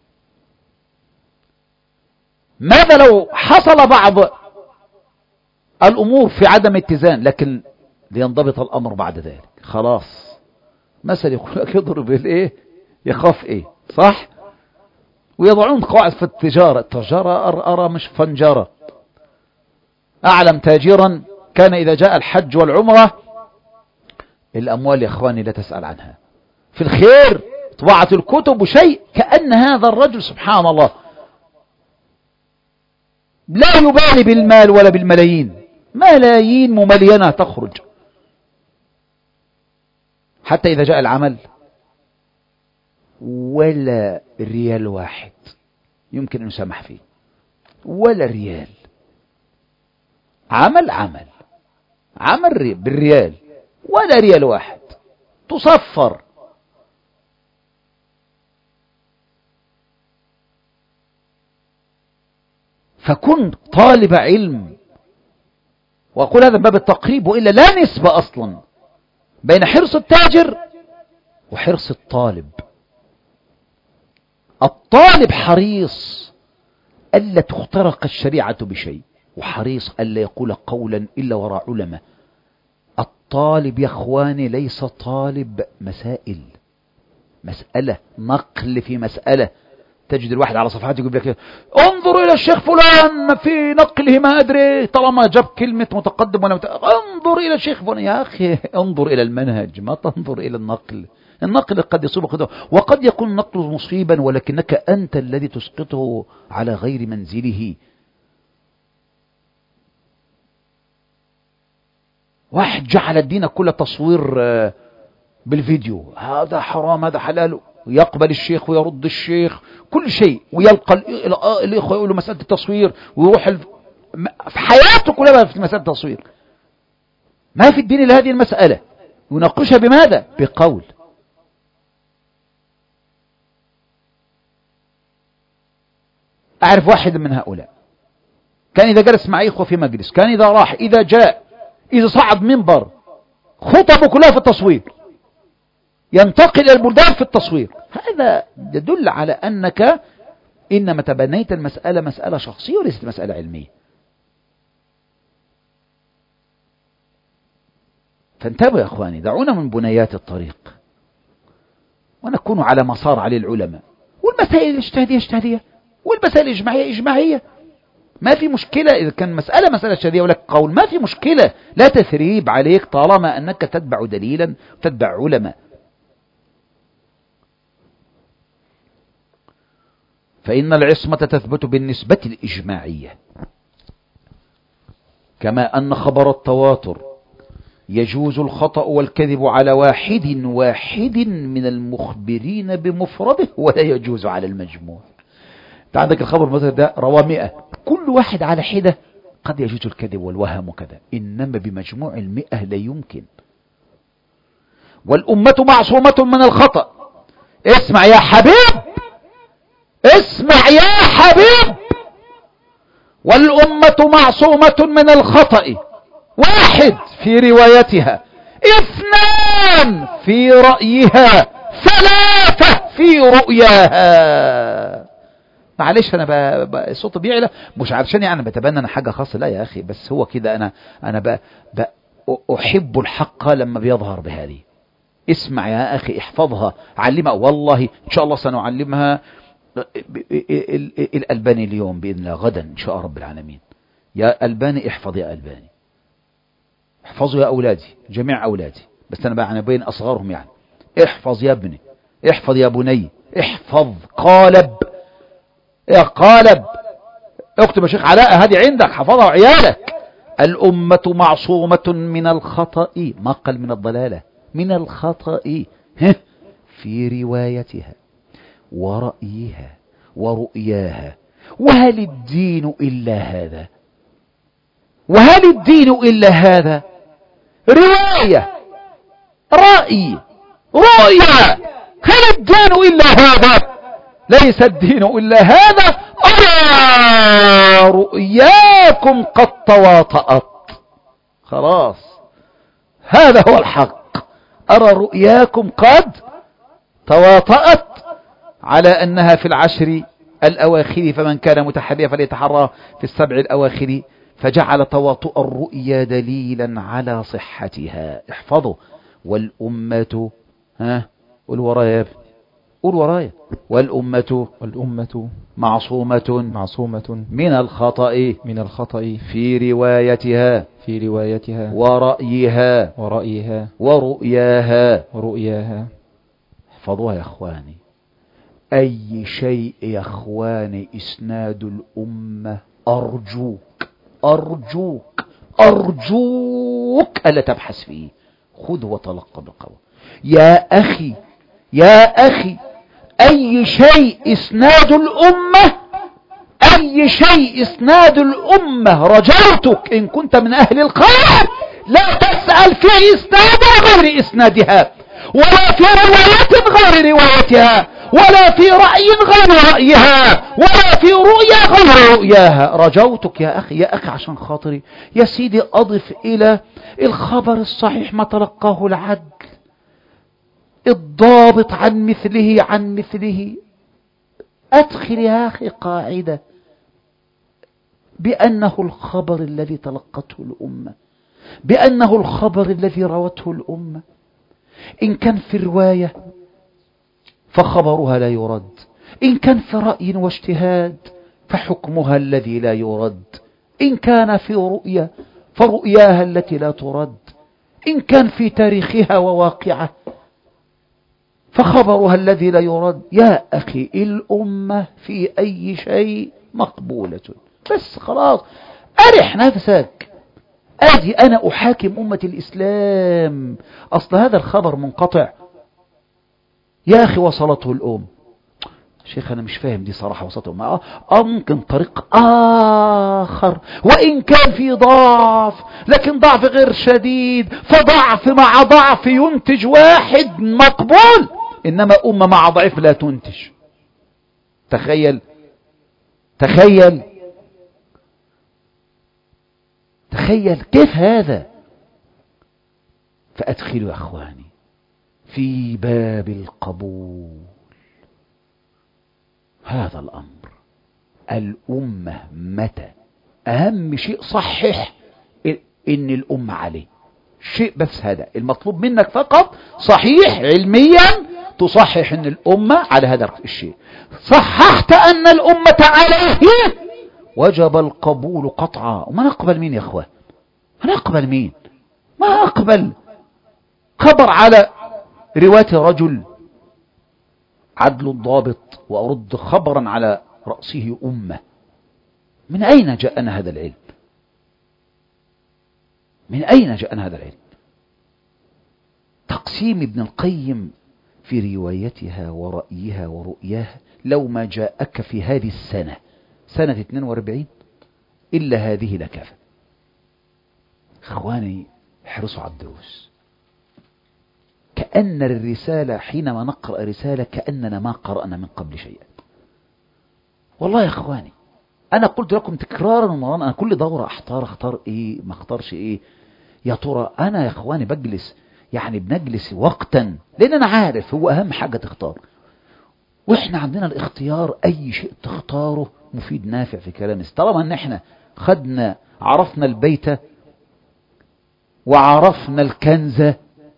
ماذا لو حصل بعض الأمور في عدم اتزان، لكن لينضبط الأمر بعد ذلك. خلاص، مثل يقول لك يضرب الإيه يخاف إيه، صح؟ ويضعون قواعد في التجارة. التجارة أرى, أرى مش فنجارة. أعلم تاجرا كان إذا جاء الحج والعمرة، الأموال يا أخواني لا تسأل عنها، في الخير طباعة الكتب وشيء، كأن هذا الرجل سبحان الله لا يبالي بالمال ولا بالملايين، ملايين مملينة تخرج. حتى إذا جاء العمل ولا ريال واحد يمكن أن يسامح فيه، ولا ريال. عمل عمل عمل بالريال، ولا ريال واحد تصفر. فكن طالب علم. وأقول هذا باب التقريب، وإلا لا نسبة أصلا بين حرص التاجر وحرص الطالب. الطالب حريص ألا تخترق الشريعة بشيء، وحريص ألا يقول قولا إلا وراء علماء. الطالب يا أخواني ليس طالب مسائل، مسألة نقل في مسألة. تجد الواحد على صفحاته يقول لك انظر إلى الشيخ فلان في نقله ما أدري، طالما جاب كلمة متقدم ولا مت... انظر إلى الشيخ فلان. يا أخي انظر إلى المنهج، ما تنظر إلى النقل. النقل قد يصيب خطأ، وقد يكون النقل مصيبا، ولكنك أنت الذي تسقطه على غير منزله. واحد جعل الدين كل تصوير بالفيديو، هذا حرام هذا حلال، ويقبل الشيخ ويرد الشيخ كل شيء، ويلقى الإخوة يقولوا مسألة التصوير، ويروح الف... في حياته كلها في مسألة التصوير. ما في الدين إلا هذه المسألة، يناقشها بماذا؟ بقول. أعرف واحد من هؤلاء كان إذا جلس مع إخوة في مجلس، كان إذا راح، إذا جاء، إذا صعد منبر، خطبه كلها في التصوير، ينتقل إلى البلدان في التصوير. هذا يدل على أنك إنما تبنيت المسألة مسألة شخصية وليست مسألة علمية. فانتبهوا يا أخواني، دعونا من بنيات الطريق ونكون على مسار عليه العلماء. والمسائل الاجتهادية اجتهادية، والمسائل الإجماعية إجماعية، ما في مشكلة. إذا كان مسألة مسألة اجتهادية ولك قول ما في مشكلة، لا تثريب عليك طالما أنك تتبع دليلا تتبع علماء. فإن العصمة تثبت بالنسبة الإجماعية، كما أن خبر التواتر يجوز الخطأ والكذب على واحد واحد من المخبرين بمفرده ولا يجوز على المجموع. انت عندك الخبر مثلا ده رواه مئة، كل واحد على حدة قد يجوز الكذب والوهم وكذا، إنما بمجموع المئة لا يمكن. والأمة معصومة من الخطأ. اسمع يا حبيب، اسمع يا حبيب، والأمة معصومة من الخطأ، واحد في روايتها، اثنان في رأيها، ثلاثة في رؤياها. معلش انا ب... ب... صوتي بيعلى مش علشان يعني بتبنى انا حاجه خاصه، لا يا اخي، بس هو كده انا انا ب... ب... احب الحق لما بيظهر بهذه. اسمع يا اخي، احفظها، علمها، والله ان شاء الله سنعلمها الألباني اليوم بإذن الله، غدا ان شاء رب العالمين. يا ألباني احفظ، يا ألباني احفظوا يا اولادي، جميع اولادي، بس انا بقى انا بين اصغرهم يعني. احفظ يا ابني، احفظ يا بني، احفظ قالب يا قالب، اكتب يا شيخ علاء هذه عندك حفظها عيالك. الأمة معصومة من الخطأ، ما قل من الضلالة، من الخطأ في روايتها ورأيها ورؤياها. وهل الدين إلا هذا؟ وهل الدين إلا هذا؟ رواية، رأي، رؤيا، هل الدين إلا هذا؟ ليس الدين إلا هذا. أرى رؤياكم قد تواطأت، خلاص هذا هو الحق. أرى رؤياكم قد تواطأت على أنها في العشر الأواخر، فمن كان متحريا فليتحرى في السبع الأواخر، فجعل تواطؤ الرؤيا دليلا على صحتها. احفظوا. والأمة، ها قول ورايا، قول ورايا. والأمة والأمة معصومة معصومة من الخطأ من الخطأ في روايتها في روايتها ورأيها ورأيها ورؤياها ورؤياها. احفظوها يا اخواني. أي شيء يا اخواني إسناد الأمة، أرجوك أرجوك أرجوك ألا تبحث فيه، خذ وتلقى بقوة. يا أخي يا أخي، أي شيء إسناد الأمة، أي شيء إسناد الأمة، رجوتك إن كنت من أهل الخير لا تسأل في إسناد غير إسنادها، ولا في رواية غير روايتها، ولا في رأي غير رأيها، ولا في رؤيا غير رؤياها. رجوتك يا أخي، يا أخي عشان خاطري يا سيدي، أضف إلى الخبر الصحيح ما تلقاه العدل الضابط عن مثله عن مثله. أدخل يا أخي قاعدة بأنه الخبر الذي تلقته الأمة، بأنه الخبر الذي روته الأمة، إن كان في رواية فخبرها لا يرد، إن كان في رأي واجتهاد فحكمها الذي لا يرد، إن كان في رؤية فرؤياها التي لا ترد، إن كان في تاريخها وواقعه فخبرها الذي لا يرد. يا أخي الأمة في أي شيء مقبولة، بس خلاص أرح نفسك. أجي أنا أحاكم أمة الإسلام، أصل هذا الخبر منقطع يا أخي وصلته الأم. شيخ أنا مش فاهم دي صراحة، وصلته الأم آه ممكن طريق آخر، وإن كان في ضعف لكن ضعف غير شديد، فضعف مع ضعف ينتج واحد مقبول، إنما أمة مع ضعف لا تنتج. تخيل تخيل تخيل كيف هذا. فأدخلوا يا أخواني في باب القبول هذا الأمر. الأمة متى؟ أهم شيء صحح إن الأمة عليه شيء، بس هذا المطلوب منك فقط، صحيح علميا تصحح إن الأمة على هذا الشيء. صححت أن الأمة عليه وجب القبول قطعا. وما نقبل مين يا أخوان؟ ما نقبل مين؟ ما أقبل خبر على رواية رجل عدل ضابط، وأرد خبرا على رأسه أمة. من أين جاءنا هذا العلم؟ من أين جاءنا هذا العلم؟ تقسيم ابن القيم في روايتها ورأيها ورؤياها لو ما جاءك في هذه السنة سنة اثنين وأربعين إلا هذه لكفى. إخواني احرصوا على الدروس. كأن الرسالة حينما نقرأ رسالة كأننا ما قرأنا من قبل شيئا. والله يا إخواني أنا قلت لكم تكرارا ومرارا، أنا كل دورة أحتار أختار إيه ما أختارش إيه. يا ترى أنا يا إخواني بجلس يعني بنجلس وقتا لأن أنا عارف هو أهم حاجة تختار، وإحنا عندنا الاختيار أي شيء تختاره مفيد نافع في كلام. طالما أن إحنا خدنا عرفنا البيت وعرفنا الكنز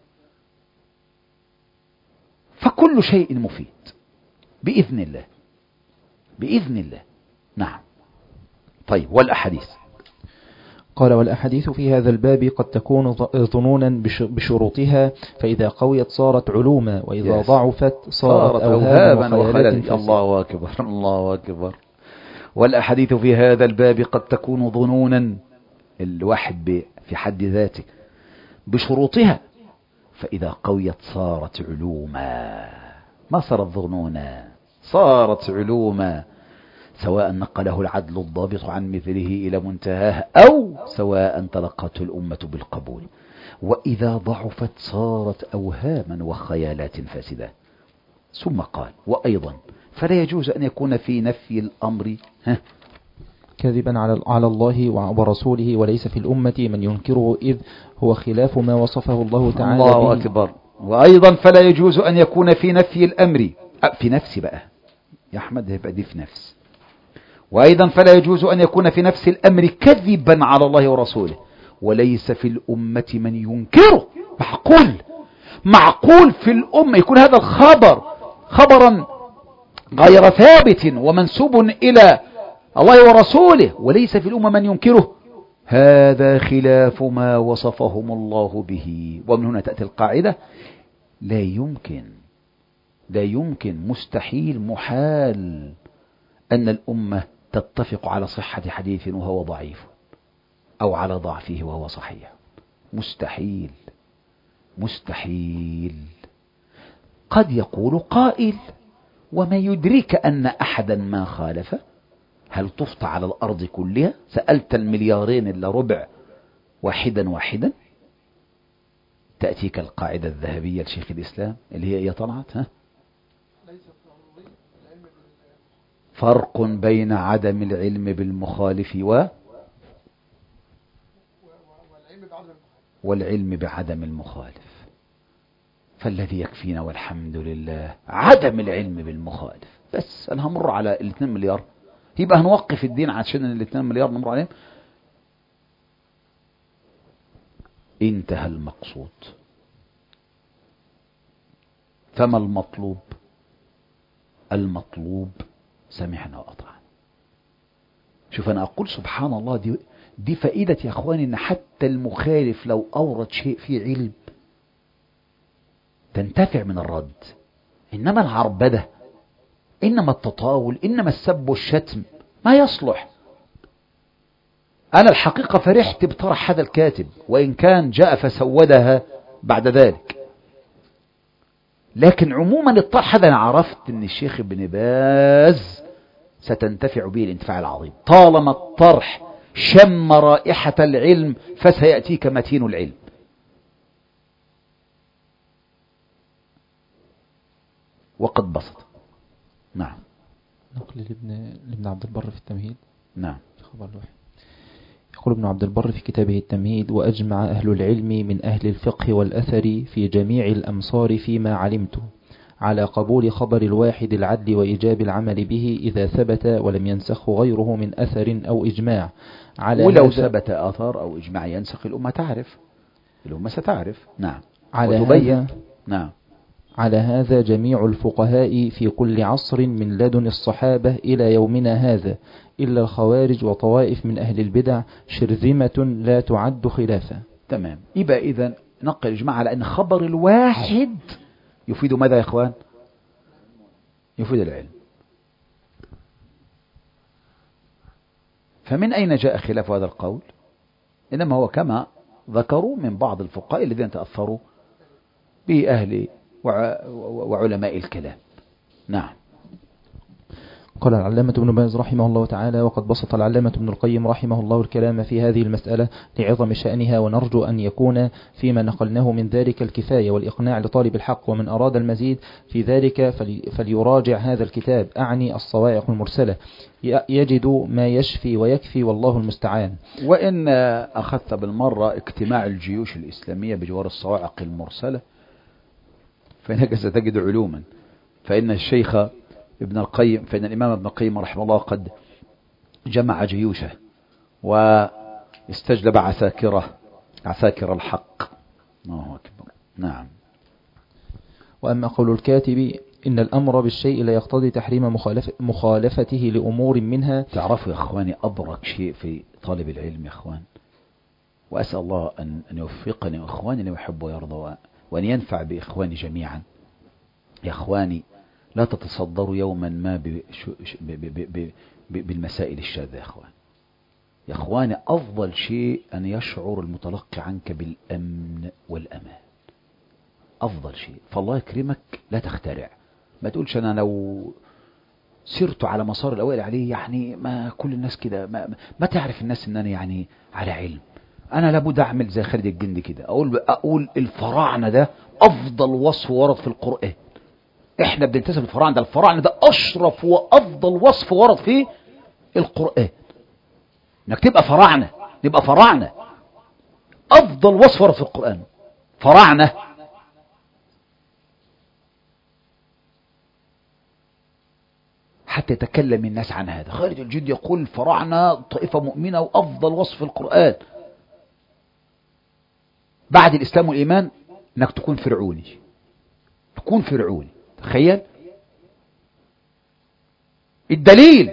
فكل شيء مفيد بإذن الله بإذن الله. نعم. طيب والأحاديث. قال والأحاديث في هذا الباب قد تكون ظنونا بشروطها، فإذا قويت صارت علوما، وإذا ضعفت صارت أوهاما وخيالات. الله أكبر الله أكبر. والأحاديث في هذا الباب قد تكون ظنونا، الواحد في حد ذاته بشروطها، فإذا قويت صارت علوما. ما صارت ظنونا، صارت علوما، سواء نقله العدل الضابط عن مثله إلى منتهاه أو سواء تلقته الأمة بالقبول. وإذا ضعفت صارت أوهاما وخيالات فاسدة. ثم قال وأيضا فلا يجوز أن يكون في نفي الأمر ها كذبا على الله ورسوله، وليس في الأمة من ينكره إذ هو خلاف ما وصفه الله تعالى الله به. أكبر. وأيضا فلا يجوز أن يكون في نفي الأمر في نفس بقى يا أحمد هيبقى دي في نفس. وأيضا فلا يجوز أن يكون في نفس الأمر كذبا على الله ورسوله، وليس في الأمة من ينكره. معقول معقول في الأمة يكون هذا الخبر خبرا غير ثابت ومنسوب إلى الله ورسوله وليس في الأمة من ينكره؟ هذا خلاف ما وصفهم الله به. ومن هنا تأتي القاعدة لا يمكن لا يمكن مستحيل محال أن الأمة تتفق على صحة حديث وهو ضعيف أو على ضعفه وهو صحيح. مستحيل مستحيل. قد يقول قائل وما يدريك أن أحدا ما خالف؟ هل طفت على الأرض كلها؟ سألت المليارين إلا ربع واحدا واحدا؟ تأتيك القاعدة الذهبية لشيخ الإسلام اللي هي إيه طلعت ها؟ فرق بين عدم العلم بالمخالف و والعلم بعدم المخالف. فالذي يكفينا والحمد لله عدم العلم بالمخالف. بس أنا همر على الاثنين مليار، يبقى هنوقف الدين عشان الاثنين مليار نمر عليهم. انتهى المقصود. فما المطلوب؟ المطلوب سمعنا وأطعنا. شوف أنا أقول سبحان الله دي, دي فائدة يا أخواني إن حتى المخالف لو أورد شيء فيه علم تنتفع من الرد. إنما العربدة إنما التطاول إنما السب والشتم ما يصلح. أنا الحقيقة فرحت بطرح هذا الكاتب وإن كان جاء فسودها بعد ذلك، لكن عموما الطرح هذا أنا عرفت أن الشيخ ابن باز ستنتفع به الانتفاع العظيم. طالما الطرح شم رائحة العلم فسيأتيك متين العلم. وقد بسط. نعم. نقل لابن, لابن عبد البر في التمهيد. نعم. خبر الوحي. يقول ابن عبد البر في كتابه التمهيد: وأجمع أهل العلم من أهل الفقه والأثر في جميع الأمصار فيما علمت على قبول خبر الواحد العدل وإيجاب العمل به إذا ثبت ولم ينسخ غيره من أثر أو إجماع. على ولو ثبت أثر أو إجماع ينسخ الأمة تعرف الأمة ستعرف. نعم. على وتبين. هذا نعم. على هذا جميع الفقهاء في كل عصر من لدن الصحابة إلى يومنا هذا، إلا الخوارج وطوائف من أهل البدع شرذمة لا تعد خلافا. تمام. يبقى إذن نقل إجماع على أن خبر الواحد يفيد ماذا يا إخوان؟ يفيد العلم. فمن أين جاء خلاف هذا القول؟ إنما هو كما ذكروا من بعض الفقهاء الذين تأثروا بأهل وعلماء الكلام. نعم. قال العلامة ابن باز رحمه الله تعالى: وقد بسط العلامة ابن القيم رحمه الله الكلام في هذه المسألة لعظم شأنها، ونرجو أن يكون فيما نقلناه من ذلك الكفاية والإقناع لطالب الحق، ومن أراد المزيد في ذلك فليراجع هذا الكتاب، أعني الصواعق المرسلة، يجد ما يشفي ويكفي، والله المستعان. وإن أخذت بالمرة اجتماع الجيوش الإسلامية بجوار الصواعق المرسلة فإنك ستجد علوما، فإن الشيخ ابن القيم فإن الإمام ابن القيم رحمه الله قد جمع جيوشه واستجلب عساكره عساكر الحق. الله أكبر. نعم. وأما قول الكاتب إن الأمر بالشيء لا يقتضي تحريم مخالف مخالفته لأمور منها. تعرفوا يا أخواني أبرك شيء في طالب العلم يا أخوان، وأسأل الله أن يوفقني وإخواني لما يحب ويرضى، وأن ينفع بإخواني جميعا. يا أخواني لا تتصدروا يوما ما بالمسائل الشاذة يا أخوان. يا أخواني أفضل شيء أن يشعر المتلقي عنك بالأمن والأمان، أفضل شيء. فالله يكرمك لا تخترع، ما تقولش أنا لو سرت على مسار الأوائل عليه يعني ما كل الناس كده، ما, ما تعرف الناس أن أنا يعني على علم. أنا لابد أعمل زي خالد الجندي كده، أقول, أقول الفراعنة ده أفضل وصف ورد في القرآن. احنا بننتسب للفراعنة ده، الفراعنة ده اشرف وافضل وصف ورد في القرآن. انك تبقى فراعنة، نبقى فراعنة، افضل وصف ورد في القرآن فراعنة. حتى يتكلم الناس عن هذا. خالد الجندي يقول الفراعنة طائفة مؤمنة وافضل وصف في القرآن بعد الاسلام والايمان انك تكون فرعوني، تكون فرعوني. تخيل الدليل،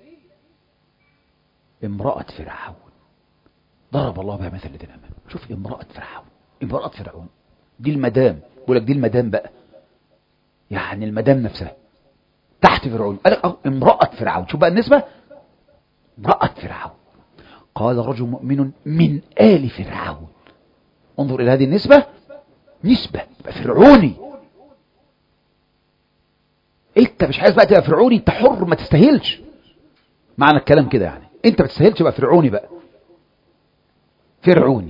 امرأة فرعون ضرب الله بها مثل الذين امنوا. شوف امرأة فرعون، امرأة فرعون دي المدام، بقول لك دي المدام بقى، يعني المدام نفسها تحت فرعون. قال لك امرأة فرعون، شوف بقى النسبة، امرأة فرعون. قال رجل مؤمن من آل فرعون. انظر إلى هذه النسبة، نسبة فرعوني. انت مش عايز بقى تبقى فرعوني، انت حر ما تستاهلش، معنى الكلام كده يعني انت ما تستاهلش بقى فرعوني بقى، فرعوني.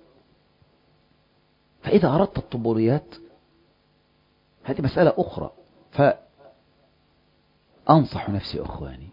فإذا أردت الطبوريات هذه مسألة أخرى. فأنصح نفسي أخواني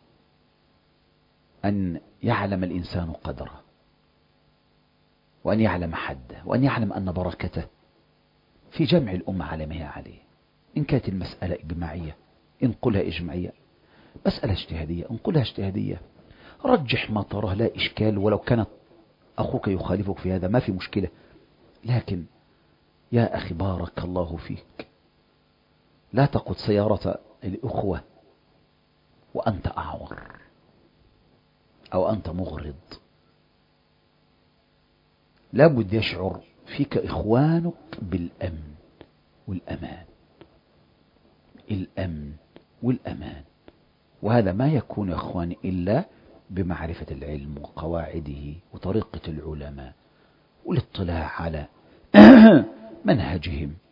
أن يعلم الإنسان قدره، وأن يعلم حده، وأن يعلم أن بركته في جمع الأمة على ما هي عليه. إن كانت المسألة إجماعية انقلها إجماعية، مسألة اجتهادية انقلها اجتهادية، رجح ما تراه لا إشكال، ولو كانت أخوك يخالفك في هذا ما في مشكلة. لكن يا أخي بارك الله فيك، لا تقود سيارة الأخوة وأنت أعور أو أنت مغرض. لابد يشعر فيك إخوانك بالأمن والأمان، الأمن والأمان. وهذا ما يكون يا إخواني إلا بمعرفة العلم وقواعده وطريقة العلماء والاطلاع على منهجهم.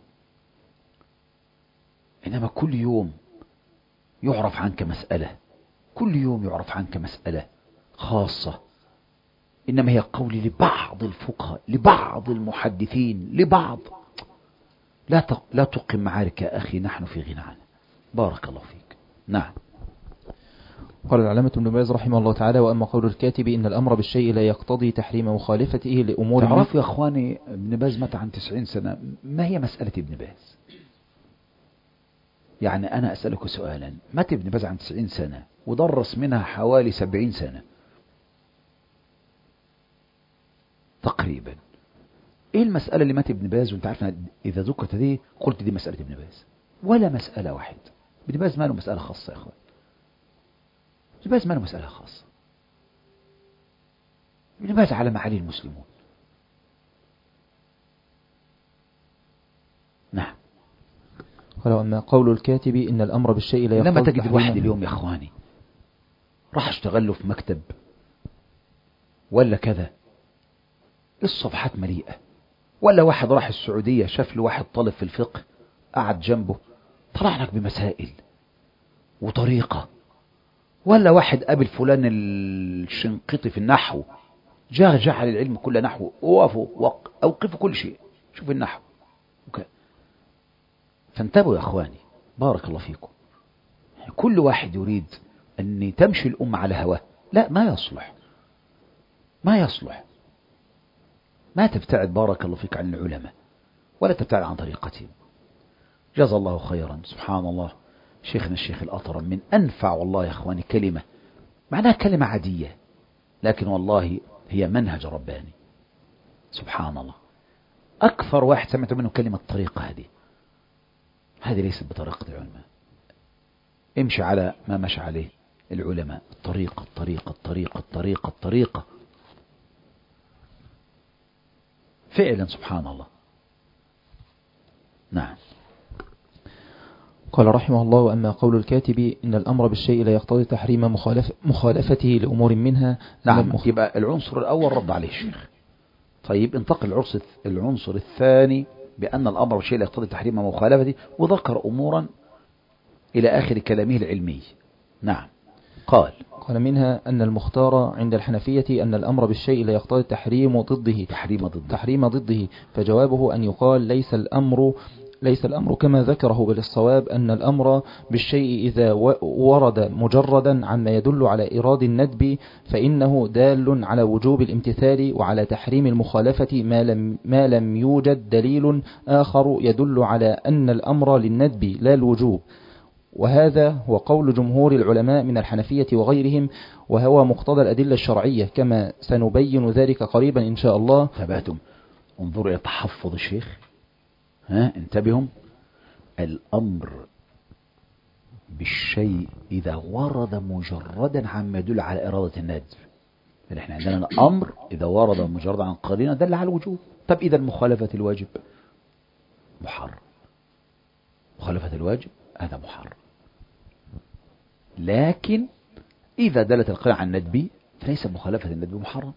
إنما كل يوم يعرف عنك مسألة، كل يوم يعرف عنك مسألة خاصة، إنما هي قولي لبعض الفقهاء، لبعض المحدثين، لبعض. لا لا تقم معارك يا أخي، نحن في غنى عنها. بارك الله فيك. نعم. قال العلامة ابن باز رحمه الله تعالى: وأما قول الكاتب إن الأمر بالشيء لا يقتضي تحريم مخالفته لأمور. تعرفوا يا أخواني ابن باز مات عن تسعين سنة. ما هي مسألة ابن باز؟ يعني أنا أسألك سؤالا، مات ابن باز عن تسعين سنة ودرس منها حوالي سبعين سنة تقريبا. ايه المسألة اللي مات ابن باز وانت عارفنا اذا ذكرت دي قلت دي مسألة ابن باز؟ ولا مسألة واحد. ابن باز ما له مسألة خاصة يا اخوان، ابن باز ما له مسألة خاصة. ابن باز على ما عليه المسلمون. نعم. قال: وأما قول الكاتب إن الأمر بالشيء لا يقتضي. لما تجد الواحد اليوم يا اخواني راح اشتغل له في مكتب ولا كذا، الصفحات مليئة. ولا واحد راح السعودية شاف له واحد طالب في الفقه قعد جنبه طلع لك بمسائل وطريقة. ولا واحد قابل فلان الشنقيطي في النحو جاء جعل العلم كل نحو، وقفوا أوقفوا كل شيء، شوف النحو. أوكي. فانتبهوا يا أخواني، بارك الله فيكم. كل واحد يريد أن تمشي الأمة على هواه، لا، ما يصلح، ما يصلح. ما تبتعد بارك الله فيك عن العلماء ولا تبتعد عن طريقتهم. جزا الله خيرا. سبحان الله، شيخنا الشيخ الأطرم من أنفع والله يا أخواني كلمة، معناها كلمة عادية لكن والله هي منهج رباني. سبحان الله، أكثر واحد سمعت منه كلمة طريقة. هذه هذه ليست بطريقة العلماء. امشي على ما مشى عليه العلماء، الطريقة الطريقة الطريقة الطريقة الطريقة فعلا. سبحان الله. نعم. قال رحمه الله: وأما قول الكاتب إن الأمر بالشيء لا يقتضي تحريم مخالف مخالفته لأمور منها. نعم. المخ... يبقى العنصر الأول رد عليه الشيخ. طيب انتقل العنصر الثاني بأن الأمر بالشيء لا يقتضي تحريم مخالفته، وذكر أمورا إلى آخر كلامه العلمي. نعم. قال قال منها أن المختار عند الحنفية أن الأمر بالشيء لا يقتضي تحريم ضده تحريم ضده تحريم ضده فجوابه أن يقال ليس الأمر ليس الأمر كما ذكره، بل الصواب أن الأمر بالشيء إذا ورد مجردا عما يدل على إيراد الندب فإنه دال على وجوب الامتثال وعلى تحريم المخالفة ما لم, ما لم يوجد دليل آخر يدل على أن الأمر للندب لا الوجوب. وهذا هو قول جمهور العلماء من الحنفية وغيرهم، وهو مقتضى الأدلة الشرعية كما سنبين ذلك قريبا إن شاء الله. تبعتم. انظروا إلى تحفظ الشيخ. ها انتبهوا. الأمر بالشيء إذا ورد مجردا عما يدل على إرادة الندب. احنا عندنا الأمر إذا ورد مجردا عن قرينة دل على الوجوب. طب إذا مخالفة الواجب محرم، مخالفة الواجب هذا محرم. لكن إذا دلت القرينة عن الندب فليس مخالفة الندب محرم.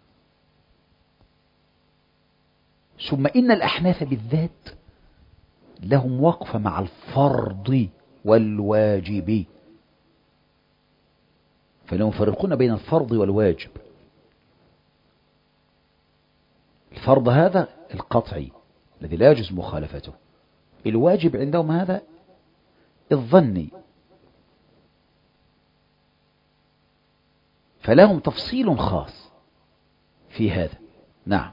ثم إن الأحناف بالذات لهم وقفة مع الفرض والواجب، فلهم يفرقون بين الفرض والواجب. الفرض هذا القطعي الذي لا يجوز مخالفته، الواجب عندهم هذا الظني، فلهم تفصيل خاص في هذا. نعم.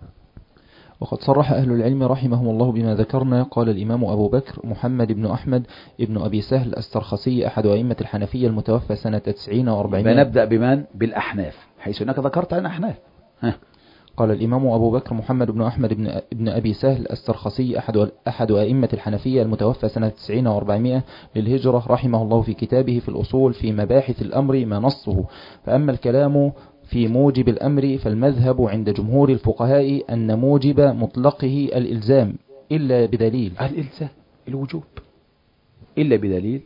وقد صرح أهل العلم رحمهم الله بما ذكرنا. قال الإمام أبو بكر محمد بن أحمد ابن أبي سهل السرخسي أحد أئمة الحنفية المتوفى سنة تسعين وأربعين. نبدأ بمن؟ بالأحناف، حيث هناك ذكرت عن أحناف. ها. قال الإمام أبو بكر محمد بن أحمد بن, ابن أبي سهل السرخسي أحد, أحد أئمة الحنفية المتوفى سنة تسعين وأربعمائة للهجرة رحمه الله في كتابه في الأصول في مباحث الأمر ما نصه. فأما الكلام في موجب الأمر فالمذهب عند جمهور الفقهاء أن موجب مطلقه الإلزام إلا بدليل. الإلزام الوجوب إلا بدليل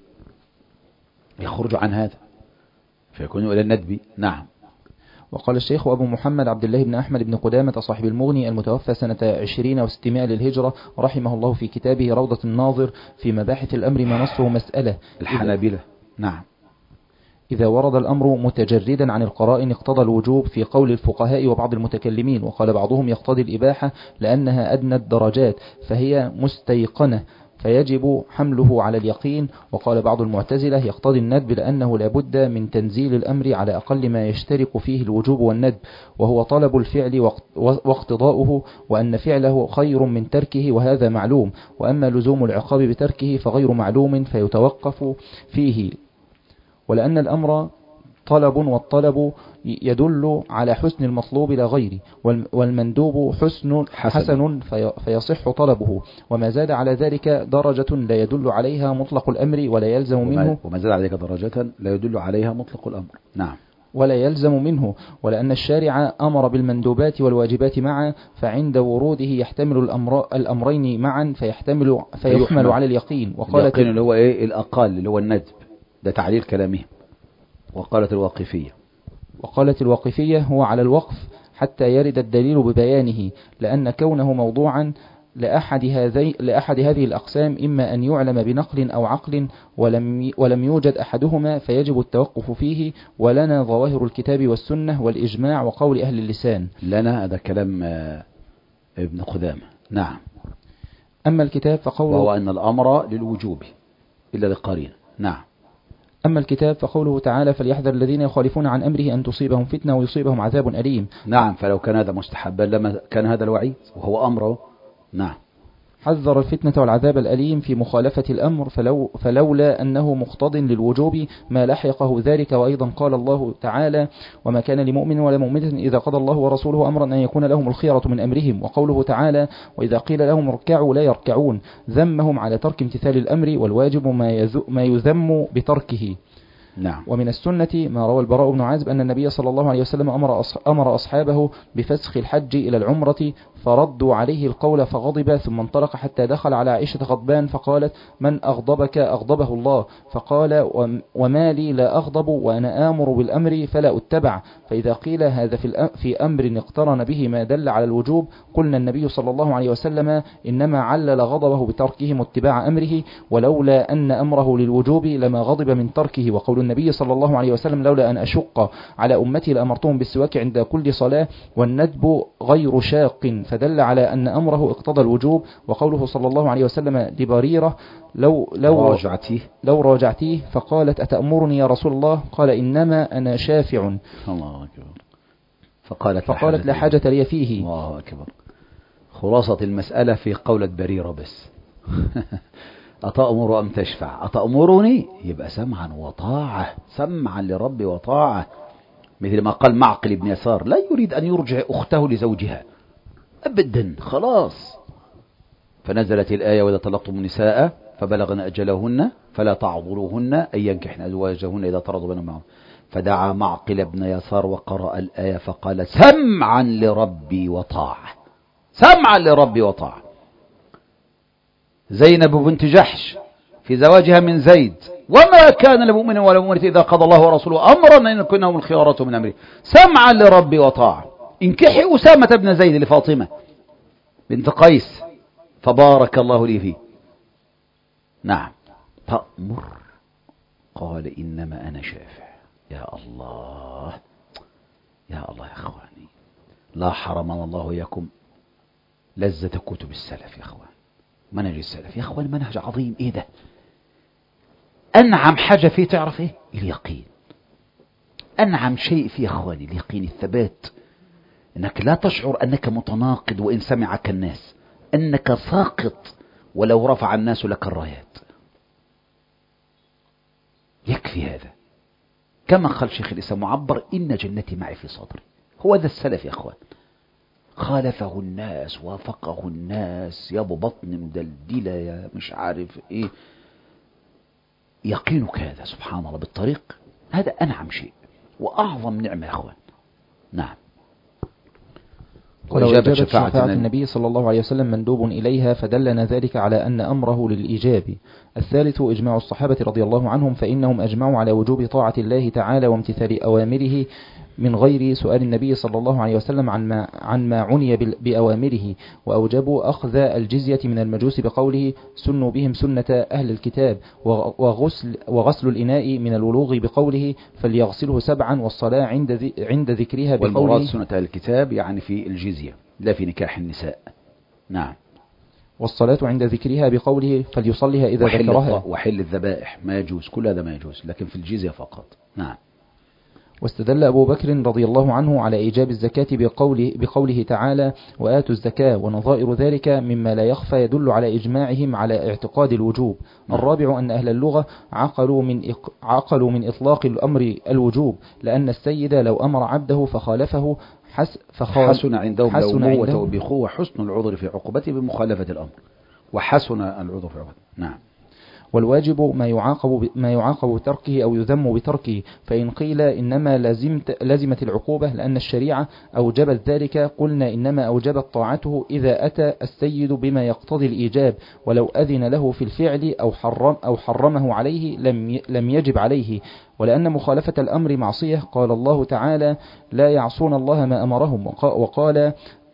يخرج عن هذا فيكون إلى الندب. نعم. وقال الشيخ أبو محمد عبد الله بن أحمد بن قدامة صاحب المغني المتوفى سنة عشرين وستمائة للهجرة رحمه الله في كتابه روضة الناظر في مباحث الأمر ما نصه مسألة الحنابلة. نعم. إذا ورد الأمر متجردا عن القرائن اقتضى الوجوب في قول الفقهاء وبعض المتكلمين، وقال بعضهم يقتضي الإباحة لأنها أدنى الدرجات فهي مستيقنة فيجب حمله على اليقين. وقال بعض المعتزلة يقتضي الندب لأنه لابد من تنزيل الأمر على أقل ما يشترك فيه الوجوب والندب، وهو طلب الفعل واقتضاؤه، وأن فعله خير من تركه وهذا معلوم، وأما لزوم العقاب بتركه فغير معلوم فيتوقف فيه. ولأن الأمر طلب والطلب يدل على حسن المطلوب لا غيره، والمندوب حسن حسن فيصح طلبه، وما زاد على ذلك درجة لا يدل عليها مطلق الأمر ولا يلزم منه وما زاد على ذلك درجة لا يدل عليها مطلق الأمر. نعم. ولا يلزم منه. ولأن الشارع أمر بالمندوبات والواجبات معا فعند وروده يحتمل الأمر الأمرين معا فيحتمل فيحمل على اليقين. وقالت اليقين اللي هو إيه؟ الأقل اللي هو الندب، ده تعليل كلامه. وقالت الواقفية وقالت الواقفية هو على الوقف حتى يرد الدليل ببيانه، لأن كونه موضوعا لأحد, هذي لأحد هذه الأقسام إما أن يعلم بنقل أو عقل ولم, ولم يوجد أحدهما فيجب التوقف فيه. ولنا ظواهر الكتاب والسنة والإجماع وقول أهل اللسان. لنا هذا كلام ابن قدامة. نعم. أما الكتاب فقوله وهو أن الأمر للوجوب إلا لقرين. نعم. أما الكتاب فقوله تعالى فليحذر الذين يخالفون عن أمره أن تصيبهم فتنة ويصيبهم عذاب أليم. نعم. فلو كان هذا مستحبا لما كان هذا الوعيد وهو أمره. نعم. حذر الفتنة والعذاب الأليم في مخالفة الأمر، فلو فلولا أنه مقتض للوجوب ما لحقه ذلك. وأيضا قال الله تعالى وما كان لمؤمن ولا مؤمنة إذا قضى الله ورسوله أمرا أن يكون لهم الخيرة من أمرهم. وقوله تعالى وإذا قيل لهم اركعوا لا يركعون، ذمهم على ترك امتثال الأمر، والواجب ما, ما يذم بتركه. نعم. ومن السنة ما روى البراء بن عازب أن النبي صلى الله عليه وسلم أمر, أمر أصحابه بفسخ الحج إلى العمرة فردوا عليه القول فغضب، ثم انطلق حتى دخل على عائشة غضبان فقالت من أغضبك؟ أغضبه الله. فقال وما لي لا أغضب وأنا آمر بالأمر فلا أتبع. فإذا قيل هذا في أمر اقترن به ما دل على الوجوب قلنا النبي صلى الله عليه وسلم إنما علل غضبه بتركهم اتباع أمره، ولولا أن أمره للوجوب لما غضب من تركه. وقول النبي صلى الله عليه وسلم لولا أن أشق على أمتي لأمرتهم بالسواك عند كل صلاة، والندب غير شاق، فدل على أن أمره اقتضى الوجوب. وقوله صلى الله عليه وسلم لبريرة لو, لو, راجعتيه لو راجعتيه فقالت أتأمرني يا رسول الله؟ قال إنما أنا شافع. الله أكبر. فقالت, فقالت لا حاجة لي فيه. الله أكبر. خلاصة المسألة في قولة بريرة بس. أتأمر أم تشفع؟ أتأمرني يبقى سمعا وطاعة، سمعا لربي وطاعة، مثل ما قال معقل بن يسار لا يريد أن يرجع أخته لزوجها أبدا خلاص. فنزلت الآية وإذا طلقتم النساء فبلغن أجلهن فلا تعضلوهن أن ينكحن أزواجهن إذا ترضوا بينهم معهم. فدعا معقل بن يسار وقرأ الآية فقال سمعا لربي وطاعة، سمعا لربي وطاعة. زينب بنت جحش في زواجها من زيد وما كان لمؤمن ولا مؤمنة إذا قضى الله ورسوله أمرا أن يكون لهم الخيارة من أمره، سمعا لربي وطاعة. انكحي أسامة بن زيد لفاطمة بنت قيس فبارك الله لي فيه. نعم. تأمر قال إنما أنا شافع. يا الله يا الله يا أخواني، لا حرمنا الله إياكم لذة كتب السلف يا أخوان، منهج السلف يا أخوان، منهج عظيم. إيه ده؟ أنعم حاجة فيه تعرف إيه؟ اليقين. أنعم شيء فيه يا أخواني اليقين، الثبات، أنك لا تشعر أنك متناقض وإن سمعك الناس، أنك ساقط ولو رفع الناس لك الرايات. يكفي هذا. كما قال شيخ الإسلام معبر إن جنتي معي في صدري. هو ذا السلف يا أخوان. خالفه الناس وافقه الناس، يا ابو بطن مدلدلة يا مش عارف ايه، يقينك هذا سبحان الله بالطريق، هذا أنعم شيء وأعظم نعمة يا أخوان. نعم. وإجابة شفاعة النبي صلى الله عليه وسلم مندوب إليها، فدلنا ذلك على أن أمره للإيجاب. الثالث إجماع الصحابة رضي الله عنهم، فإنهم أجمعوا على وجوب طاعة الله تعالى وامتثال أوامره من غير سؤال النبي صلى الله عليه وسلم عن ما, عن ما عني بأوامره، وأوجبوا أخذ الجزية من المجوس بقوله سنوا بهم سنة أهل الكتاب، وغسل, وغسل الإناء من الولوغ بقوله فليغسله سبعا، والصلاة عند, عند ذكرها بقوله والمراد سنة أهل الكتاب يعني في الجزية لا في نكاح النساء. نعم. والصلاة عند ذكرها بقوله فليصليها إذا وحل ذكرها، وحل الذبائح ما يجوز، كل هذا ما يجوز، لكن في الجزية فقط. نعم. واستدل أبو بكر رضي الله عنه على إيجاب الزكاة بقوله, بقوله تعالى وآتوا الزكاة، ونظائر ذلك مما لا يخفى يدل على إجماعهم على اعتقاد الوجوب. الرابع أن أهل اللغة عقلوا من, عقلوا من إطلاق الأمر الوجوب، لأن السيد لو أمر عبده فخالفه حس حسن عندهم حسن لومه عنده وتوبيخه وحسن العذر في عقوبته بمخالفة الأمر، وحسن العذر في عقوبته. نعم. والواجب ما يعاقب ما يعاقب بتركه أو يذم بتركه. فإن قيل إنما لزمت لزمت العقوبة لأن الشريعة أوجبت ذلك، قلنا إنما أوجبت طاعته إذا أتى السيد بما يقتضي الإيجاب، ولو أذن له في الفعل أو حرم أو حرمه عليه لم لم يجب عليه. ولأن مخالفة الأمر معصية، قال الله تعالى: لا يعصون الله ما أمرهم. وقال: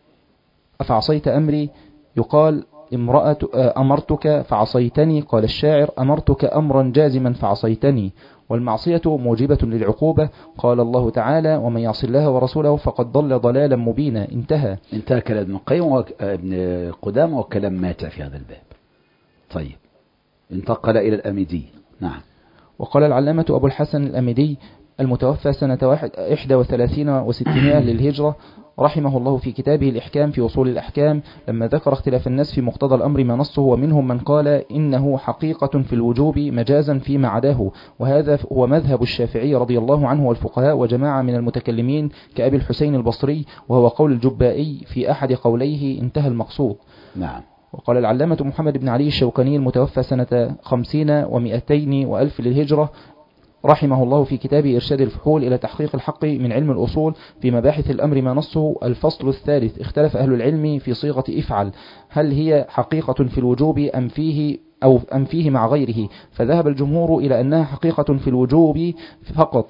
أفعصيت أمري، يقال امرأة أمرتك فعصيتني، قال الشاعر: أمرتك أمرا جازما فعصيتني. والمعصية موجبة للعقوبة، قال الله تعالى: ومن يعص الله ورسوله فقد ضل ضلالا مبينا. انتهى انتهى كلام ابن القيم وابن قدامة وكلام ماتع في هذا الباب. طيب، انتقل إلى الأميدي. نعم. وقال العلامة أبو الحسن الأميدي المتوفى سنة واحد وثلاثين وستمائة للهجرة رحمه الله في كتابه الإحكام في وصول الأحكام، لما ذكر اختلاف الناس في مقتضى الأمر ما نصه، ومنهم من قال إنه حقيقة في الوجوب مجازا فيما عداه، وهذا هو مذهب الشافعي رضي الله عنه والفقهاء وجماعة من المتكلمين كأبي الحسين البصري، وهو قول الجبائي في أحد قوليه انتهى المقصود. نعم. وقال العلامة محمد بن علي الشوكاني المتوفى سنة خمسين ومئتين وألف للهجرة رحمه الله في كتابه إرشاد الفحول إلى تحقيق الحق من علم الأصول في مباحث الأمر ما نصه. الفصل الثالث: اختلف أهل العلم في صيغة افعل، هل هي حقيقة في الوجوب أم فيه أو أم فيه مع غيره؟ فذهب الجمهور إلى أنها حقيقة في الوجوب فقط،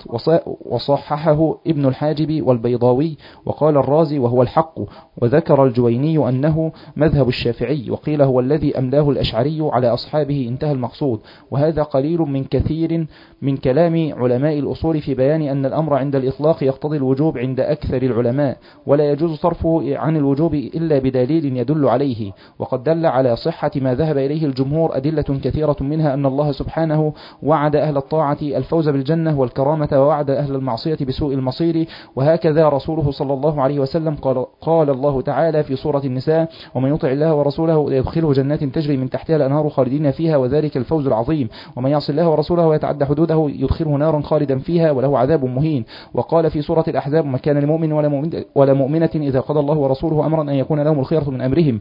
وصححه ابن الحاجب والبيضاوي، وقال الرازي وهو الحق، وذكر الجويني أنه مذهب الشافعي، وقيل هو الذي أملاه الأشعري على أصحابه انتهى المقصود. وهذا قليل من كثير من كلام علماء الأصول في بيان أن الأمر عند الإطلاق يقتضي الوجوب عند أكثر العلماء، ولا يجوز صرفه عن الوجوب إلا بدليل يدل عليه. وقد دل على صحة ما ذهب إليه الجمهور أدلة كثيرة، منها أن الله سبحانه وعد أهل الطاعة الفوز بالجنة والكرامة، ووعد أهل المعصية بسوء المصير. وهكذا رسوله صلى الله عليه وسلم قال, قال الله تعالى في سورة النساء: ومن يطع الله ورسوله يدخله جنات تجري من تحتها الأنهار خالدين فيها وذلك الفوز العظيم، ومن يعص الله ورسوله ويتعدى حدوده يدخله نارا خالدا فيها وله عذاب مهين. وقال في سورة الأحزاب: ما كان لمؤمن ولا, مؤمن ولا مؤمنة إذا قضى الله ورسوله أمرا أن يكون لهم الخيرة من أمرهم،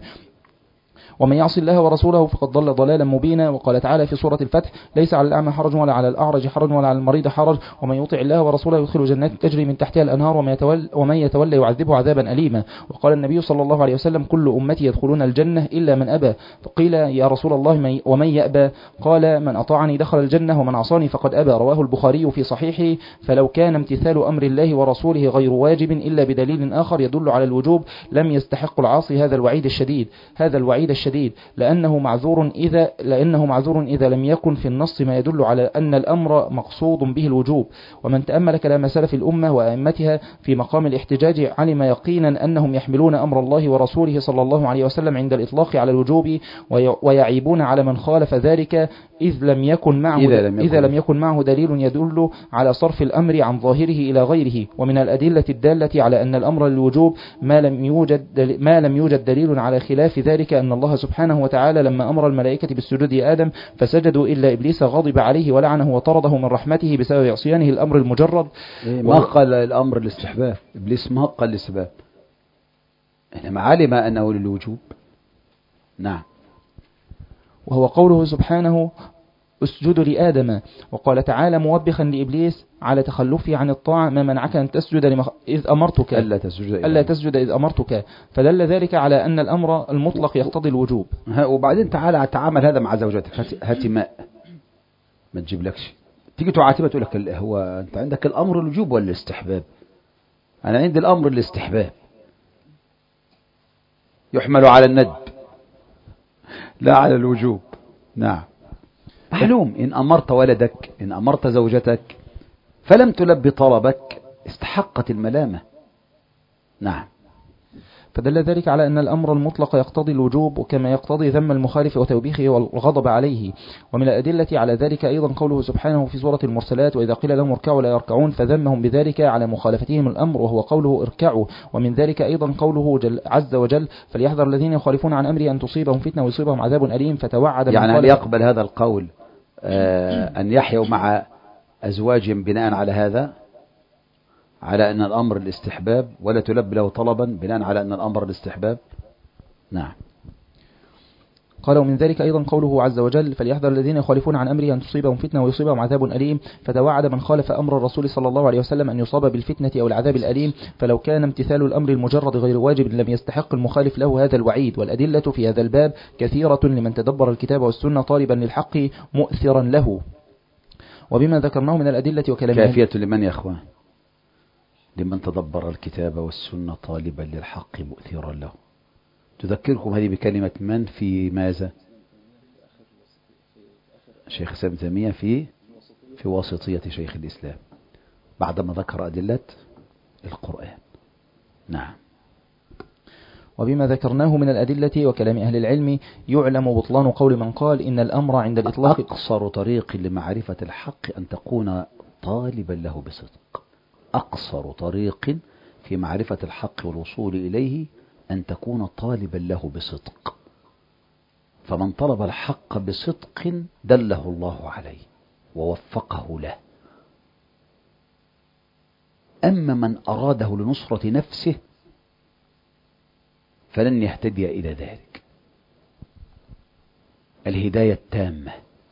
ومن يعص الله ورسوله فقد ضل ضلالا مبينا. وقال تعالى في سورة الفتح: ليس على الأعمى حرج ولا على الأعرج حرج ولا على المريض حرج، ومن يطع الله ورسوله يدخل جنات تجري من تحتها الأنهار، ومن يتولى, ومن يتولى يعذبه عذابا أليما. وقال النبي صلى الله عليه وسلم: كل أمتي يدخلون الجنة إلا من أبى. فقيل: يا رسول الله ومن يأبى؟ قال: من أطاعني دخل الجنة ومن عصاني فقد أبى. رواه البخاري في صحيحه. فلو كان امتثال أمر الله ورسوله غير واجب إلا بدليل آخر يدل على الوجوب لم يستحق العاصي هذا الوعيد الشديد هذا الوعيد الشديد لأن لأنه معذور إذا لأنه معذور إذا لم يكن في النص ما يدل على أن الأمر مقصود به الوجوب. ومن تأمل كلام سلف الأمة وأئمتها في مقام الاحتجاج علم يقينا أنهم يحملون أمر الله ورسوله صلى الله عليه وسلم عند الإطلاق على الوجوب، ويعيبون على من خالف ذلك إذ لم يكن معه إذا لم يكن, إذا لم يكن معه دليل يدل على صرف الأمر عن ظاهره إلى غيره. ومن الأدلة الدالة على أن الأمر للوجوب ما لم يوجد ما لم يوجد دليل على خلاف ذلك أن الله سبحانه وتعالى لما أمر الملائكة بالسجود لآدم فسجدوا إلا إبليس غضب عليه ولعنه وطرده من رحمته بسبب عصيانه الأمر المجرد. ما قال الأمر الاستحباب، إبليس ما قال الاستحباب، إنما علم أنه للوجوب. نعم. وهو قوله سبحانه اسجدوا لآدم. وقال تعالى موبخا لإبليس على تخلفه عن الطاعة: ما منعك أن تسجد لمخ... إذ أمرتك ألا تسجد, ألا تسجد إذ أمرتك. فدل ذلك على أن الأمر المطلق يقتضي الوجوب. وبعدين تعالى تعامل هذا مع زوجتك، هات ماء ما تجيب لكش، تيجي تعاتبها تقول لك هو أنت عندك الأمر الوجوب ولا الاستحباب؟ أنا عندي الأمر الاستحباب، يحمل على الندب لا على الوجوب. نعم. معلوم إن أمرت ولدك، إن أمرت زوجتك فلم تلبي طلبك استحقت الملامة. نعم. فدل ذلك على أن الأمر المطلق يقتضي الوجوب، وكما يقتضي ذم المخالف وتوبيخه والغضب عليه. ومن الأدلة على ذلك أيضا قوله سبحانه في سورة المرسلات: وإذا قيل لهم اركعوا لا يركعون، فذمهم بذلك على مخالفتهم الأمر، وهو قوله اركعوا. ومن ذلك أيضا قوله جل عز وجل: فليحذر الذين يخالفون عن أمره أن تصيبهم فتنة ويصيبهم عذاب أليم. فتوعد يعني هل يقبل هذا القول آه أن يحيوا مع أزواجهم بناء على هذا، على أن الأمر الاستحباب، ولا تلبي له طلبا بناء على أن الأمر الاستحباب؟ نعم. قال ومن ذلك أيضا قوله عز وجل فليحذر الذين يخالفون عن أمره أن تصيبهم فتنة ويصيبهم عذاب أليم، فتوعد من خالف أمر الرسول صلى الله عليه وسلم أن يصاب بالفتنة أو العذاب الأليم، فلو كان امتثال الأمر المجرد غير واجب لم يستحق المخالف له هذا الوعيد. والأدلة في هذا الباب كثيرة لمن تدبر الكتاب والسنة طالبا للحق مؤثرا له. وبما ذكرناه من الأدلة وكلام كافية لمن يا أخوان؟ لمن تدبر الكتاب والسنة طالبا للحق مؤثرا له. تذكركم هذه بكلمة من في ماذا؟ شيخ الإسلام ابن تيمية في في واسطية شيخ الإسلام بعدما ذكر أدلة القرآن. نعم. وبما ذكرناه من الأدلة وكلام أهل العلم يعلم بطلان قول من قال إن الأمر عند الإطلاق أقصر طريق لمعرفة الحق أن تكون طالبا له بصدق. أقصر طريق في معرفة الحق والوصول إليه أن تكون طالبا له بصدق. فمن طلب الحق بصدق دله الله عليه ووفقه له. أما من أراده لنصرة نفسه فلن يهتدي إلى ذلك. الهداية التامة.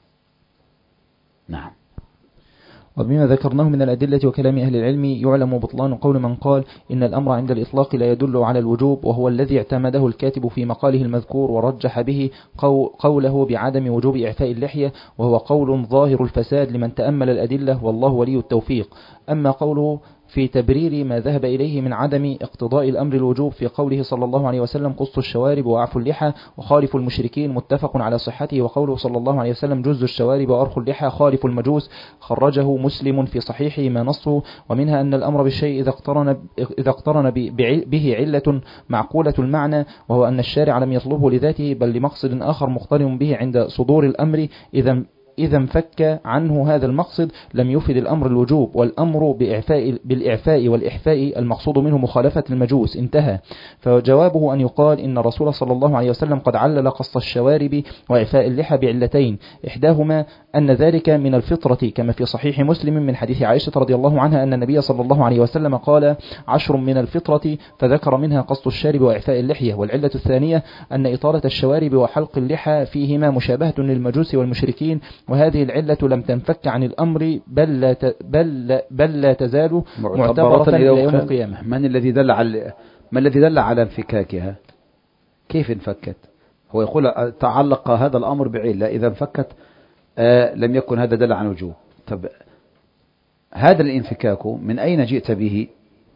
نعم. وبما ذكرناه من الأدلة وكلام أهل العلم يعلم بطلان قول من قال إن الأمر عند الإطلاق لا يدل على الوجوب، وهو الذي اعتمده الكاتب في مقاله المذكور ورجح به قوله بعدم وجوب إعفاء اللحية، وهو قول ظاهر الفساد لمن تأمل الأدلة والله ولي التوفيق. أما قوله في تبرير ما ذهب إليه من عدم اقتضاء الأمر الوجوب في قوله صلى الله عليه وسلم قصوا الشوارب وأعفوا اللحى وخالفوا المشركين متفق على صحته، وقوله صلى الله عليه وسلم جزوا الشوارب وأرخوا اللحى خالفوا المجوس خرجه مسلم في صحيحه ما نصه. ومنها أن الأمر بالشيء إذا اقترن, إذا اقترن به علة معقولة المعنى، وهو أن الشارع لم يطلبه لذاته بل لمقصد آخر مقترن به عند صدور الأمر، إذا إذا انفك عنه هذا المقصد لم يفد الأمر الوجوب، والأمر بإعفاء بالإعفاء والإحفاء المقصود منه مخالفة المجوس. انتهى. فجوابه أن يقال إن الرسول صلى الله عليه وسلم قد علل قص الشوارب وإعفاء اللحى بعلتين، إحداهما أن ذلك من الفطرة كما في صحيح مسلم من حديث عائشة رضي الله عنها أن النبي صلى الله عليه وسلم قال عشر من الفطرة فذكر منها قص الشارب وإعفاء اللحية. والعلة الثانية أن إطالة الشوارب وحلق اللحى فيهما مشابهة للمجوس والمشركين، وهذه العلة لم تنفك عن الأمر بل لا, بل بل لا تزال معتبرة إلى يوم القيامة. من الذي دل على ما الذي دل على انفكاكها؟ كيف انفكت؟ هو يقول تعلق هذا الأمر بعلة، إذا انفكت آه لم يكن هذا دل عن وجوب. طب هذا الانفكاك من أين جئت به؟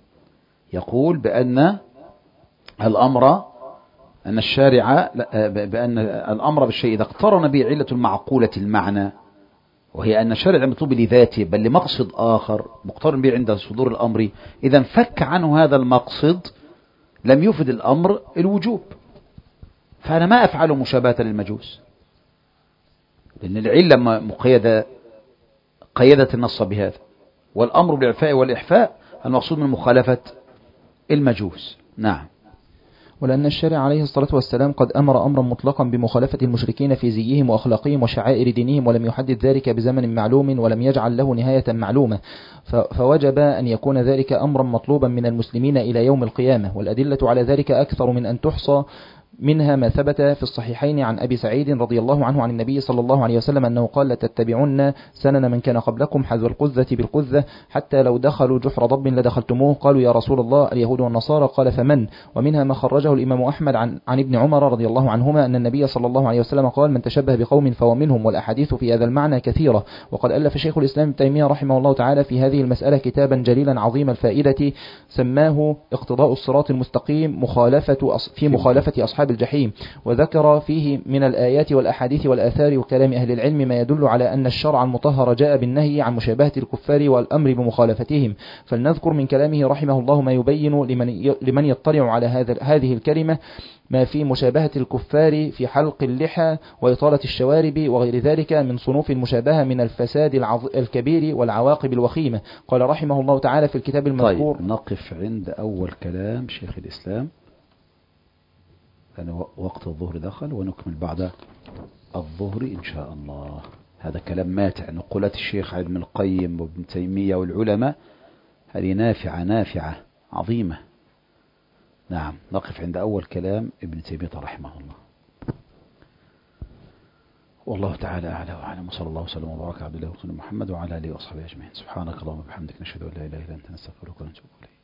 يقول بأن الأمر أن الشارع بأن الأمر بالشيء إذا اقترن به علة معقولة المعنى، وهي أن الشارع لم يطلب لذاته بل لمقصد آخر مقترن به عند صدور الأمر، إذا انفك عنه هذا المقصد لم يفد الأمر الوجوب. فأنا ما أفعل مشابهة للمجوس، لأن العلة مقيدة قيدت النص بهذا، والأمر بالإعفاء والإحفاء المقصود من مخالفة المجوس. نعم. ولأن الشارع عليه الصلاة والسلام قد أمر أمرا مطلقا بمخالفة المشركين في زيهم وأخلاقهم وشعائر دينهم، ولم يحدد ذلك بزمن معلوم ولم يجعل له نهاية معلومة، فوجب أن يكون ذلك أمرا مطلوبا من المسلمين إلى يوم القيامة. والأدلة على ذلك أكثر من أن تحصى، منها ما ثبت في الصحيحين عن أبي سعيد رضي الله عنه عن النبي صلى الله عليه وسلم أنه قال لتتبعن سنن من كان قبلكم حذو القذة بالقذة حتى لو دخلوا جحر ضب لدخلتموه. قالوا يا رسول الله اليهود والنصارى؟ قال فمن؟ ومنها ما خرجه الإمام أحمد عن, عن ابن عمر رضي الله عنهما أن النبي صلى الله عليه وسلم قال من تشبه بقوم فهو منهم. والأحاديث في هذا المعنى كثيرة، وقد ألف شيخ الإسلام ابن تيمية رحمه الله تعالى في هذه المسألة كتابا جليلا عظيم الفائدة سماه اقتضاء الصراط المستقيم مخالفة في مخالفة أصحاب الجحيم، وذكر فيه من الآيات والأحاديث والآثار وكلام أهل العلم ما يدل على أن الشرع المطهر جاء بالنهي عن مشابهة الكفار والأمر بمخالفتهم. فلنذكر من كلامه رحمه الله ما يبين لمن لمن يطلع على هذا هذه الكلمة ما في مشابهة الكفار في حلق اللحى وإطالة الشوارب وغير ذلك من صنوف المشابهة من الفساد الكبير والعواقب الوخيمة. قال رحمه الله تعالى في الكتاب المذكور. طيب نقف عند أول كلام شيخ الإسلام لأن وقت الظهر دخل، ونكمل بعد الظهر إن شاء الله. هذا كلام ماتع، نقولات الشيخ ابن القيم وابن تيمية والعلماء هذه نافعة نافعة عظيمة. نعم. نقف عند أول كلام ابن تيمية رحمه الله. والله تعالى أعلى وأعلم، وصلى الله وسلم وبارك على عبد الله ورسوله محمد وعلى آله وأصحابه أجمعين. سبحانك اللهم وبحمدك، نشهد أن لا إله إلا أنت، نستغفرك ونتوب إليك.